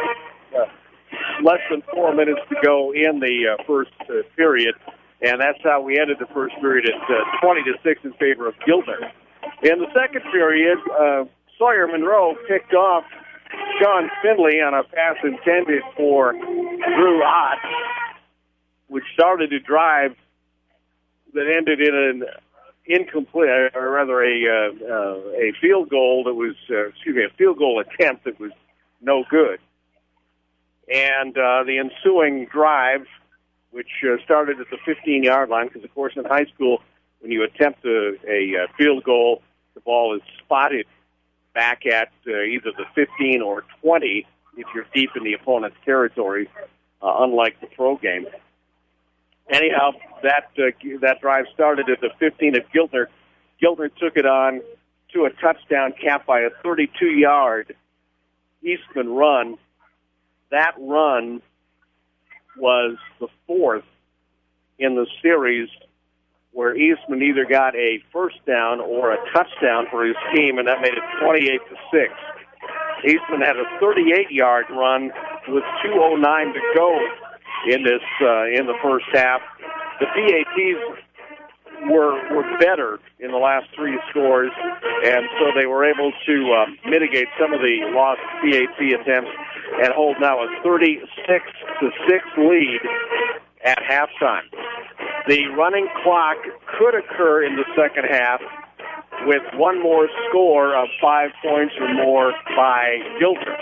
C: uh, less than four minutes to go in the uh, first uh, period. And that's how we ended the first period at uh, twenty to six in favor of Giltner. In the second period, uh, Sawyer Monroe picked off Sean Findlay on a pass intended for Drew Ott, which started a drive that ended in an incomplete, or rather a uh, uh, a field goal that was, uh, excuse me, a field goal attempt that was no good. And uh, the ensuing drive, which uh, started at the fifteen-yard line, because, of course, in high school, when you attempt a, a uh, field goal, the ball is spotted back at uh, either the fifteen or twenty if you're deep in the opponent's territory, uh, unlike the pro game. Anyhow, that uh, that drive started at the fifteen of Giltner. Giltner took it on to a touchdown capped by a thirty-two-yard Eastman run. That run was the fourth in the series where Eastman either got a first down or a touchdown for his team, and that made it twenty-eight to six. Eastman had a thirty-eight-yard run with two oh nine to go in this uh, in the first half. The P A Ts were were better in the last three scores, and so they were able to uh, mitigate some of the lost P A T attempts and hold now a thirty-six to six lead at halftime. The running clock could occur in the second half with one more score of five points or more by Giltner.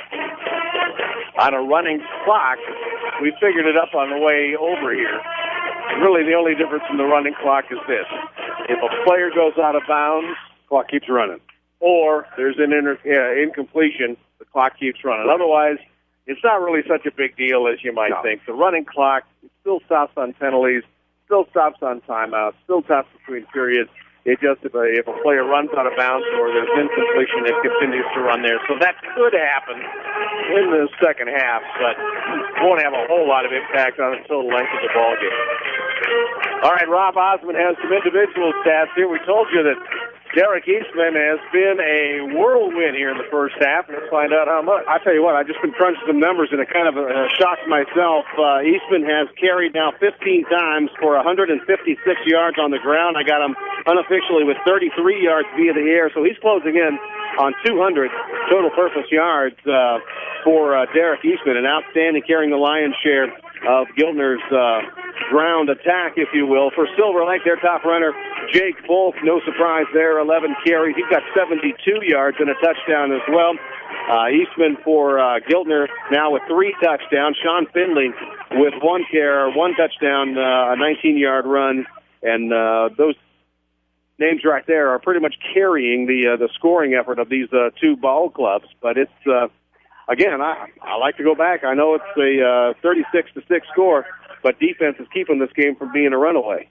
C: On a running clock, we figured it up on the way over here. Really, the only difference in the running clock is this. If a player goes out of bounds,
D: clock keeps running.
C: Or there's an inter- uh, incompletion, the clock keeps running. Otherwise, it's not really such a big deal as you might no. think. The running clock still stops on penalties, still stops on timeouts, still stops between periods. It just, if a, if a player runs out of bounds or there's incompletion, it continues to run there. So that could happen in the second half, but won't have a whole lot of impact on the total length of the ball game. All right, Rob Osmond has some individual stats here. We told you that Derek Eastman has been a whirlwind here in the first half. Let's find out how much.
D: I tell you what, I've just been crunching some numbers, and it kind of uh, shocked myself. Uh, Eastman has carried now fifteen times for one hundred fifty-six yards on the ground. I got him unofficially with thirty-three yards via the air, so he's closing in on two hundred total purpose yards uh, for uh, Derek Eastman, an outstanding, carrying the lion's share of Giltner's uh, ground attack, if you will. For Silver Lake, their top runner, Jake Volk, no surprise there, eleven carries. He's got seventy-two yards and a touchdown as well. Uh, Eastman for uh, Giltner now with three touchdowns. Sean Findlay with one carry, one touchdown, uh, a nineteen-yard run, and uh, those names right there are pretty much carrying the uh, the scoring effort of these uh, two ball clubs. But it's uh, again, I I like to go back. I know it's a uh, thirty-six to six score, but defense is keeping this game from being a runaway.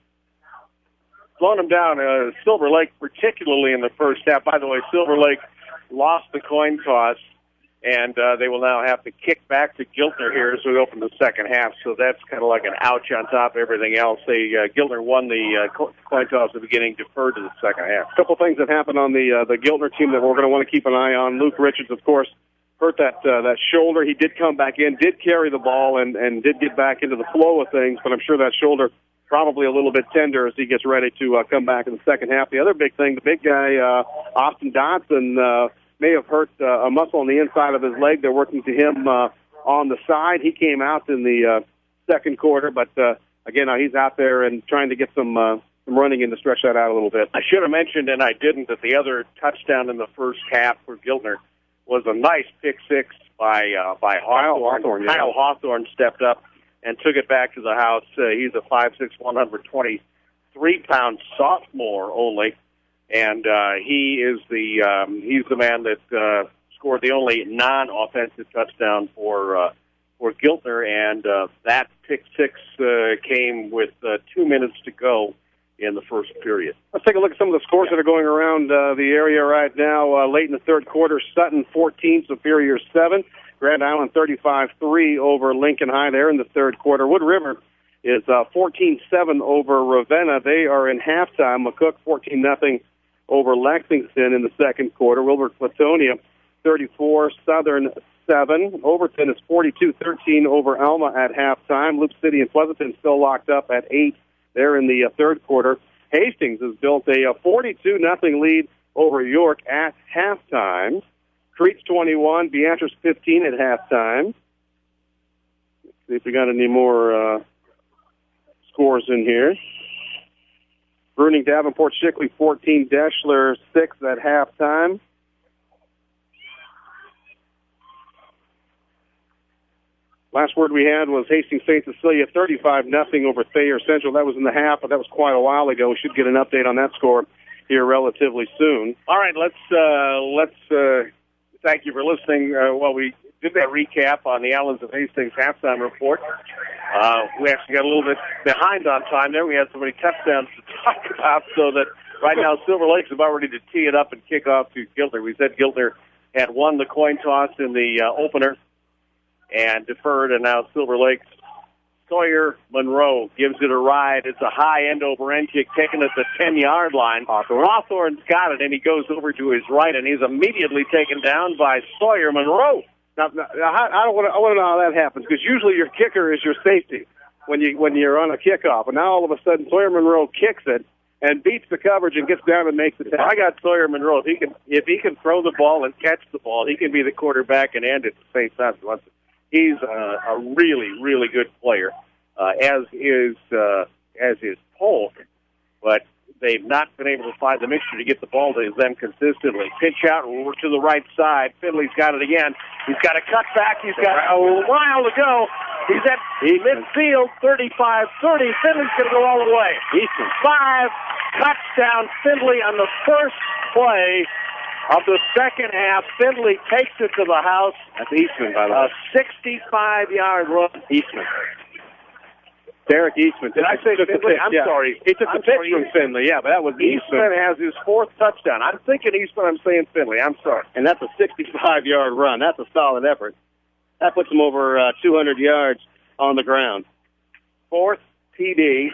D: Slowing them down, uh, Silver Lake, particularly in the first half. By the way, Silver Lake lost the coin toss, and uh, they will now have to kick back to Giltner here as we open the second half. So that's kind of like an ouch on top of everything else. They uh, Giltner won the uh, coin toss at the beginning, deferred to the second half. A couple things have happened on the uh, the Giltner team that we're going to want to keep an eye on. Luke Richards, of course, hurt that uh, that shoulder. He did come back in, did carry the ball, and, and did get back into the flow of things, but I'm sure that shoulder probably a little bit tender as he gets ready to uh, come back in the second half. The other big thing, the big guy, uh, Austin Dodson, uh, may have hurt uh, a muscle on the inside of his leg. They're working to him uh, on the side. He came out in the uh, second quarter, but uh, again, uh, he's out there and trying to get some uh, some running in to stretch that out a little bit.
C: I should have mentioned, and I didn't, that the other touchdown in the first half for Giltner was a nice pick six by uh, by Hawthorne. Kyle Hawthorne, yeah. Kyle Hawthorne stepped up and took it back to the house. Uh, he's a five six, one hundred twenty-three pound sophomore only. and uh, he is the um, he's the man that uh, scored the only non-offensive touchdown for uh, for Giltner, and uh, that pick six uh, came with uh, two minutes to go in the first period.
D: Let's take a look at some of the scores that are going around uh, the area right now. Uh, late in the third quarter, Sutton fourteen, Superior seven. Grand Island thirty-five three over Lincoln High there in the third quarter. Wood River is uh, fourteen seven over Ravenna. They are in halftime. McCook fourteen nothing over Lexington in the second quarter. Wilbert Platonia thirty-four, Southern seven. Overton is forty-two thirteen over Alma at halftime. Loop City and Pleasanton still locked up at eight there in the uh, third quarter. Hastings has built a uh, forty-two nothing lead over York at halftime. Creech twenty-one, Beatrice fifteen at halftime. Let's see if we got any more uh, scores in here. Bruning Davenport Shickley fourteen, Deschler six at halftime. Last word we had was Hastings Saint Cecilia thirty-five nothing over Thayer Central. That was in the half, but that was quite a while ago. We should get an update on that score here relatively soon.
C: All right, let's uh, let's uh, thank you for listening. Uh, while we did that recap on the Allens of Hastings halftime report, uh, we actually got a little bit behind on time there. We had so many touchdowns to talk about, so that right now Silver Lake's about ready to tee it up and kick off to Giltner. We said Giltner had won the coin toss in the uh, opener and deferred, and now Silver Lake's Sawyer Monroe gives it a ride. It's a high end-over-end kick taken at the ten-yard line. Hawthorne. Hawthorne's got it, and he goes over to his right, and he's immediately taken down by Sawyer Monroe.
D: Now, now I, I don't want to. I want to know how that happens, because usually your kicker is your safety when you when you're on a kickoff, and now all of a sudden Sawyer Monroe kicks it and beats the coverage and gets down and makes the tackle.
C: I got Sawyer Monroe. If he can, if he can throw the ball and catch the ball, he can be the quarterback and end at the same time. He's a, a really, really good player, uh, as is uh, as is Polk, but they've not been able to find the mixture to get the ball to them consistently. Pitch out over to the right side. Finley's got it again. He's got a cutback. He's got a while to go. He's at midfield, thirty-five thirty. Finley's going to go all the way. Easton. Five, touchdown Finley on the first play of the second half. Finley takes it to the house.
D: That's Eastman, by the way.
C: A sixty-five-yard run.
D: Eastman. Derek Eastman.
C: Did I say Finley? I'm
D: yeah.
C: sorry.
D: He took
C: I'm
D: the pitch
C: sorry.
D: from Finley, yeah, but that was
C: Eastman.
D: Eastman.
C: has his fourth touchdown. I'm thinking Eastman, I'm saying Finley. I'm sorry.
D: And that's a sixty-five-yard run. That's a solid effort. That puts him over uh, two hundred yards on the ground.
C: Fourth T D.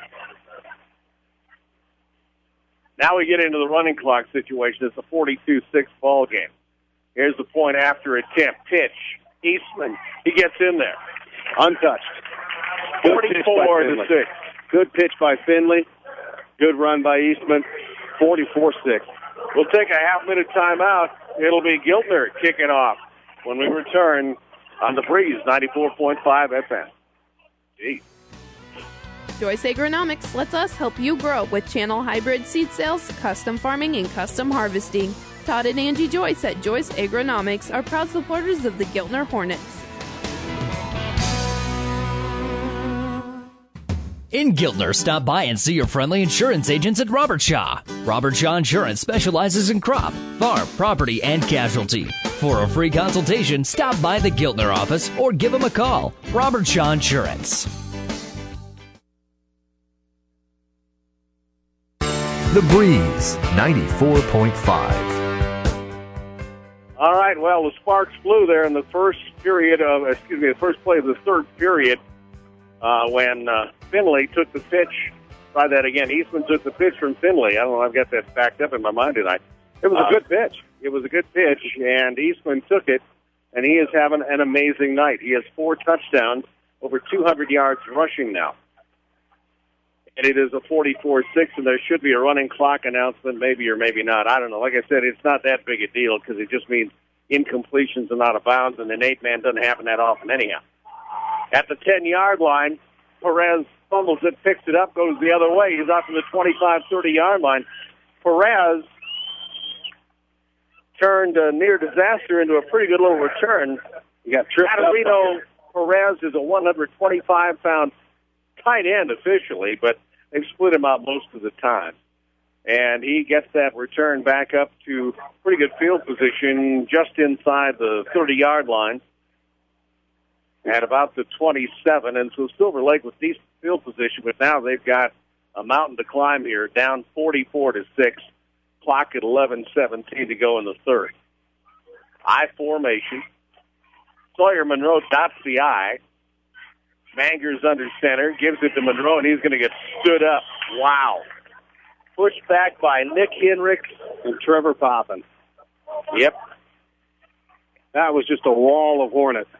C: Now we get into the running clock situation. It's a forty-two six ball game. Here's the point after attempt. Pitch. Eastman. He gets in there.
D: Untouched.
C: forty-four to six.
D: Good pitch by Finley. Good run by Eastman. forty-four six.
C: We'll take a half-minute timeout. It'll be Giltner kicking off when we return on the Breeze, ninety-four point five F M. Gee.
Q: Joyce Agronomics lets us help you grow with channel hybrid seed sales, custom farming, and custom harvesting. Todd and Angie Joyce at Joyce Agronomics are proud supporters of the Giltner Hornets.
F: In Giltner, stop by and see your friendly insurance agents at Robert Shaw. Robert Shaw Insurance specializes in crop, farm, property, and casualty. For a free consultation, stop by the Giltner office or give them a call. Robert Shaw Insurance.
P: The Breeze, ninety-four point five.
C: All right, well, the sparks flew there in the first period of, excuse me, the first play of the third period uh, when uh, Finley took the pitch. Try that again. Eastman took the pitch from Finley. I don't know, I've got that backed up in my mind tonight.
D: It was
C: uh,
D: a good pitch.
C: It was a good pitch, and Eastman took it, and he is having an amazing night. He has four touchdowns, over two hundred yards rushing now. And it is a forty-four six, and there should be a running clock announcement, maybe or maybe not. I don't know. Like I said, it's not that big a deal because it just means incompletions and out of bounds, and an eight-man doesn't happen that often anyhow. At the ten-yard line, Perez fumbles it, picks it up, goes the other way. He's out to the twenty-five thirty-yard line. Perez turned a near disaster into a pretty good little return.
D: You got tripped up.
C: Catarino Perez is a one hundred twenty-five pound tight end officially, but they've split him out most of the time. and he gets that return back up to pretty good field position just inside the thirty-yard line at about the twenty-seven. And so Silver Lake with decent field position, but now they've got a mountain to climb here, down forty-four to six, clock at eleven seventeen to go in the third. I formation. Sawyer Monroe dots the I. Mangers under center, gives it to Monroe, and he's going to get stood up. Wow. Pushed back by Nick Henricks
D: and Trevor Poppin.
C: Yep.
D: That was just a wall of Hornets.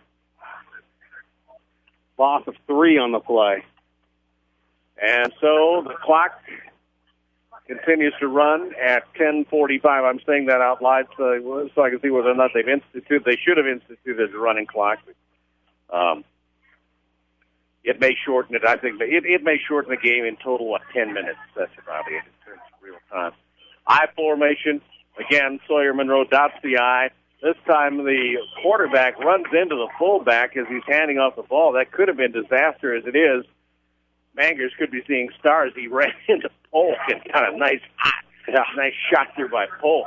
D: Loss of three on the play.
C: And so the clock continues to run at ten forty-five. I'm saying that out loud so, so I can see whether or not they've instituted. They should have instituted a running clock. But, um, it may shorten it. I think it, it may shorten the game in total, what, ten minutes. That's about it in terms of real time. I formation. Again, Sawyer Monroe dots the I. This time the quarterback runs into the fullback as he's handing off the ball. That could have been disaster as it is. Mangers could be seeing stars. He ran into Polk and got a nice, hot, nice shot through by Polk.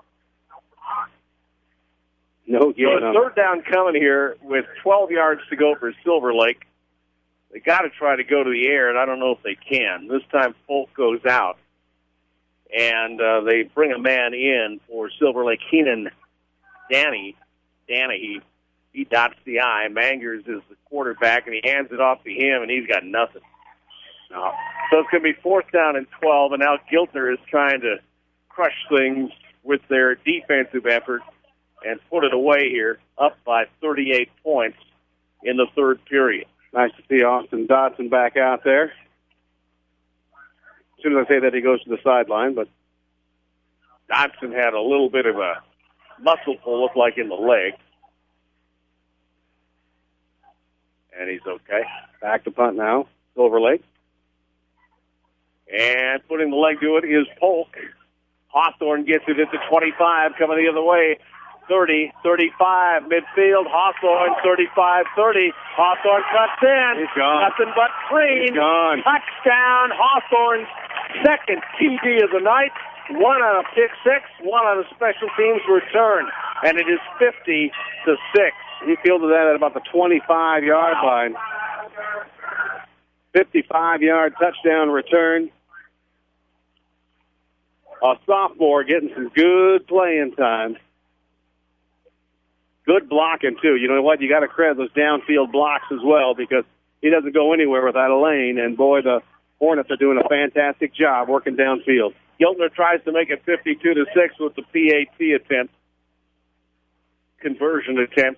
D: No,
C: so a third down coming here with twelve yards to go for Silver Lake. They got to try to go to the air, and I don't know if they can. This time Polk goes out, and uh, they bring a man in for Silver Lake. Keenan Danny, Danny, he, he dots the I. Mangers is the quarterback, and he hands it off to him, and he's got nothing. No. So it's going to be fourth down and twelve, and now Giltner is trying to crush things with their defensive effort and put it away here, up by thirty-eight points in the third period.
D: Nice to see Austin Dodson back out there. As soon as I say that, he goes to the sideline, but
C: Dodson had a little bit of a muscle pull, looked like in the leg. And he's okay.
D: Back to punt now. Silver Lake.
C: And putting the leg to it is Polk. Hawthorne gets it at the twenty-five, coming the other way. thirty, thirty-five, midfield. Hawthorne, thirty-five, thirty. Hawthorne cuts in.
D: He's gone.
C: Nothing but clean.
D: He's gone.
C: Touchdown, Hawthorne's second T D of the night. One on a pick six, one on a special teams return. And it is fifty to six.
D: He fielded that at about the twenty-five-yard line. fifty-five-yard touchdown return. A sophomore getting some good playing time. Good blocking, too. You know what? You got to credit those downfield blocks as well because he doesn't go anywhere without a lane. And, boy, the Hornets are doing a fantastic job working downfield.
C: Giltner tries to make it fifty-two to six with the P A T attempt. Conversion attempt.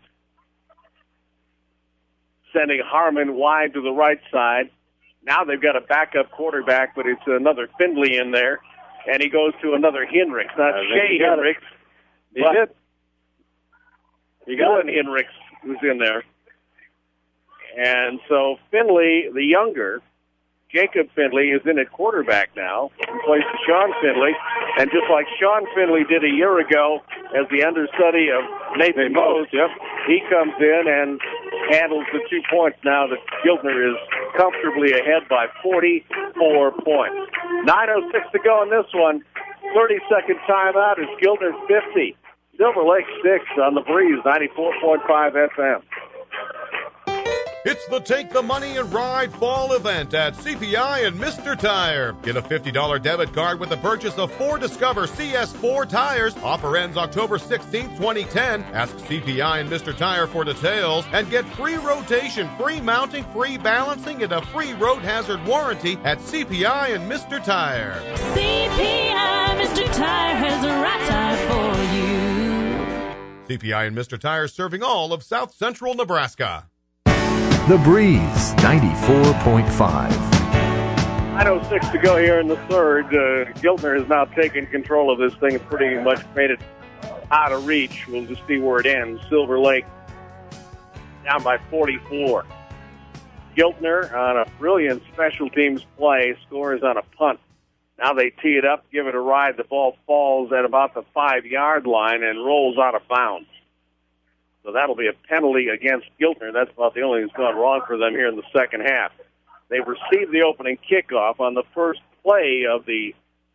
C: Sending Harmon wide to the right side. Now they've got a backup quarterback, but it's another Findlay in there. And he goes to another Henricks, not Shea Henricks.
D: He did.
C: You got an Henricks who's in there. And so Findlay, the younger, Jacob Findlay, is in at quarterback now, replaced Sean Findlay. And just like Sean Findlay did a year ago as the understudy of Nathan Mose,
D: yep.
C: he comes in and handles the two points now that Giltner is comfortably ahead by forty-four points. nine oh six to go in this one. thirty-second timeout is Giltner fifty. Silver Lake six on the Breeze, ninety-four point five F M.
L: It's the Take the Money and Ride fall event at C P I and Mister Tire. Get a fifty dollars debit card with the purchase of four Discover C S four tires. Offer ends October sixteenth, twenty ten. Ask C P I and Mister Tire for details and get free rotation, free mounting, free balancing, and a free road hazard warranty at C P I and Mister Tire.
B: C P I Mister Tire has a right tire for you.
L: C P I and Mister Tire serving all of South Central Nebraska.
P: The Breeze, ninety-four point five.
C: nine oh six to go here in the third. Uh, Giltner has now taken control of this thing and pretty much made it out of reach. We'll just see where it ends. Silver Lake down by forty-four. Giltner on a brilliant special teams play scores on a punt. Now they tee it up, give it a ride. The ball falls at about the five-yard line and rolls out of bounds. So that'll be a penalty against Giltner. That's about the only thing that's gone wrong for them here in the second half. They've received the opening kickoff on the first play of the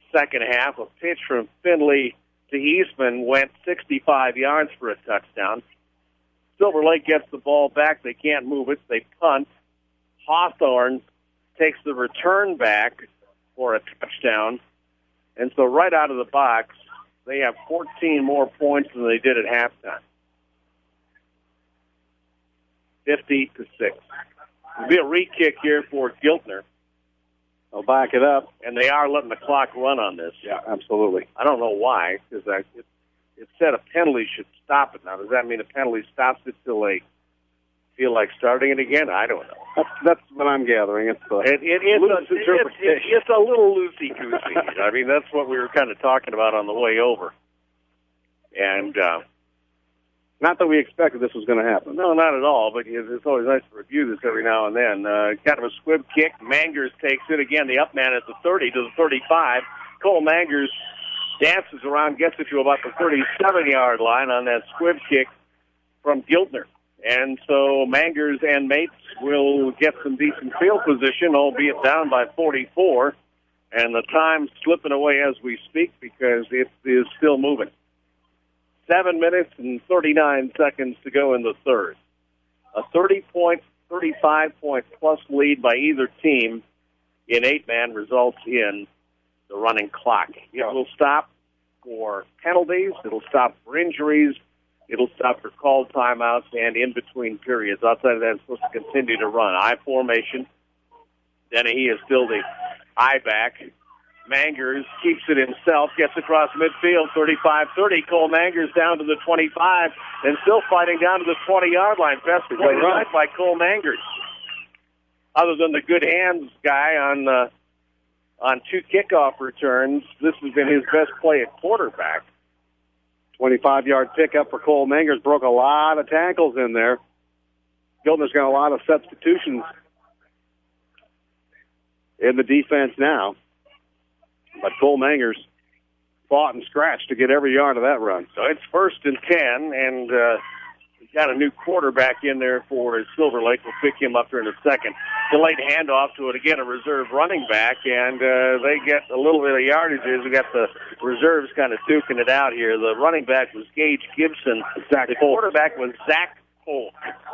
C: second half. A pitch from Finley to Eastman went sixty-five yards for a touchdown. Silver Lake gets the ball back. They can't move it. They punt. Hawthorne takes the return back for a touchdown. And so right out of the box, they have fourteen more points than they did at halftime. fifty to six. It'll be a re-kick here for Giltner.
D: I'll back it up.
C: And they are letting the clock run on this.
D: Yeah, absolutely.
C: I don't know why, because it, it said a penalty should stop it. Now, does that mean a penalty stops it till they feel like starting it again? I don't know.
D: That's, that's what I'm gathering. It's a
C: it, it, it's,
D: loose
C: a,
D: interpretation.
C: It, it, it's a little loosey-goosey. I mean, that's what we were kind of talking about on the way over. And uh,
D: not that we expected this was going to happen.
C: No, not at all, but it's always nice to review this every now and then. Uh, kind of a squib kick. Mangers takes it. Again, the up man at the thirty to the thirty-five. Cole Mangers dances around, gets it to about the thirty-seven-yard line on that squib kick from Giltner. And so Mangers and mates will get some decent field position, albeit down by forty-four. And the time's slipping away as we speak because it is still moving. Seven minutes and thirty-nine seconds to go in the third. A thirty-point, thirty-five-point plus lead by either team in eight-man results in the running clock. It will stop for penalties. It'll stop for injuries. It'll stop for called timeouts and in-between periods. Outside of that, it's supposed to continue to run. I formation. Dennehy is still the I back. Mangers keeps it himself, gets across midfield, thirty-five thirty. Cole Mangers down to the twenty-five, and still fighting down to the twenty-yard line. Best play right by Cole Mangers. Other than the good hands guy on uh, on two kickoff returns, this has been his best play at quarterback.
D: twenty-five-yard pickup for Cole Mangers. Broke a lot of tackles in there. Giltner's got a lot of substitutions in the defense now. But Cole Mangers fought and scratched to get every yard of that run.
C: So it's first and ten, and uh, we've got a new quarterback in there for Silver Lake. We'll pick him up here in a second. Delayed handoff to it again, a reserve running back, and uh, they get a little bit of yardage. We got the reserves kind of duking it out here. The running back was Gage Gibson.
D: Zach
C: the quarterback was Zach Polk.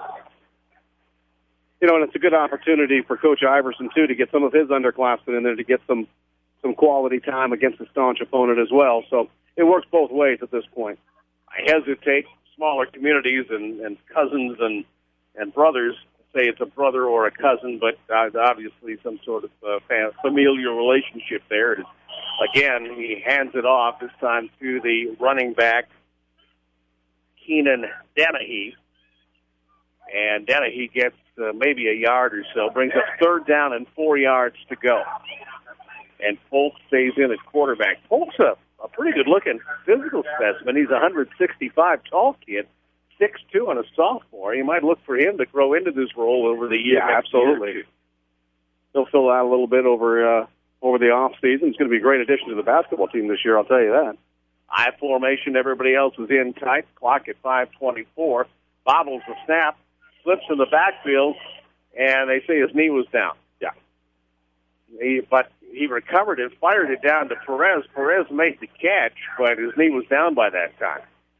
D: You know, and it's a good opportunity for Coach Iverson, too, to get some of his underclassmen in there to get some some quality time against a staunch opponent as well. So it works both ways at this point.
C: I hesitate. Smaller communities and, and cousins and, and brothers say it's a brother or a cousin, but uh, obviously some sort of uh, fam- familial relationship there. Again, he hands it off this time to the running back, Keenan Dennehy. And Dennehy gets uh, maybe a yard or so, brings up third down and four yards to go. And Polk stays in at quarterback. Polk's a, a pretty good-looking physical specimen. He's a one sixty-five tall kid, six two and a sophomore. You might look for him to grow into this role over the year.
D: Yeah, absolutely.
C: Year.
D: He'll fill out a little bit over uh, over the off season. It's going to be a great addition to the basketball team this year, I'll tell you that.
C: I formation, everybody else is in tight. Clock at five twenty-four. Bobbles the snap, slips in the backfield, and they say his knee was down.
D: Yeah.
C: He, but he recovered it, fired it down to Perez. Perez made the catch, but his knee was down by that time.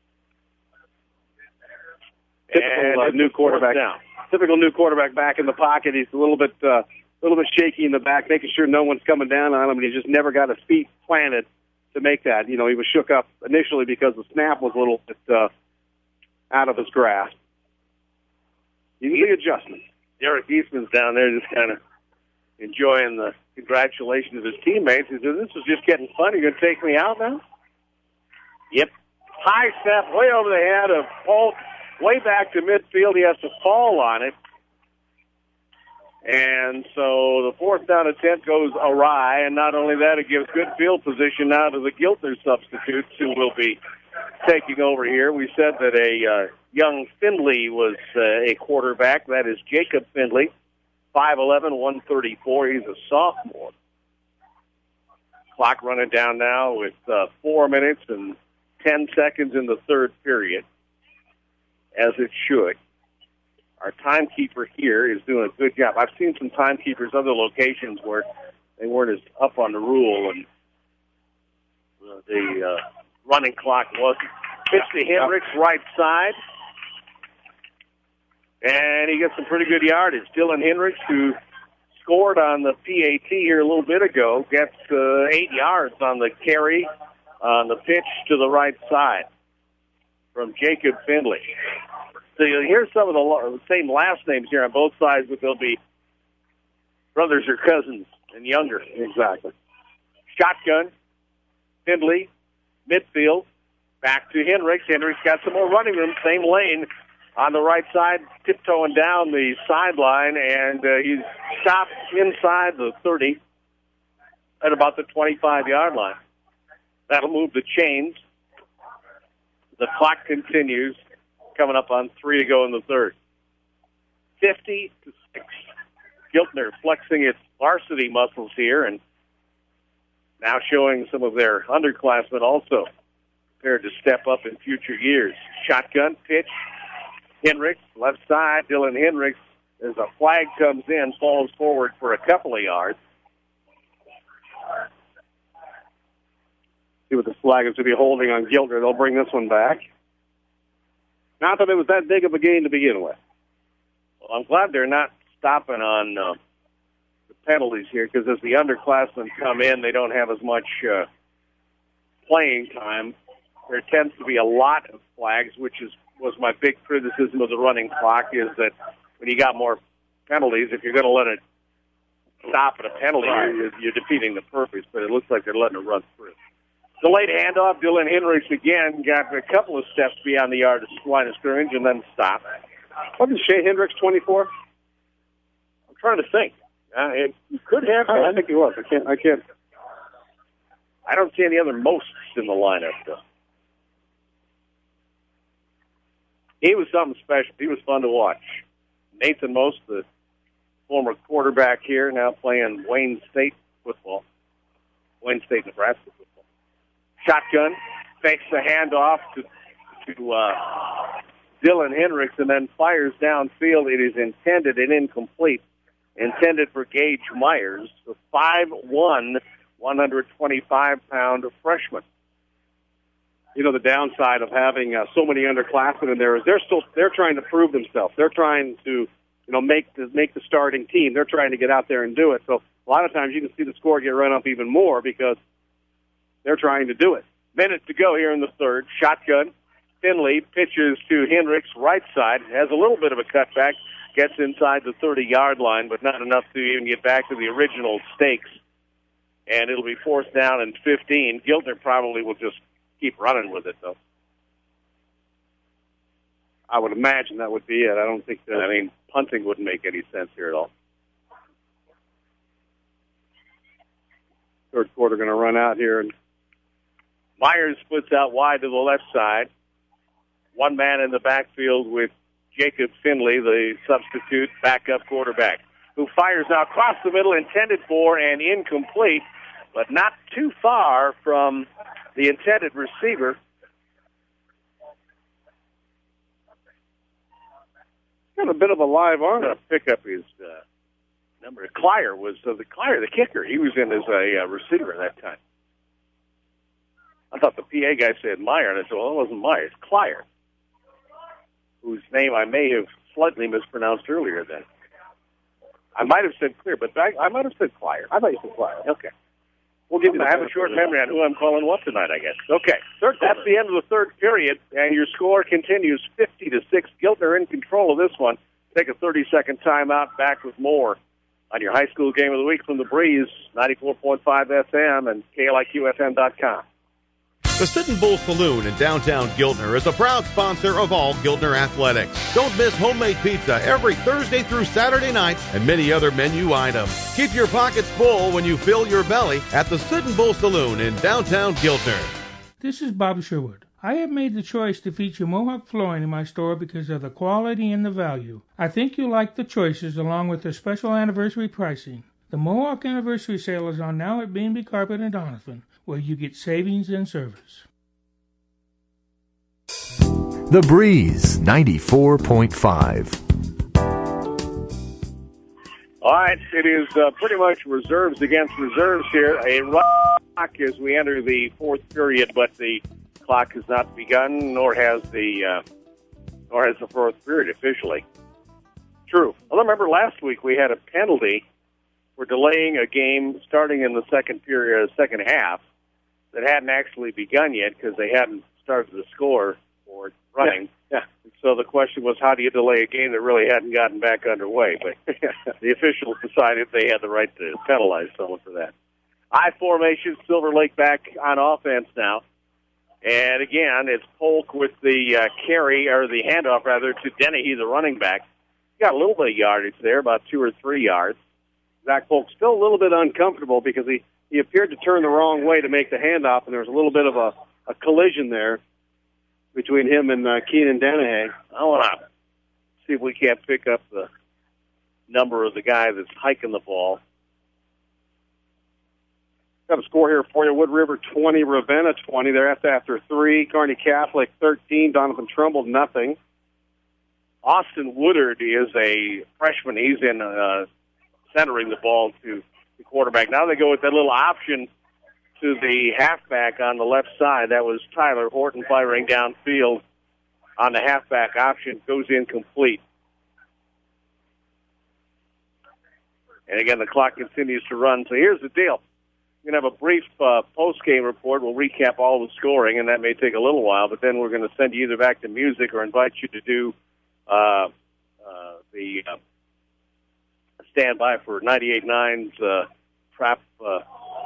D: Typical uh, new quarterback.
C: Down.
D: Typical new quarterback back in the pocket. He's a little bit, uh, a little bit shaky in the back, making sure no one's coming down on him, and he just never got his feet planted to make that. You know, he was shook up initially because the snap was a little bit uh, out of his grasp. Easy adjustment.
C: Derek Eastman's down there just kind of enjoying the congratulations of his teammates. He said, this is just getting fun. You're going to take me out now? Yep. High step way over the head of Polk, way back to midfield. He has to fall on it. And so the fourth down attempt goes awry, and not only that, it gives good field position now to the Giltner substitutes who will be taking over here. We said that a uh, young Findley was uh, a quarterback. That is Jacob Findley, five eleven, one thirty-four. He's a sophomore. Clock running down now with uh, four minutes and ten seconds in the third period, as it should. Our timekeeper here is doing a good job. I've seen some timekeepers other locations where they weren't as up on the rule, and uh, the uh, running clock was. Pitch to Hendricks, right side. And he gets some pretty good yardage. Dylan Hendricks, who scored on the P A T here a little bit ago, gets uh, eight yards on the carry on the pitch to the right side from Jacob Findlay. So you'll hear some of the same last names here on both sides, but they'll be brothers or cousins and younger.
D: Exactly.
C: Shotgun, Findlay, midfield, back to Hendricks. Hendricks got some more running room, same lane on the right side, tiptoeing down the sideline, and uh, he's stopped inside the thirty at about the twenty-five-yard line. That'll move the chains. The clock continues, coming up on three to go in the third. fifty to six. Giltner flexing its varsity muscles here, and now showing some of their underclassmen also prepared to step up in future years. Shotgun pitch. Hendricks, left side. Dylan Hendricks, as a flag comes in, falls forward for a couple of yards.
D: See what the flag is to be holding on Giltner. They'll bring this one back. Not that it was that big of a gain to begin with.
C: Well, I'm glad they're not stopping on uh, the penalties here, because as the underclassmen come in, they don't have as much uh, playing time. There tends to be a lot of flags, which is was my big criticism of the running clock, is that when you got more penalties, if you're going to let it stop at a penalty, you're, you're defeating the purpose, but it looks like they're letting it run through. Delayed handoff, Dylan Hendricks again got a couple of steps beyond the yard line of scrimmage and then stopped.
D: Wasn't Shea Hendricks twenty-four?
C: I'm trying to think. Uh, it, you could have.
D: I, I think he was. I can't. I can't.
C: I don't see any other Mosts in the lineup, though. He was something special. He was fun to watch. Nathan Most, the former quarterback here, now playing Wayne State football. Wayne State, Nebraska football. Shotgun, fakes the handoff to, to uh, Dylan Hendricks, and then fires downfield. It is intended and incomplete. Intended for Gage Myers, the five one, one hundred twenty-five pound freshman.
D: You know, the downside of having uh, so many underclassmen in there is they're still they're trying to prove themselves. They're trying to, you know, make the make the starting team. They're trying to get out there and do it. So a lot of times you can see the score get run up even more because they're trying to do it. Minute to go here in the third. Shotgun. Finley pitches to Hendricks, right side. Has a little bit of a cutback. Gets inside the thirty-yard line, but not enough to even get back to the original stakes. And it'll be fourth down and fifteen. Giltner probably will just keep running with it, though. I would imagine that would be it. I don't think that, I mean, punting wouldn't make any sense here at all. Third quarter going to run out here. And Myers splits out wide to the left side. One man in the backfield with Jacob Finley, the substitute backup quarterback, who fires now across the middle, intended for and incomplete, but not too far from the intended receiver. Got a bit of a live arm to pick up his uh, number. Clyer was uh, the Clyer, the kicker. He was in as a uh, receiver at that time. I thought the P A guy said Meyer, and I said, well, it wasn't Meyer, it's Clyer, whose name I may have slightly mispronounced earlier then. I might have said Clear, but I, I might have said Clyer. I thought you said Clyer. Okay. We'll give you I have a short memory on who I'm calling what tonight, I guess. Okay. Third, that's the end of the third period, and your score continues fifty to six. Giltner in control of this one. Take a thirty-second timeout. Back with more on your high school game of the week from the Breeze, ninety-four point five F M and K L I Q F M dot com.
E: The Sitting Bull Saloon in downtown Giltner is a proud sponsor of all Giltner athletics. Don't miss homemade pizza every Thursday through Saturday night and many other menu items. Keep your pockets full when you fill your belly at the Sitting Bull Saloon in downtown Giltner.
N: This is Bob Sherwood. I have made the choice to feature Mohawk Flooring in my store because of the quality and the value. I think you'll like the choices along with their special anniversary pricing. The Mohawk Anniversary Sale is on now at B and B Carpet in Donovan, where you get savings and service.
P: The Breeze ninety-four point five.
C: All right, it is uh, pretty much reserves against reserves here. A run clock as we enter the fourth period, but the clock has not begun, nor has the uh, nor has the fourth period officially. True. Well, remember last week we had a penalty for delaying a game starting in the second period, second half, that hadn't actually begun yet because they hadn't started the score for running.
D: Yeah. yeah.
C: So the question was, how do you delay a game that really hadn't gotten back underway? But the officials decided they had the right to penalize someone for that. I formation, Silver Lake back on offense now. And again, it's Polk with the uh, carry, or the handoff, rather, to Dennehy, the running back. Got a little bit of yardage there, about two or three yards. Zach Polk still a little bit uncomfortable because he, he appeared to turn the wrong way to make the handoff, and there was a little bit of a, a collision there between him and uh, Keenan Dennehy. I want to see if we can't pick up the number of the guy that's hiking the ball. Got a score here for you. Wood River twenty, Ravenna twenty. They're after, after three. Kearney Catholic thirteen. Donovan Trumbull nothing. Austin Woodard is a freshman. He's in uh, centering the ball to the quarterback. Now they go with that little option to the halfback on the left side. That was Tyler Horton firing downfield on the halfback option. Goes incomplete. And again, the clock continues to run. So here's the deal. We're going to have a brief uh, post-game report. We'll recap all the scoring, and that may take a little while, but then we're going to send you either back to music or invite you to do uh, uh, the uh, standby for ninety-eight nine's uh, Prep, uh,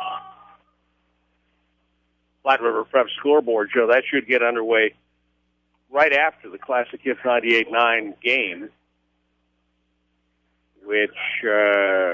C: Flat River Prep scoreboard show. That should get underway right after the Classic Hits ninety-eight nine game, which... Uh,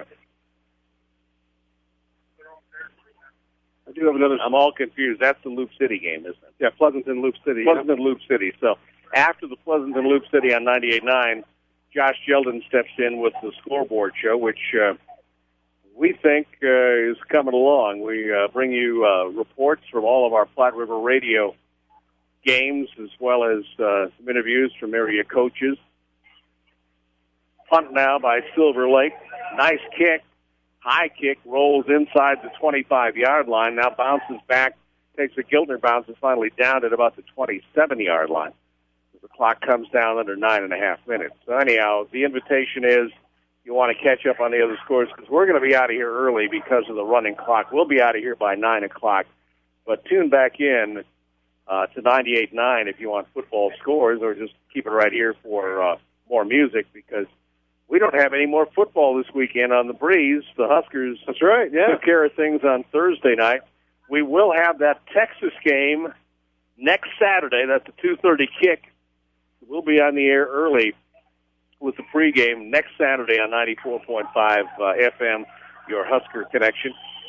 C: I do have another. I'm all confused. That's the Loop City game, isn't it?
D: Yeah, Pleasanton, Loop City.
C: Pleasanton, Loop City. So after the Pleasanton, Loop City on ninety-eight nine, Josh Sheldon steps in with the scoreboard show, which uh, we think uh, is coming along. We uh, bring you uh, reports from all of our Platte River radio games, as well as uh, some interviews from area coaches. Punt now by Silver Lake. Nice kick. High kick, rolls inside the twenty-five-yard line, now bounces back, takes a Giltner bounce, and finally down at about the twenty-seven-yard line. The clock comes down under nine and a half minutes. So anyhow, the invitation is you want to catch up on the other scores because we're going to be out of here early because of the running clock. We'll be out of here by nine o'clock. But tune back in uh, to ninety-eight nine if you want football scores, or just keep it right here for uh, more music because we don't have any more football this weekend on the Breeze. The Huskers
D: That's right, yeah.
C: took care of things on Thursday night. We will have that Texas game next Saturday. That's a two thirty kick. We'll be on the air early with the pregame next Saturday on ninety-four point five uh, F M, your Husker connection.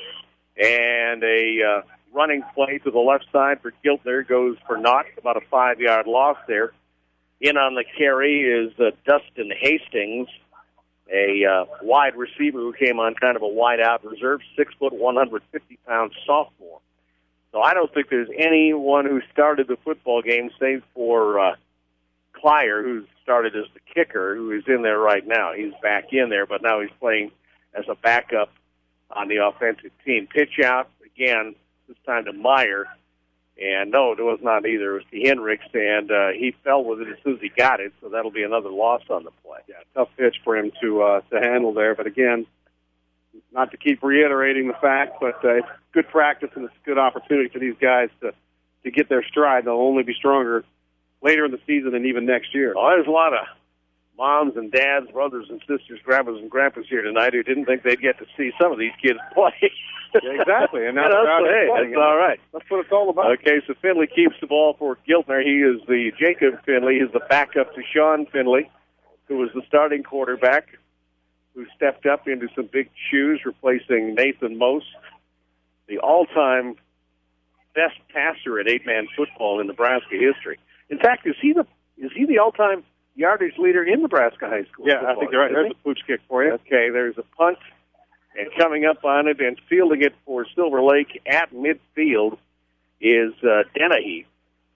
C: And a uh, running play to the left side for Giltner goes for naught, about a five-yard loss there. In on the carry is uh, Dustin Hastings, a uh, wide receiver who came on kind of a wide-out reserve, six foot, one hundred fifty pound sophomore. So I don't think there's anyone who started the football game save for uh, Clyer, who started as the kicker, who is in there right now. He's back in there, but now he's playing as a backup on the offensive team. Pitch out, again, this time to Meyer. And no, it was not either. It was to Hendricks, and uh, he fell with it as soon as he got it, so that'll be another loss on the play.
D: Yeah, tough pitch for him to uh, to handle there. But again, not to keep reiterating the fact, but uh, it's good practice and it's a good opportunity for these guys to, to get their stride. They'll only be stronger later in the season and even next year.
C: Well, there's a lot of moms and dads, brothers and sisters, grandpas and grandpas here tonight who didn't think they'd get to see some of these kids play.
D: Yeah, exactly, and now
C: you know, so, hey,
D: playing.
C: that's all right.
D: That's what it's all about.
C: Okay, so Finley keeps the ball for Giltner. He is the Jacob Finley. He's the backup to Sean Finley, who was the starting quarterback, who stepped up into some big shoes, replacing Nathan Most, the all-time best passer at eight-man football in Nebraska history. In fact, is he the is he the all-time yardage leader in Nebraska high school
D: Yeah,
C: football?
D: I think you're right. There's a pooch kick for you.
C: Okay, there's a punt. And coming up on it and fielding it for Silver Lake at midfield is uh, Dennehy.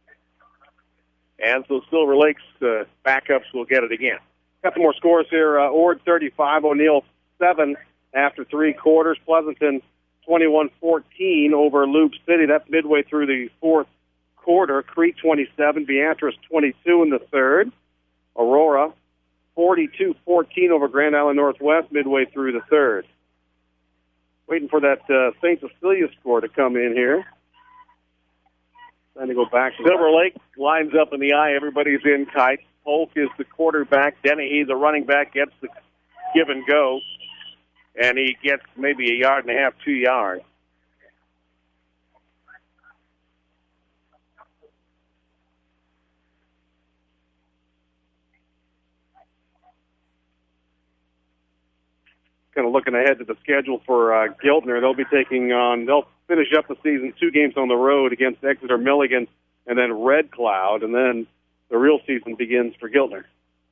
C: And so Silver Lake's uh, backups will get it again.
D: Got some more scores here. Uh, Ord thirty-five, O'Neill seven after three quarters. Pleasanton twenty-one fourteen over Loup City. That's midway through the fourth quarter. Crete twenty-seven, Beatrice twenty-two in the third. Aurora forty-two fourteen over Grand Island Northwest midway through the third. Waiting for that uh, Saint Cecilia score to come in here. Trying to go back. To
C: Silver Lake lines up in the eye. Everybody's in tight. Polk is the quarterback. Dennehy, the running back, gets the give and go. And he gets maybe a yard and a half, two yards.
D: Kind of looking ahead to the schedule for uh, Giltner. They'll be taking on, they'll finish up the season two games on the road against Exeter Milligan and then Red Cloud, and then the real season begins for Giltner.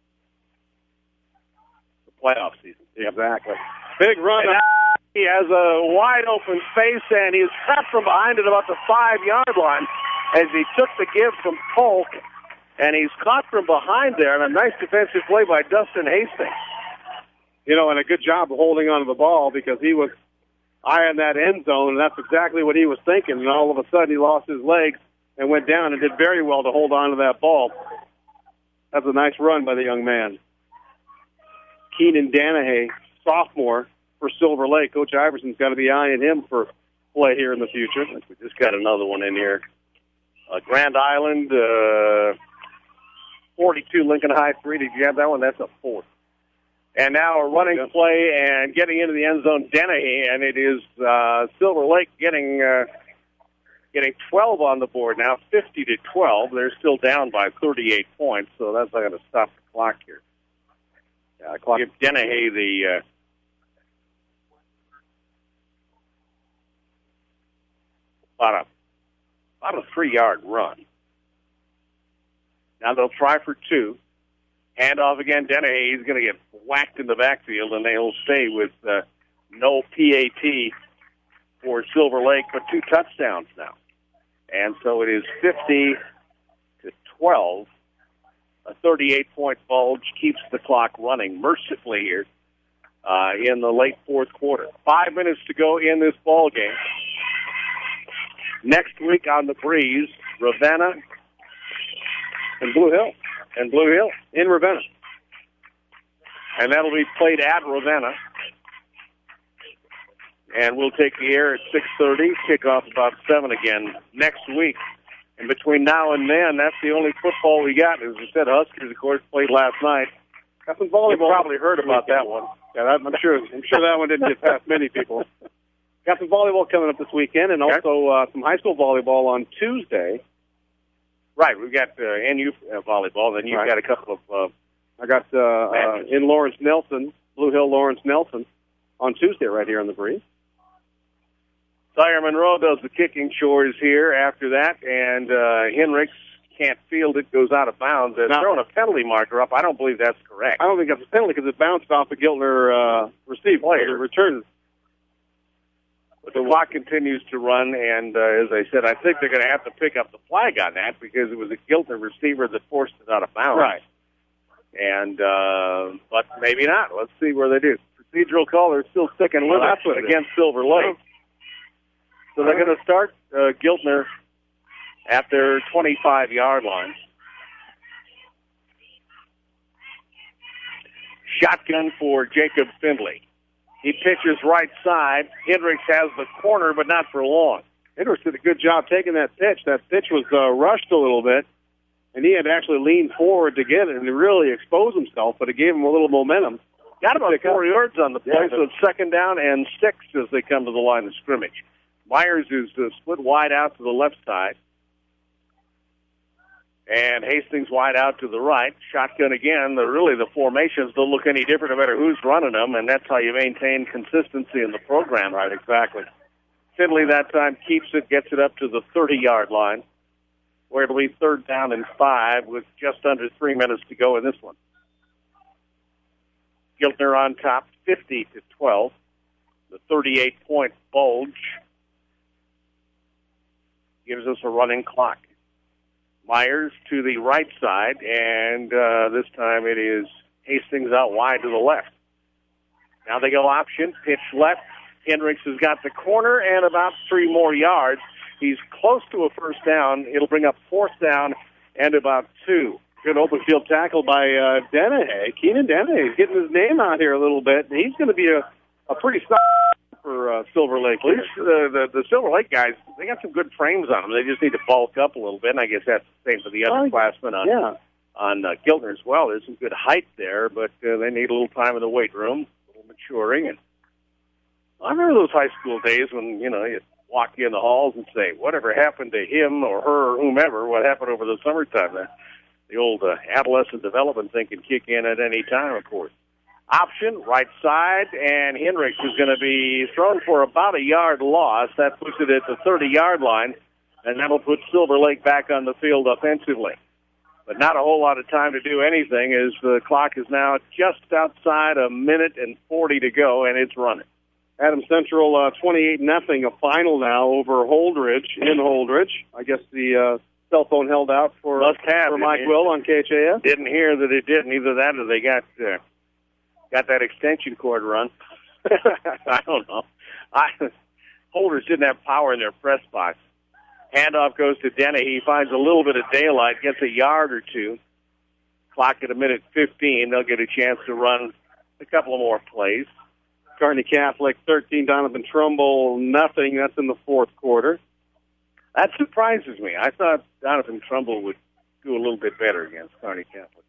C: The playoff season.
D: Yeah, exactly. Big run.
C: And he has a wide open face, and he's trapped from behind at about the five-yard line as he took the give from Polk, and he's caught from behind there, and a nice defensive play by Dustin Hastings.
D: You know, and a good job of holding onto the ball because he was eyeing that end zone, and that's exactly what he was thinking. And all of a sudden, he lost his legs and went down and did very well to hold on to that ball. That's a nice run by the young man. Keenan Danahay, sophomore for Silver Lake. Coach Iverson's got to be eyeing him for play here in the future.
C: We just got another one in here. Uh, Grand Island, uh, forty-two Lincoln High three. Did you have that one? That's a fourth. And now a running play and getting into the end zone, Dennehy, and it is uh, Silver Lake getting uh, getting twelve on the board now, fifty to twelve. They're still down by thirty-eight points, so that's not going to stop the clock here. Yeah, the clock. Give Dennehy the uh, about a about a three-yard run. Now they'll try for two. Hand off again, Dennehy. He's going to get whacked in the backfield, and they'll stay with uh, no P A T for Silver Lake, but two touchdowns now. And so it is fifty to twelve. A thirty-eight point bulge keeps the clock running mercifully here uh, in the late fourth quarter. Five minutes to go in this ball game. Next week on the Breeze, Ravenna
D: and Blue Hill.
C: And Blue Hill
D: in Ravenna.
C: And that'll be played at Ravenna. And we'll take the air at six thirty, kickoff about seven again next week. And between now and then, that's the only football we got. As I said, Huskers, of course, played last night.
D: Got some volleyball.
C: You probably heard about that one.
D: Yeah, that, I'm sure I'm sure that one didn't get past many people. Got some volleyball coming up this weekend, and also uh, some high school volleyball on Tuesday.
C: Right, we've got uh, N U uh, volleyball, then you've
D: right.
C: got a couple of... Uh,
D: I got uh, uh, in Lawrence Nelson, Blue Hill Lawrence Nelson, on Tuesday right here on the Breeze.
C: Sire Monroe does the kicking chores here after that, and uh, Henricks can't field it, goes out of bounds. They're
D: now,
C: throwing a penalty marker up. I don't believe that's correct.
D: I don't think that's a penalty because it bounced off the Giltner uh, receive player. Return.
C: But the clock continues to run, and uh, as I said, I think they're going to have to pick up the flag on that because it was a Giltner receiver that forced it out of bounds.
D: Right.
C: And, uh, but maybe not. Let's see where they do. Procedural call, they're still sticking with
D: well,
C: it against Silver Lake. So they're going to start uh, Giltner at their twenty-five-yard line. Shotgun for Jacob Findlay. He pitches right side. Hendricks has the corner, but not for long.
D: Hendricks did a good job taking that pitch. That pitch was uh, rushed a little bit, and he had to actually lean forward to get it and to really expose himself, but it gave him a little momentum.
C: Got about four yards on the play,
D: yeah,
C: so it's second down and six as they come to the line of scrimmage. Myers is uh, split wide out to the left side. And Hastings wide out to the right. Shotgun again. The, really, the formations don't look any different no matter who's running them, and that's how you maintain consistency in the program.
D: Right, exactly.
C: Finley that time keeps it, gets it up to the thirty-yard line, where it'll be third down and five with just under three minutes to go in this one. Giltner on top, fifty to twelve. The thirty-eight point bulge gives us a running clock. Myers to the right side, and uh, this time it is Hastings out wide to the left. Now they go option, pitch left. Hendricks has got the corner and about three more yards. He's close to a first down. It'll bring up fourth down and about two. Good open field tackle by uh, Dennehy. Keenan Dennehy is getting his name out here a little bit. He's going to be a, a pretty solid for uh, Silver Lake. At least uh, the, the Silver Lake guys, they got some good frames on them. They just need to bulk up a little bit, and I guess that's the same for the underclassmen on,
D: yeah.
C: on uh, Giltner as well. There's some good height there, but uh, they need a little time in the weight room, a little maturing. And I remember those high school days when, you know, you walk in the halls and say, whatever happened to him or her or whomever, what happened over the summertime? The, the old uh, adolescent development thing can kick in at any time, of course. Option, right side, and Hendricks is going to be thrown for about a yard loss. That puts it at the thirty-yard line, and that'll put Silver Lake back on the field offensively. But not a whole lot of time to do anything as the clock is now just outside a minute and forty to go, and it's running.
D: Adams Central uh, twenty-eight nothing, a final now over Holdridge, in Holdridge. I guess the uh, cell phone held out for,
C: Must have,
D: for Mike Will on K H A S.
C: Didn't hear that it did. Either that or they got uh, got that extension cord run. I don't know. I, Holdridge didn't have power in their press box. Handoff goes to Denny. He finds a little bit of daylight, gets a yard or two. Clock at a minute fifteen. They'll get a chance to run a couple of more plays.
D: Kearney Catholic, thirteen, Donovan Trumbull, nothing. That's in the fourth quarter.
C: That surprises me. I thought Donovan Trumbull would do a little bit better against Kearney Catholic.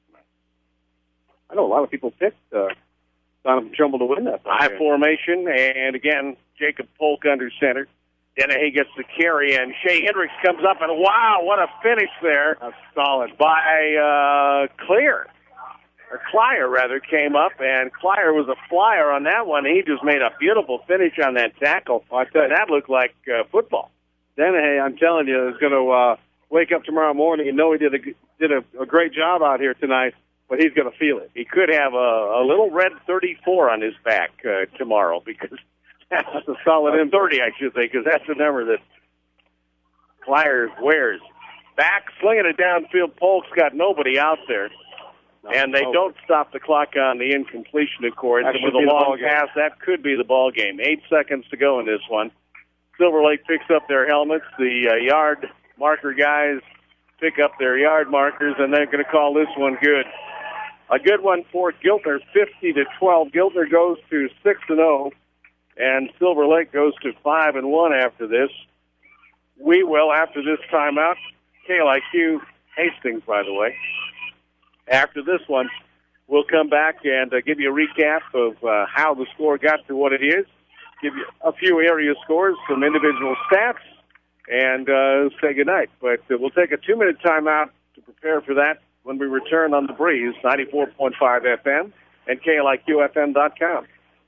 D: I know a lot of people picked uh, Donovan Trumbull to win that.
C: High formation, and again, Jacob Polk under center. Dennehy gets the carry, and Shea Hendricks comes up, and wow, what a finish there.
D: That's solid.
C: By uh, Clear. Or Clyer, rather, came up, and Clyer was a flyer on that one. He just made a beautiful finish on that tackle. I tell you, that looked like uh, football.
D: Dennehy, I'm telling you, is going to uh, wake up tomorrow morning and know he did a, did a, a great job out here tonight, but he's going to feel it.
C: He could have a, a little red thirty-four on his back uh, tomorrow, because that's,
D: that's a solid
C: M thirty, I should say, because that's the number that Clyer wears. Back, slinging it downfield. Polk's got nobody out there. No, and they oh. don't stop the clock on the incompletion, of course.
D: That
C: and with a long pass, that could be the ball game. Eight seconds to go in this one. Silver Lake picks up their helmets. The uh, yard marker guys pick up their yard markers, and they're going to call this one good. A good one for Giltner, fifty to twelve. Giltner goes to six and zero, and Silver Lake goes to five and one after this. We will, after this timeout, K L I Q Hastings, by the way. After this one, we'll come back and uh, give you a recap of uh, how the score got to what it is, give you a few area scores, some individual stats, and uh, say goodnight. But uh, we'll take a two-minute timeout to prepare for that when we return on The Breeze, ninety-four point five F M and K L I Q F M dot com.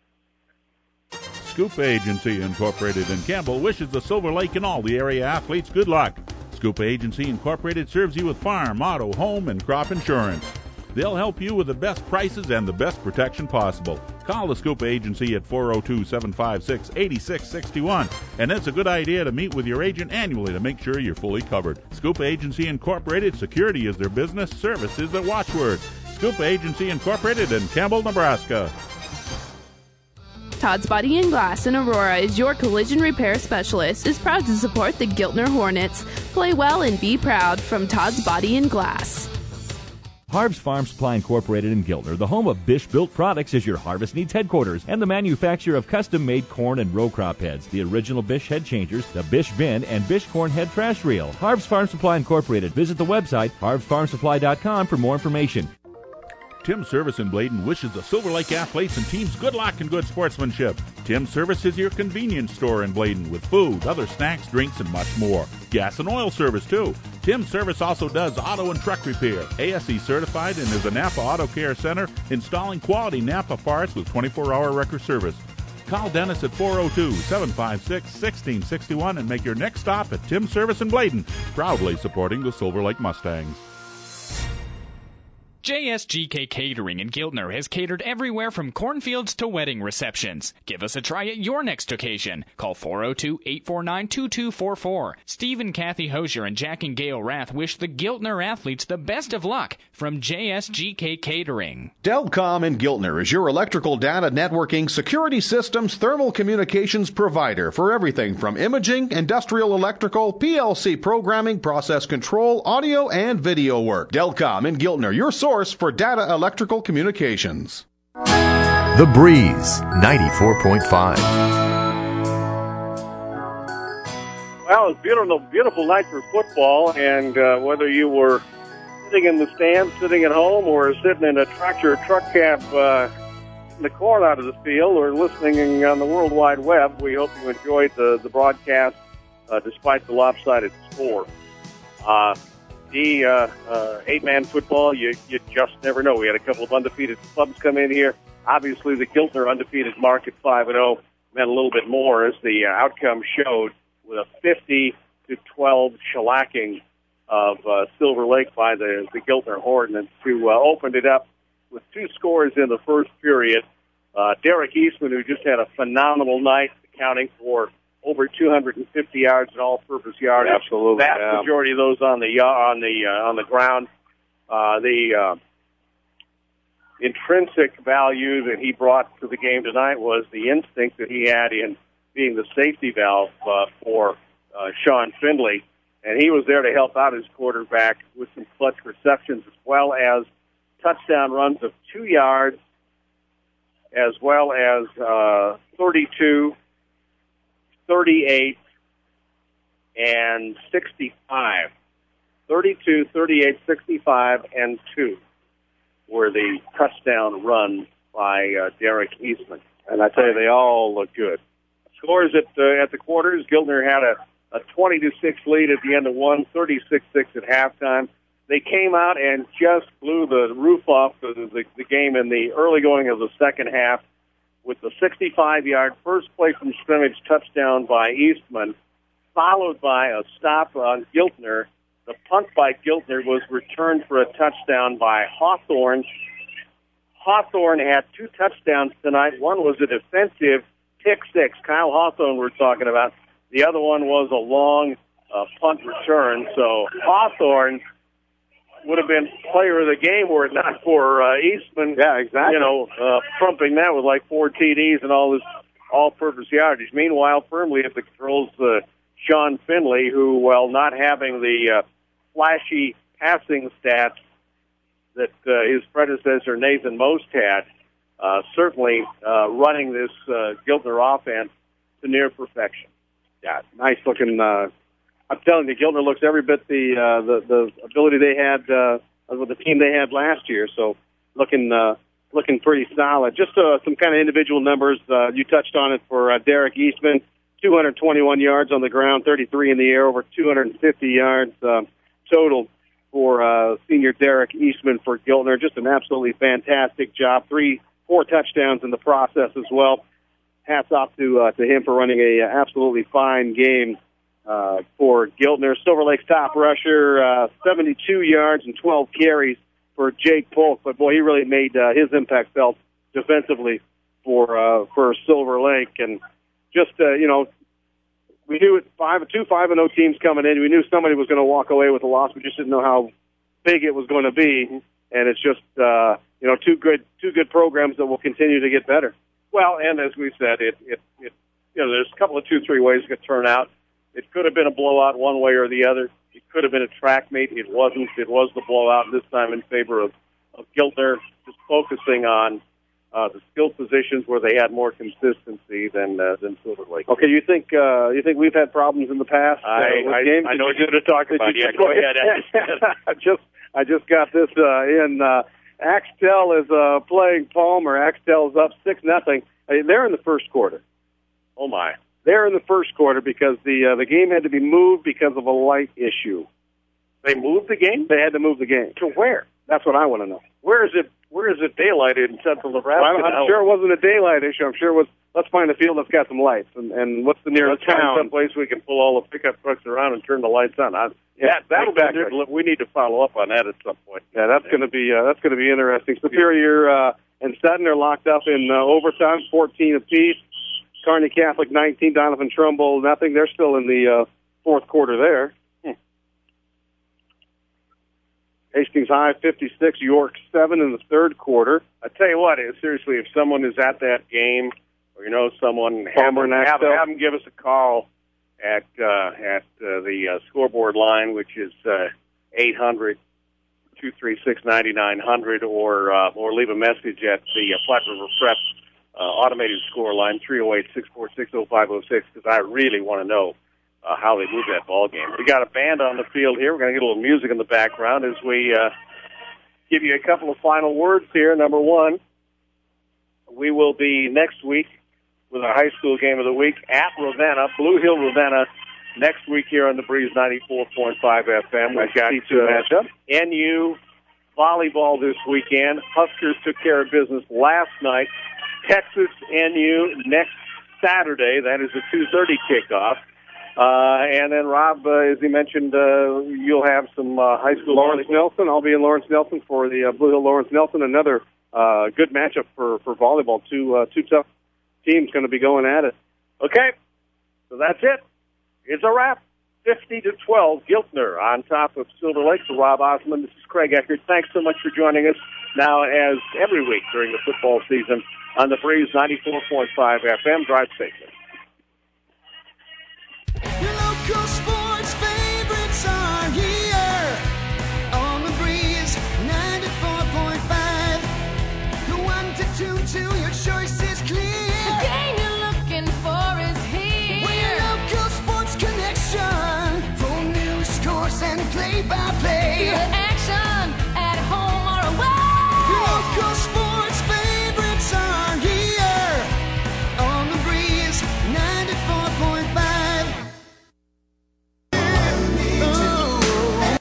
S: Scoop Agency Incorporated in Campbell wishes the Silver Lake and all the area athletes good luck. Scoop Agency Incorporated serves you with farm, auto, home, and crop insurance. They'll help you with the best prices and the best protection possible. Call the Scoop Agency at four oh two, seven five six, eight six six one. And it's a good idea to meet with your agent annually to make sure you're fully covered. Scoop Agency Incorporated, security is their business, service is their watchword. Scoop Agency Incorporated in Campbell, Nebraska.
Q: Todd's Body and Glass in Aurora is your collision repair specialist. Is proud to support the Giltner Hornets. Play well and be proud from Todd's Body and Glass.
R: Harb's Farm Supply Incorporated in Giltner, the home of Bish Built Products, is your harvest needs headquarters and the manufacturer of custom-made corn and row crop heads, the original Bish head changers, the Bish bin, and Bish corn head trash reel. Harb's Farm Supply Incorporated. Visit the website harbs farm supply dot com for more information.
S: Tim Service in Bladen wishes the Silver Lake athletes and teams good luck and good sportsmanship. Tim Service is your convenience store in Bladen with food, other snacks, drinks, and much more. Gas and oil service, too. Tim Service also does auto and truck repair. A S E certified and is a Napa Auto Care Center, installing quality Napa parts with twenty-four hour record service. Call Dennis at four oh two, seven five six, one six six one and make your next stop at Tim Service in Bladen, proudly supporting the Silver Lake Mustangs.
J: J S G K Catering in Giltner has catered everywhere from cornfields to wedding receptions. Give us a try at your next occasion. Call four oh two, eight four nine, two two four four. Steve and Kathy Hosier and Jack and Gail Rath wish the Giltner athletes the best of luck from J S G K Catering.
M: Delcom in Giltner is your electrical data networking, security systems, thermal communications provider for everything from imaging, industrial electrical, P L C programming, process control, audio, and video work. Delcom in Giltner, your source for data electrical communications.
P: The Breeze, ninety-four point five.
C: Well, it's beautiful, beautiful night for football, and uh, whether you were sitting in the stands, sitting at home, or sitting in a tractor or truck cab uh, in the corn out of the field, or listening on the World Wide Web, we hope you enjoyed the, the broadcast uh, despite the lopsided score. Uh, the uh, uh, eight-man football, you, you just never know. We had a couple of undefeated clubs come in here. Obviously, the Giltner undefeated mark at five and oh meant a little bit more, as the uh, outcome showed, with a fifty to twelve shellacking of uh, Silver Lake by the, the Giltner Hornets, who uh, opened it up with two scores in the first period. Uh, Derek Eastman, who just had a phenomenal night, accounting for over two hundred fifty yards and all-purpose yardage.
D: Absolutely,
C: vast
D: yeah.
C: majority of those on the on the uh, on the ground. Uh, the uh, intrinsic value that he brought to the game tonight was the instinct that he had in being the safety valve uh, for uh, Sean Findlay, and he was there to help out his quarterback with some clutch receptions as well as touchdown runs of two yards, as well as uh, thirty-two, thirty-eight, and sixty-five. thirty-two, thirty-eight, sixty-five, and two were the touchdown runs by uh, Derek Eastman. And I tell you, they all look good. Scores at uh, at the quarters, Giltner had a, a twenty to six lead at the end of one, thirty-six six at halftime. They came out and just blew the roof off the, the, the game in the early going of the second half with the sixty-five-yard first play from scrimmage touchdown by Eastman, followed by a stop on Giltner. The punt by Giltner was returned for a touchdown by Hawthorne. Hawthorne had two touchdowns tonight. One was a defensive pick six, Kyle Hawthorne we're talking about. The other one was a long uh, punt return. So Hawthorne would have been player of the game were it not for uh, Eastman.
D: Yeah, exactly.
C: You know, uh, pumping that with like four T Ds and all this all-purpose yardage. Meanwhile, firmly at the controls, uh, Sean Findlay, who, while not having the uh, flashy passing stats that uh, his predecessor Nathan Most had, uh, certainly uh, running this uh, Giltner offense to near perfection.
D: Yeah, nice looking. Uh, I'm telling you, Giltner looks every bit the uh, the, the ability they had uh, with the team they had last year. So looking uh, looking pretty solid. Just uh, some kind of individual numbers. Uh, you touched on it for uh, Derek Eastman. two hundred twenty-one yards on the ground, thirty-three in the air, over two hundred fifty yards uh, total for uh, senior Derek Eastman for Giltner. Just an absolutely fantastic job. Three, four touchdowns in the process as well. Hats off to uh, to him for running a absolutely fine game uh, for Giltner. Silver Lake's top rusher, uh, seventy-two yards and twelve carries for Jake Polk. But boy, he really made uh, his impact felt defensively for uh, for Silver Lake. And just uh, you know, we knew it five two five and oh teams coming in. We knew somebody was going to walk away with a loss. We just didn't know how big it was going to be. And it's just uh, you know two good two good programs that will continue to get better.
C: Well, and as we said, it, it, it, you know, there's a couple of two, three ways it could turn out. It could have been a blowout one way or the other. It could have been a track meet. It wasn't. It was the blowout, this time in favor of, of Giltner, just focusing on uh, the skill positions where they had more consistency than uh, than Silver Lake.
D: Okay, you think uh, you think we've had problems in the past?
C: I
D: uh,
C: I,
D: games?
C: I know what you're going to talk about. Yeah, go ahead.
D: I just I just got this uh, in. Uh, Axtell is uh, playing Palmer. Axtell's up six nothing. They're in the first quarter.
C: Oh my!
D: They're in the first quarter because the uh, the game had to be moved because of a light issue.
C: They moved the game.
D: They had to move the game
C: to where?
D: That's what I want to know.
C: Where is it? Where is it daylighted in Central Nebraska?
D: Well, I'm
C: now?
D: sure it wasn't a daylight issue. I'm sure it was let's find a field that's got some lights. And, and what's the nearest
C: Let's
D: town?
C: find some place we can pull all the pickup trucks around and turn the lights on. I,
D: Yeah,
C: that, that'll
D: exactly.
C: be, we need to follow up on that at some point.
D: Yeah, that's going to be uh, that's going to be interesting. Superior uh, and Sutton are locked up in uh, overtime, fourteen apiece. Kearney Catholic nineteen, Donovan Trumbull nothing. They're still in the uh, fourth quarter there. Hmm. Hastings High fifty-six, York seven in the third quarter.
C: I tell you what, seriously, if someone is at that game, or you know someone, have,
D: Palmer
C: them, have,
D: Naxtel.
C: have them give us a call at uh, at uh, the uh, scoreboard line, which is uh, eight hundred, two three six, nine nine hundred, or uh, or leave a message at the uh, Platte River Prep uh, automated score line, three oh eight, six four six, oh five oh six, because I really want to know uh, how they move that ball game. We got a band on the field here. We're going to get a little music in the background as we uh, give you a couple of final words here. Number one, we will be next week with our high school game of the week at Ravenna, Blue Hill Ravenna, next week here on the Breeze ninety-four point five F M. We've got uh, N U volleyball this weekend. Huskers took care of business last night. Texas N U next Saturday. That is a two thirty kickoff. Uh, and then, Rob, uh, as he mentioned, uh, you'll have some uh, high school.
D: Lawrence Nelson. I'll be in Lawrence Nelson for the uh, Blue Hill Lawrence Nelson. Another uh, good matchup for, for volleyball. Two, uh, two tough teams going to be going at it.
C: Okay, so that's it. It's a wrap. fifty to twelve, Giltner on top of Silver Lake. For Rob Osmond, this is Craig Eckert. Thanks so much for joining us now, as every week during the football season on the Breeze ninety-four point five F M. Drive safely.
A: Your local sports favorites are here on the Breeze ninety-four point five. The one to two to your choice is clear.
H: The game you're looking for is here.
A: We're your local sports connection. Full news, scores, and play-by-play.